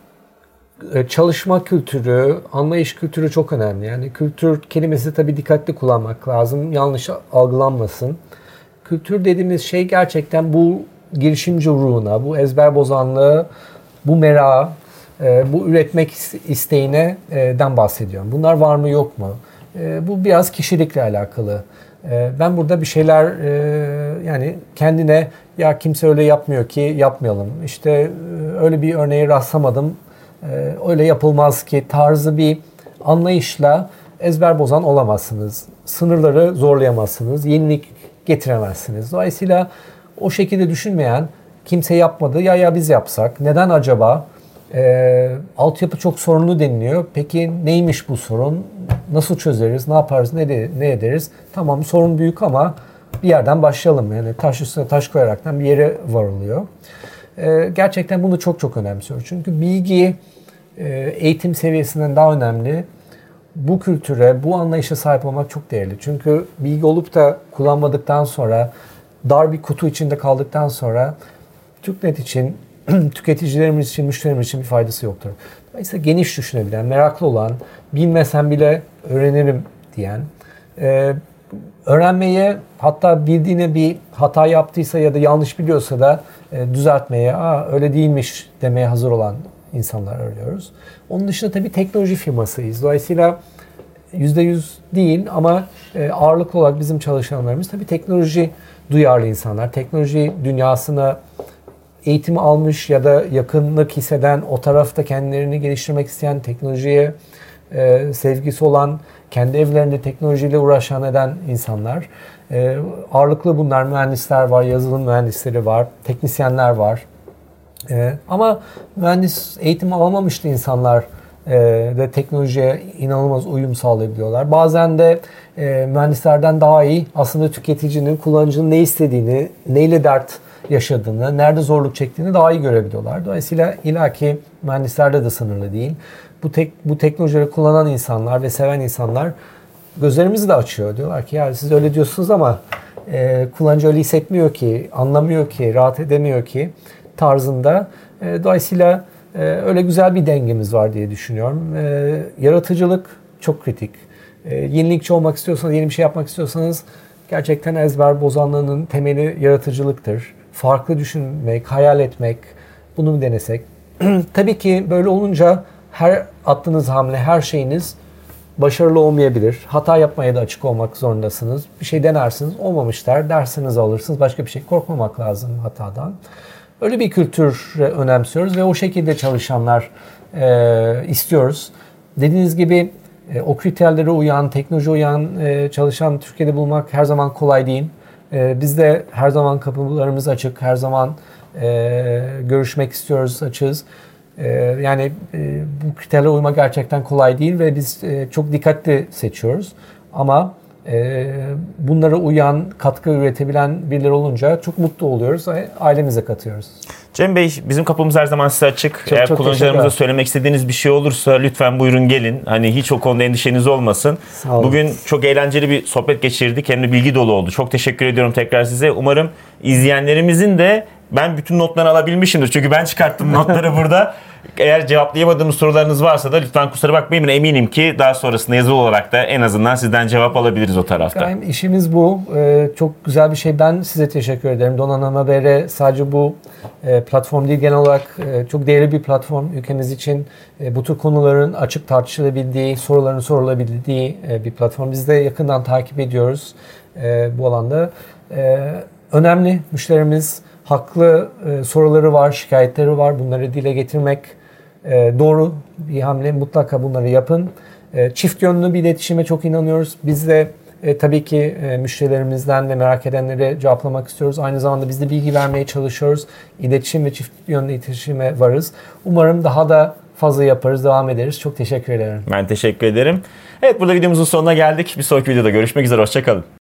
çalışma kültürü, anlayış kültürü çok önemli. Yani kültür kelimesi tabii dikkatli kullanmak lazım. Yanlış algılanmasın. Kültür dediğimiz şey gerçekten bu girişimci ruhuna, bu ezber bozanlığı, bu merağı, bu üretmek isteğinden bahsediyorum. Bunlar var mı yok mu? Bu biraz kişilikle alakalı. Ben burada bir şeyler yani kendine ya kimse öyle yapmıyor ki yapmayalım. İşte öyle bir örneğe rastlamadım. Öyle yapılmaz ki tarzı bir anlayışla ezber bozan olamazsınız. Sınırları zorlayamazsınız. Yenilik getiremezsiniz. Dolayısıyla o şekilde düşünmeyen, kimse yapmadı ya biz yapsak, neden acaba? Altyapı çok sorunlu deniliyor. Peki neymiş bu sorun? Nasıl çözeriz? Ne yaparız? Ne ederiz? Tamam, sorun büyük ama bir yerden başlayalım. Yani taş üstüne taş koyaraktan bir yere varılıyor. Gerçekten bunu çok çok önemsiyor. Çünkü bilgi eğitim seviyesinden daha önemli. Bu kültüre, bu anlayışa sahip olmak çok değerli. Çünkü bilgi olup da kullanmadıktan sonra, dar bir kutu içinde kaldıktan sonra TürkNet için tüketicilerimiz için, müşterilerimiz için bir faydası yoktur. Dolayısıyla geniş düşünebilen, meraklı olan, bilmesem bile öğrenirim diyen, öğrenmeye, hatta bildiğine bir hata yaptıysa ya da yanlış biliyorsa da düzeltmeye, öyle değilmiş demeye hazır olan insanlar arıyoruz. Onun dışında tabii teknoloji firmasıyız. Dolayısıyla %100 değil ama ağırlıklı olarak bizim çalışanlarımız tabii teknoloji duyarlı insanlar. Teknoloji dünyasına eğitimi almış ya da yakınlık hisseden, o tarafta kendilerini geliştirmek isteyen, teknolojiye sevgisi olan, kendi evlerinde teknolojiyle uğraşan eden insanlar. Ağırlıklı bunlar, mühendisler var, yazılım mühendisleri var, teknisyenler var. Ama mühendis eğitimi alamamıştı insanlar ve teknolojiye inanılmaz uyum sağlayabiliyorlar. Bazen de mühendislerden daha iyi aslında tüketicinin, kullanıcının ne istediğini, neyle dert yaşadığını, nerede zorluk çektiğini daha iyi görebiliyorlar. Dolayısıyla ilaki mühendislerde de sınırlı değil. Bu teknolojileri kullanan insanlar ve seven insanlar gözlerimizi de açıyor. Diyorlar ki ya siz öyle diyorsunuz ama kullanıcı öyle hissetmiyor ki, anlamıyor ki, rahat edemiyor ki tarzında. Dolayısıyla öyle güzel bir dengemiz var diye düşünüyorum. Yaratıcılık çok kritik. Yenilikçi olmak istiyorsanız, yeni bir şey yapmak istiyorsanız gerçekten ezber bozanlığının temeli yaratıcılıktır. Farklı düşünmek, hayal etmek, bunu mu denesek? Tabii ki böyle olunca her attığınız hamle, her şeyiniz başarılı olmayabilir. Hata yapmaya da açık olmak zorundasınız. Bir şey denersiniz, olmamış dersinizi alırsınız. Başka bir şey, korkmamak lazım hatadan. Öyle bir kültür önemsiyoruz ve o şekilde çalışanlar istiyoruz. Dediğiniz gibi o kriterlere uyan, teknoloji uyan çalışan Türkiye'de bulmak her zaman kolay değil. Biz de her zaman kapılarımız açık, her zaman görüşmek istiyoruz, açığız. Yani bu kriterlere uymak gerçekten kolay değil ve biz çok dikkatli seçiyoruz. Ama bunlara uyan, katkı üretebilen birileri olunca çok mutlu oluyoruz ve ailemize katıyoruz.
Cem Bey, bizim kapımız her zaman size açık. Eğer
çok
kullanıcılarımıza söylemek istediğiniz bir şey olursa lütfen buyurun gelin. Hani hiç o konuda endişeniz olmasın. Bugün çok eğlenceli bir sohbet geçirdik. Hem de bilgi dolu oldu. Çok teşekkür ediyorum tekrar size. Umarım izleyenlerimizin de ben bütün notlarını alabilmişimdir. Çünkü ben çıkarttım notları burada. Eğer cevaplayamadığımız sorularınız varsa da lütfen kusura bakmayın. Eminim ki daha sonrasında yazılı olarak da en azından sizden cevap alabiliriz o tarafta.
Yani işimiz bu. Çok güzel bir şey. Ben size teşekkür ederim. Donanım Haber'e sadece bu platform değil, genel olarak çok değerli bir platform. Ülkemiz için bu tür konuların açık tartışılabildiği, soruların sorulabildiği bir platform. Biz de yakından takip ediyoruz bu alanda. Önemli, müşterimiz haklı soruları var, şikayetleri var. Bunları dile getirmek doğru bir hamle. Mutlaka bunları yapın. Çift yönlü bir iletişime çok inanıyoruz. Biz de tabii ki müşterilerimizden ve merak edenlere cevaplamak istiyoruz. Aynı zamanda biz de bilgi vermeye çalışıyoruz. İletişim ve çift yönlü iletişime varız. Umarım daha da fazla yaparız, devam ederiz. Çok teşekkür ederim.
Ben teşekkür ederim. Evet, burada videomuzun sonuna geldik. Bir sonraki videoda görüşmek üzere. Hoşça kalın.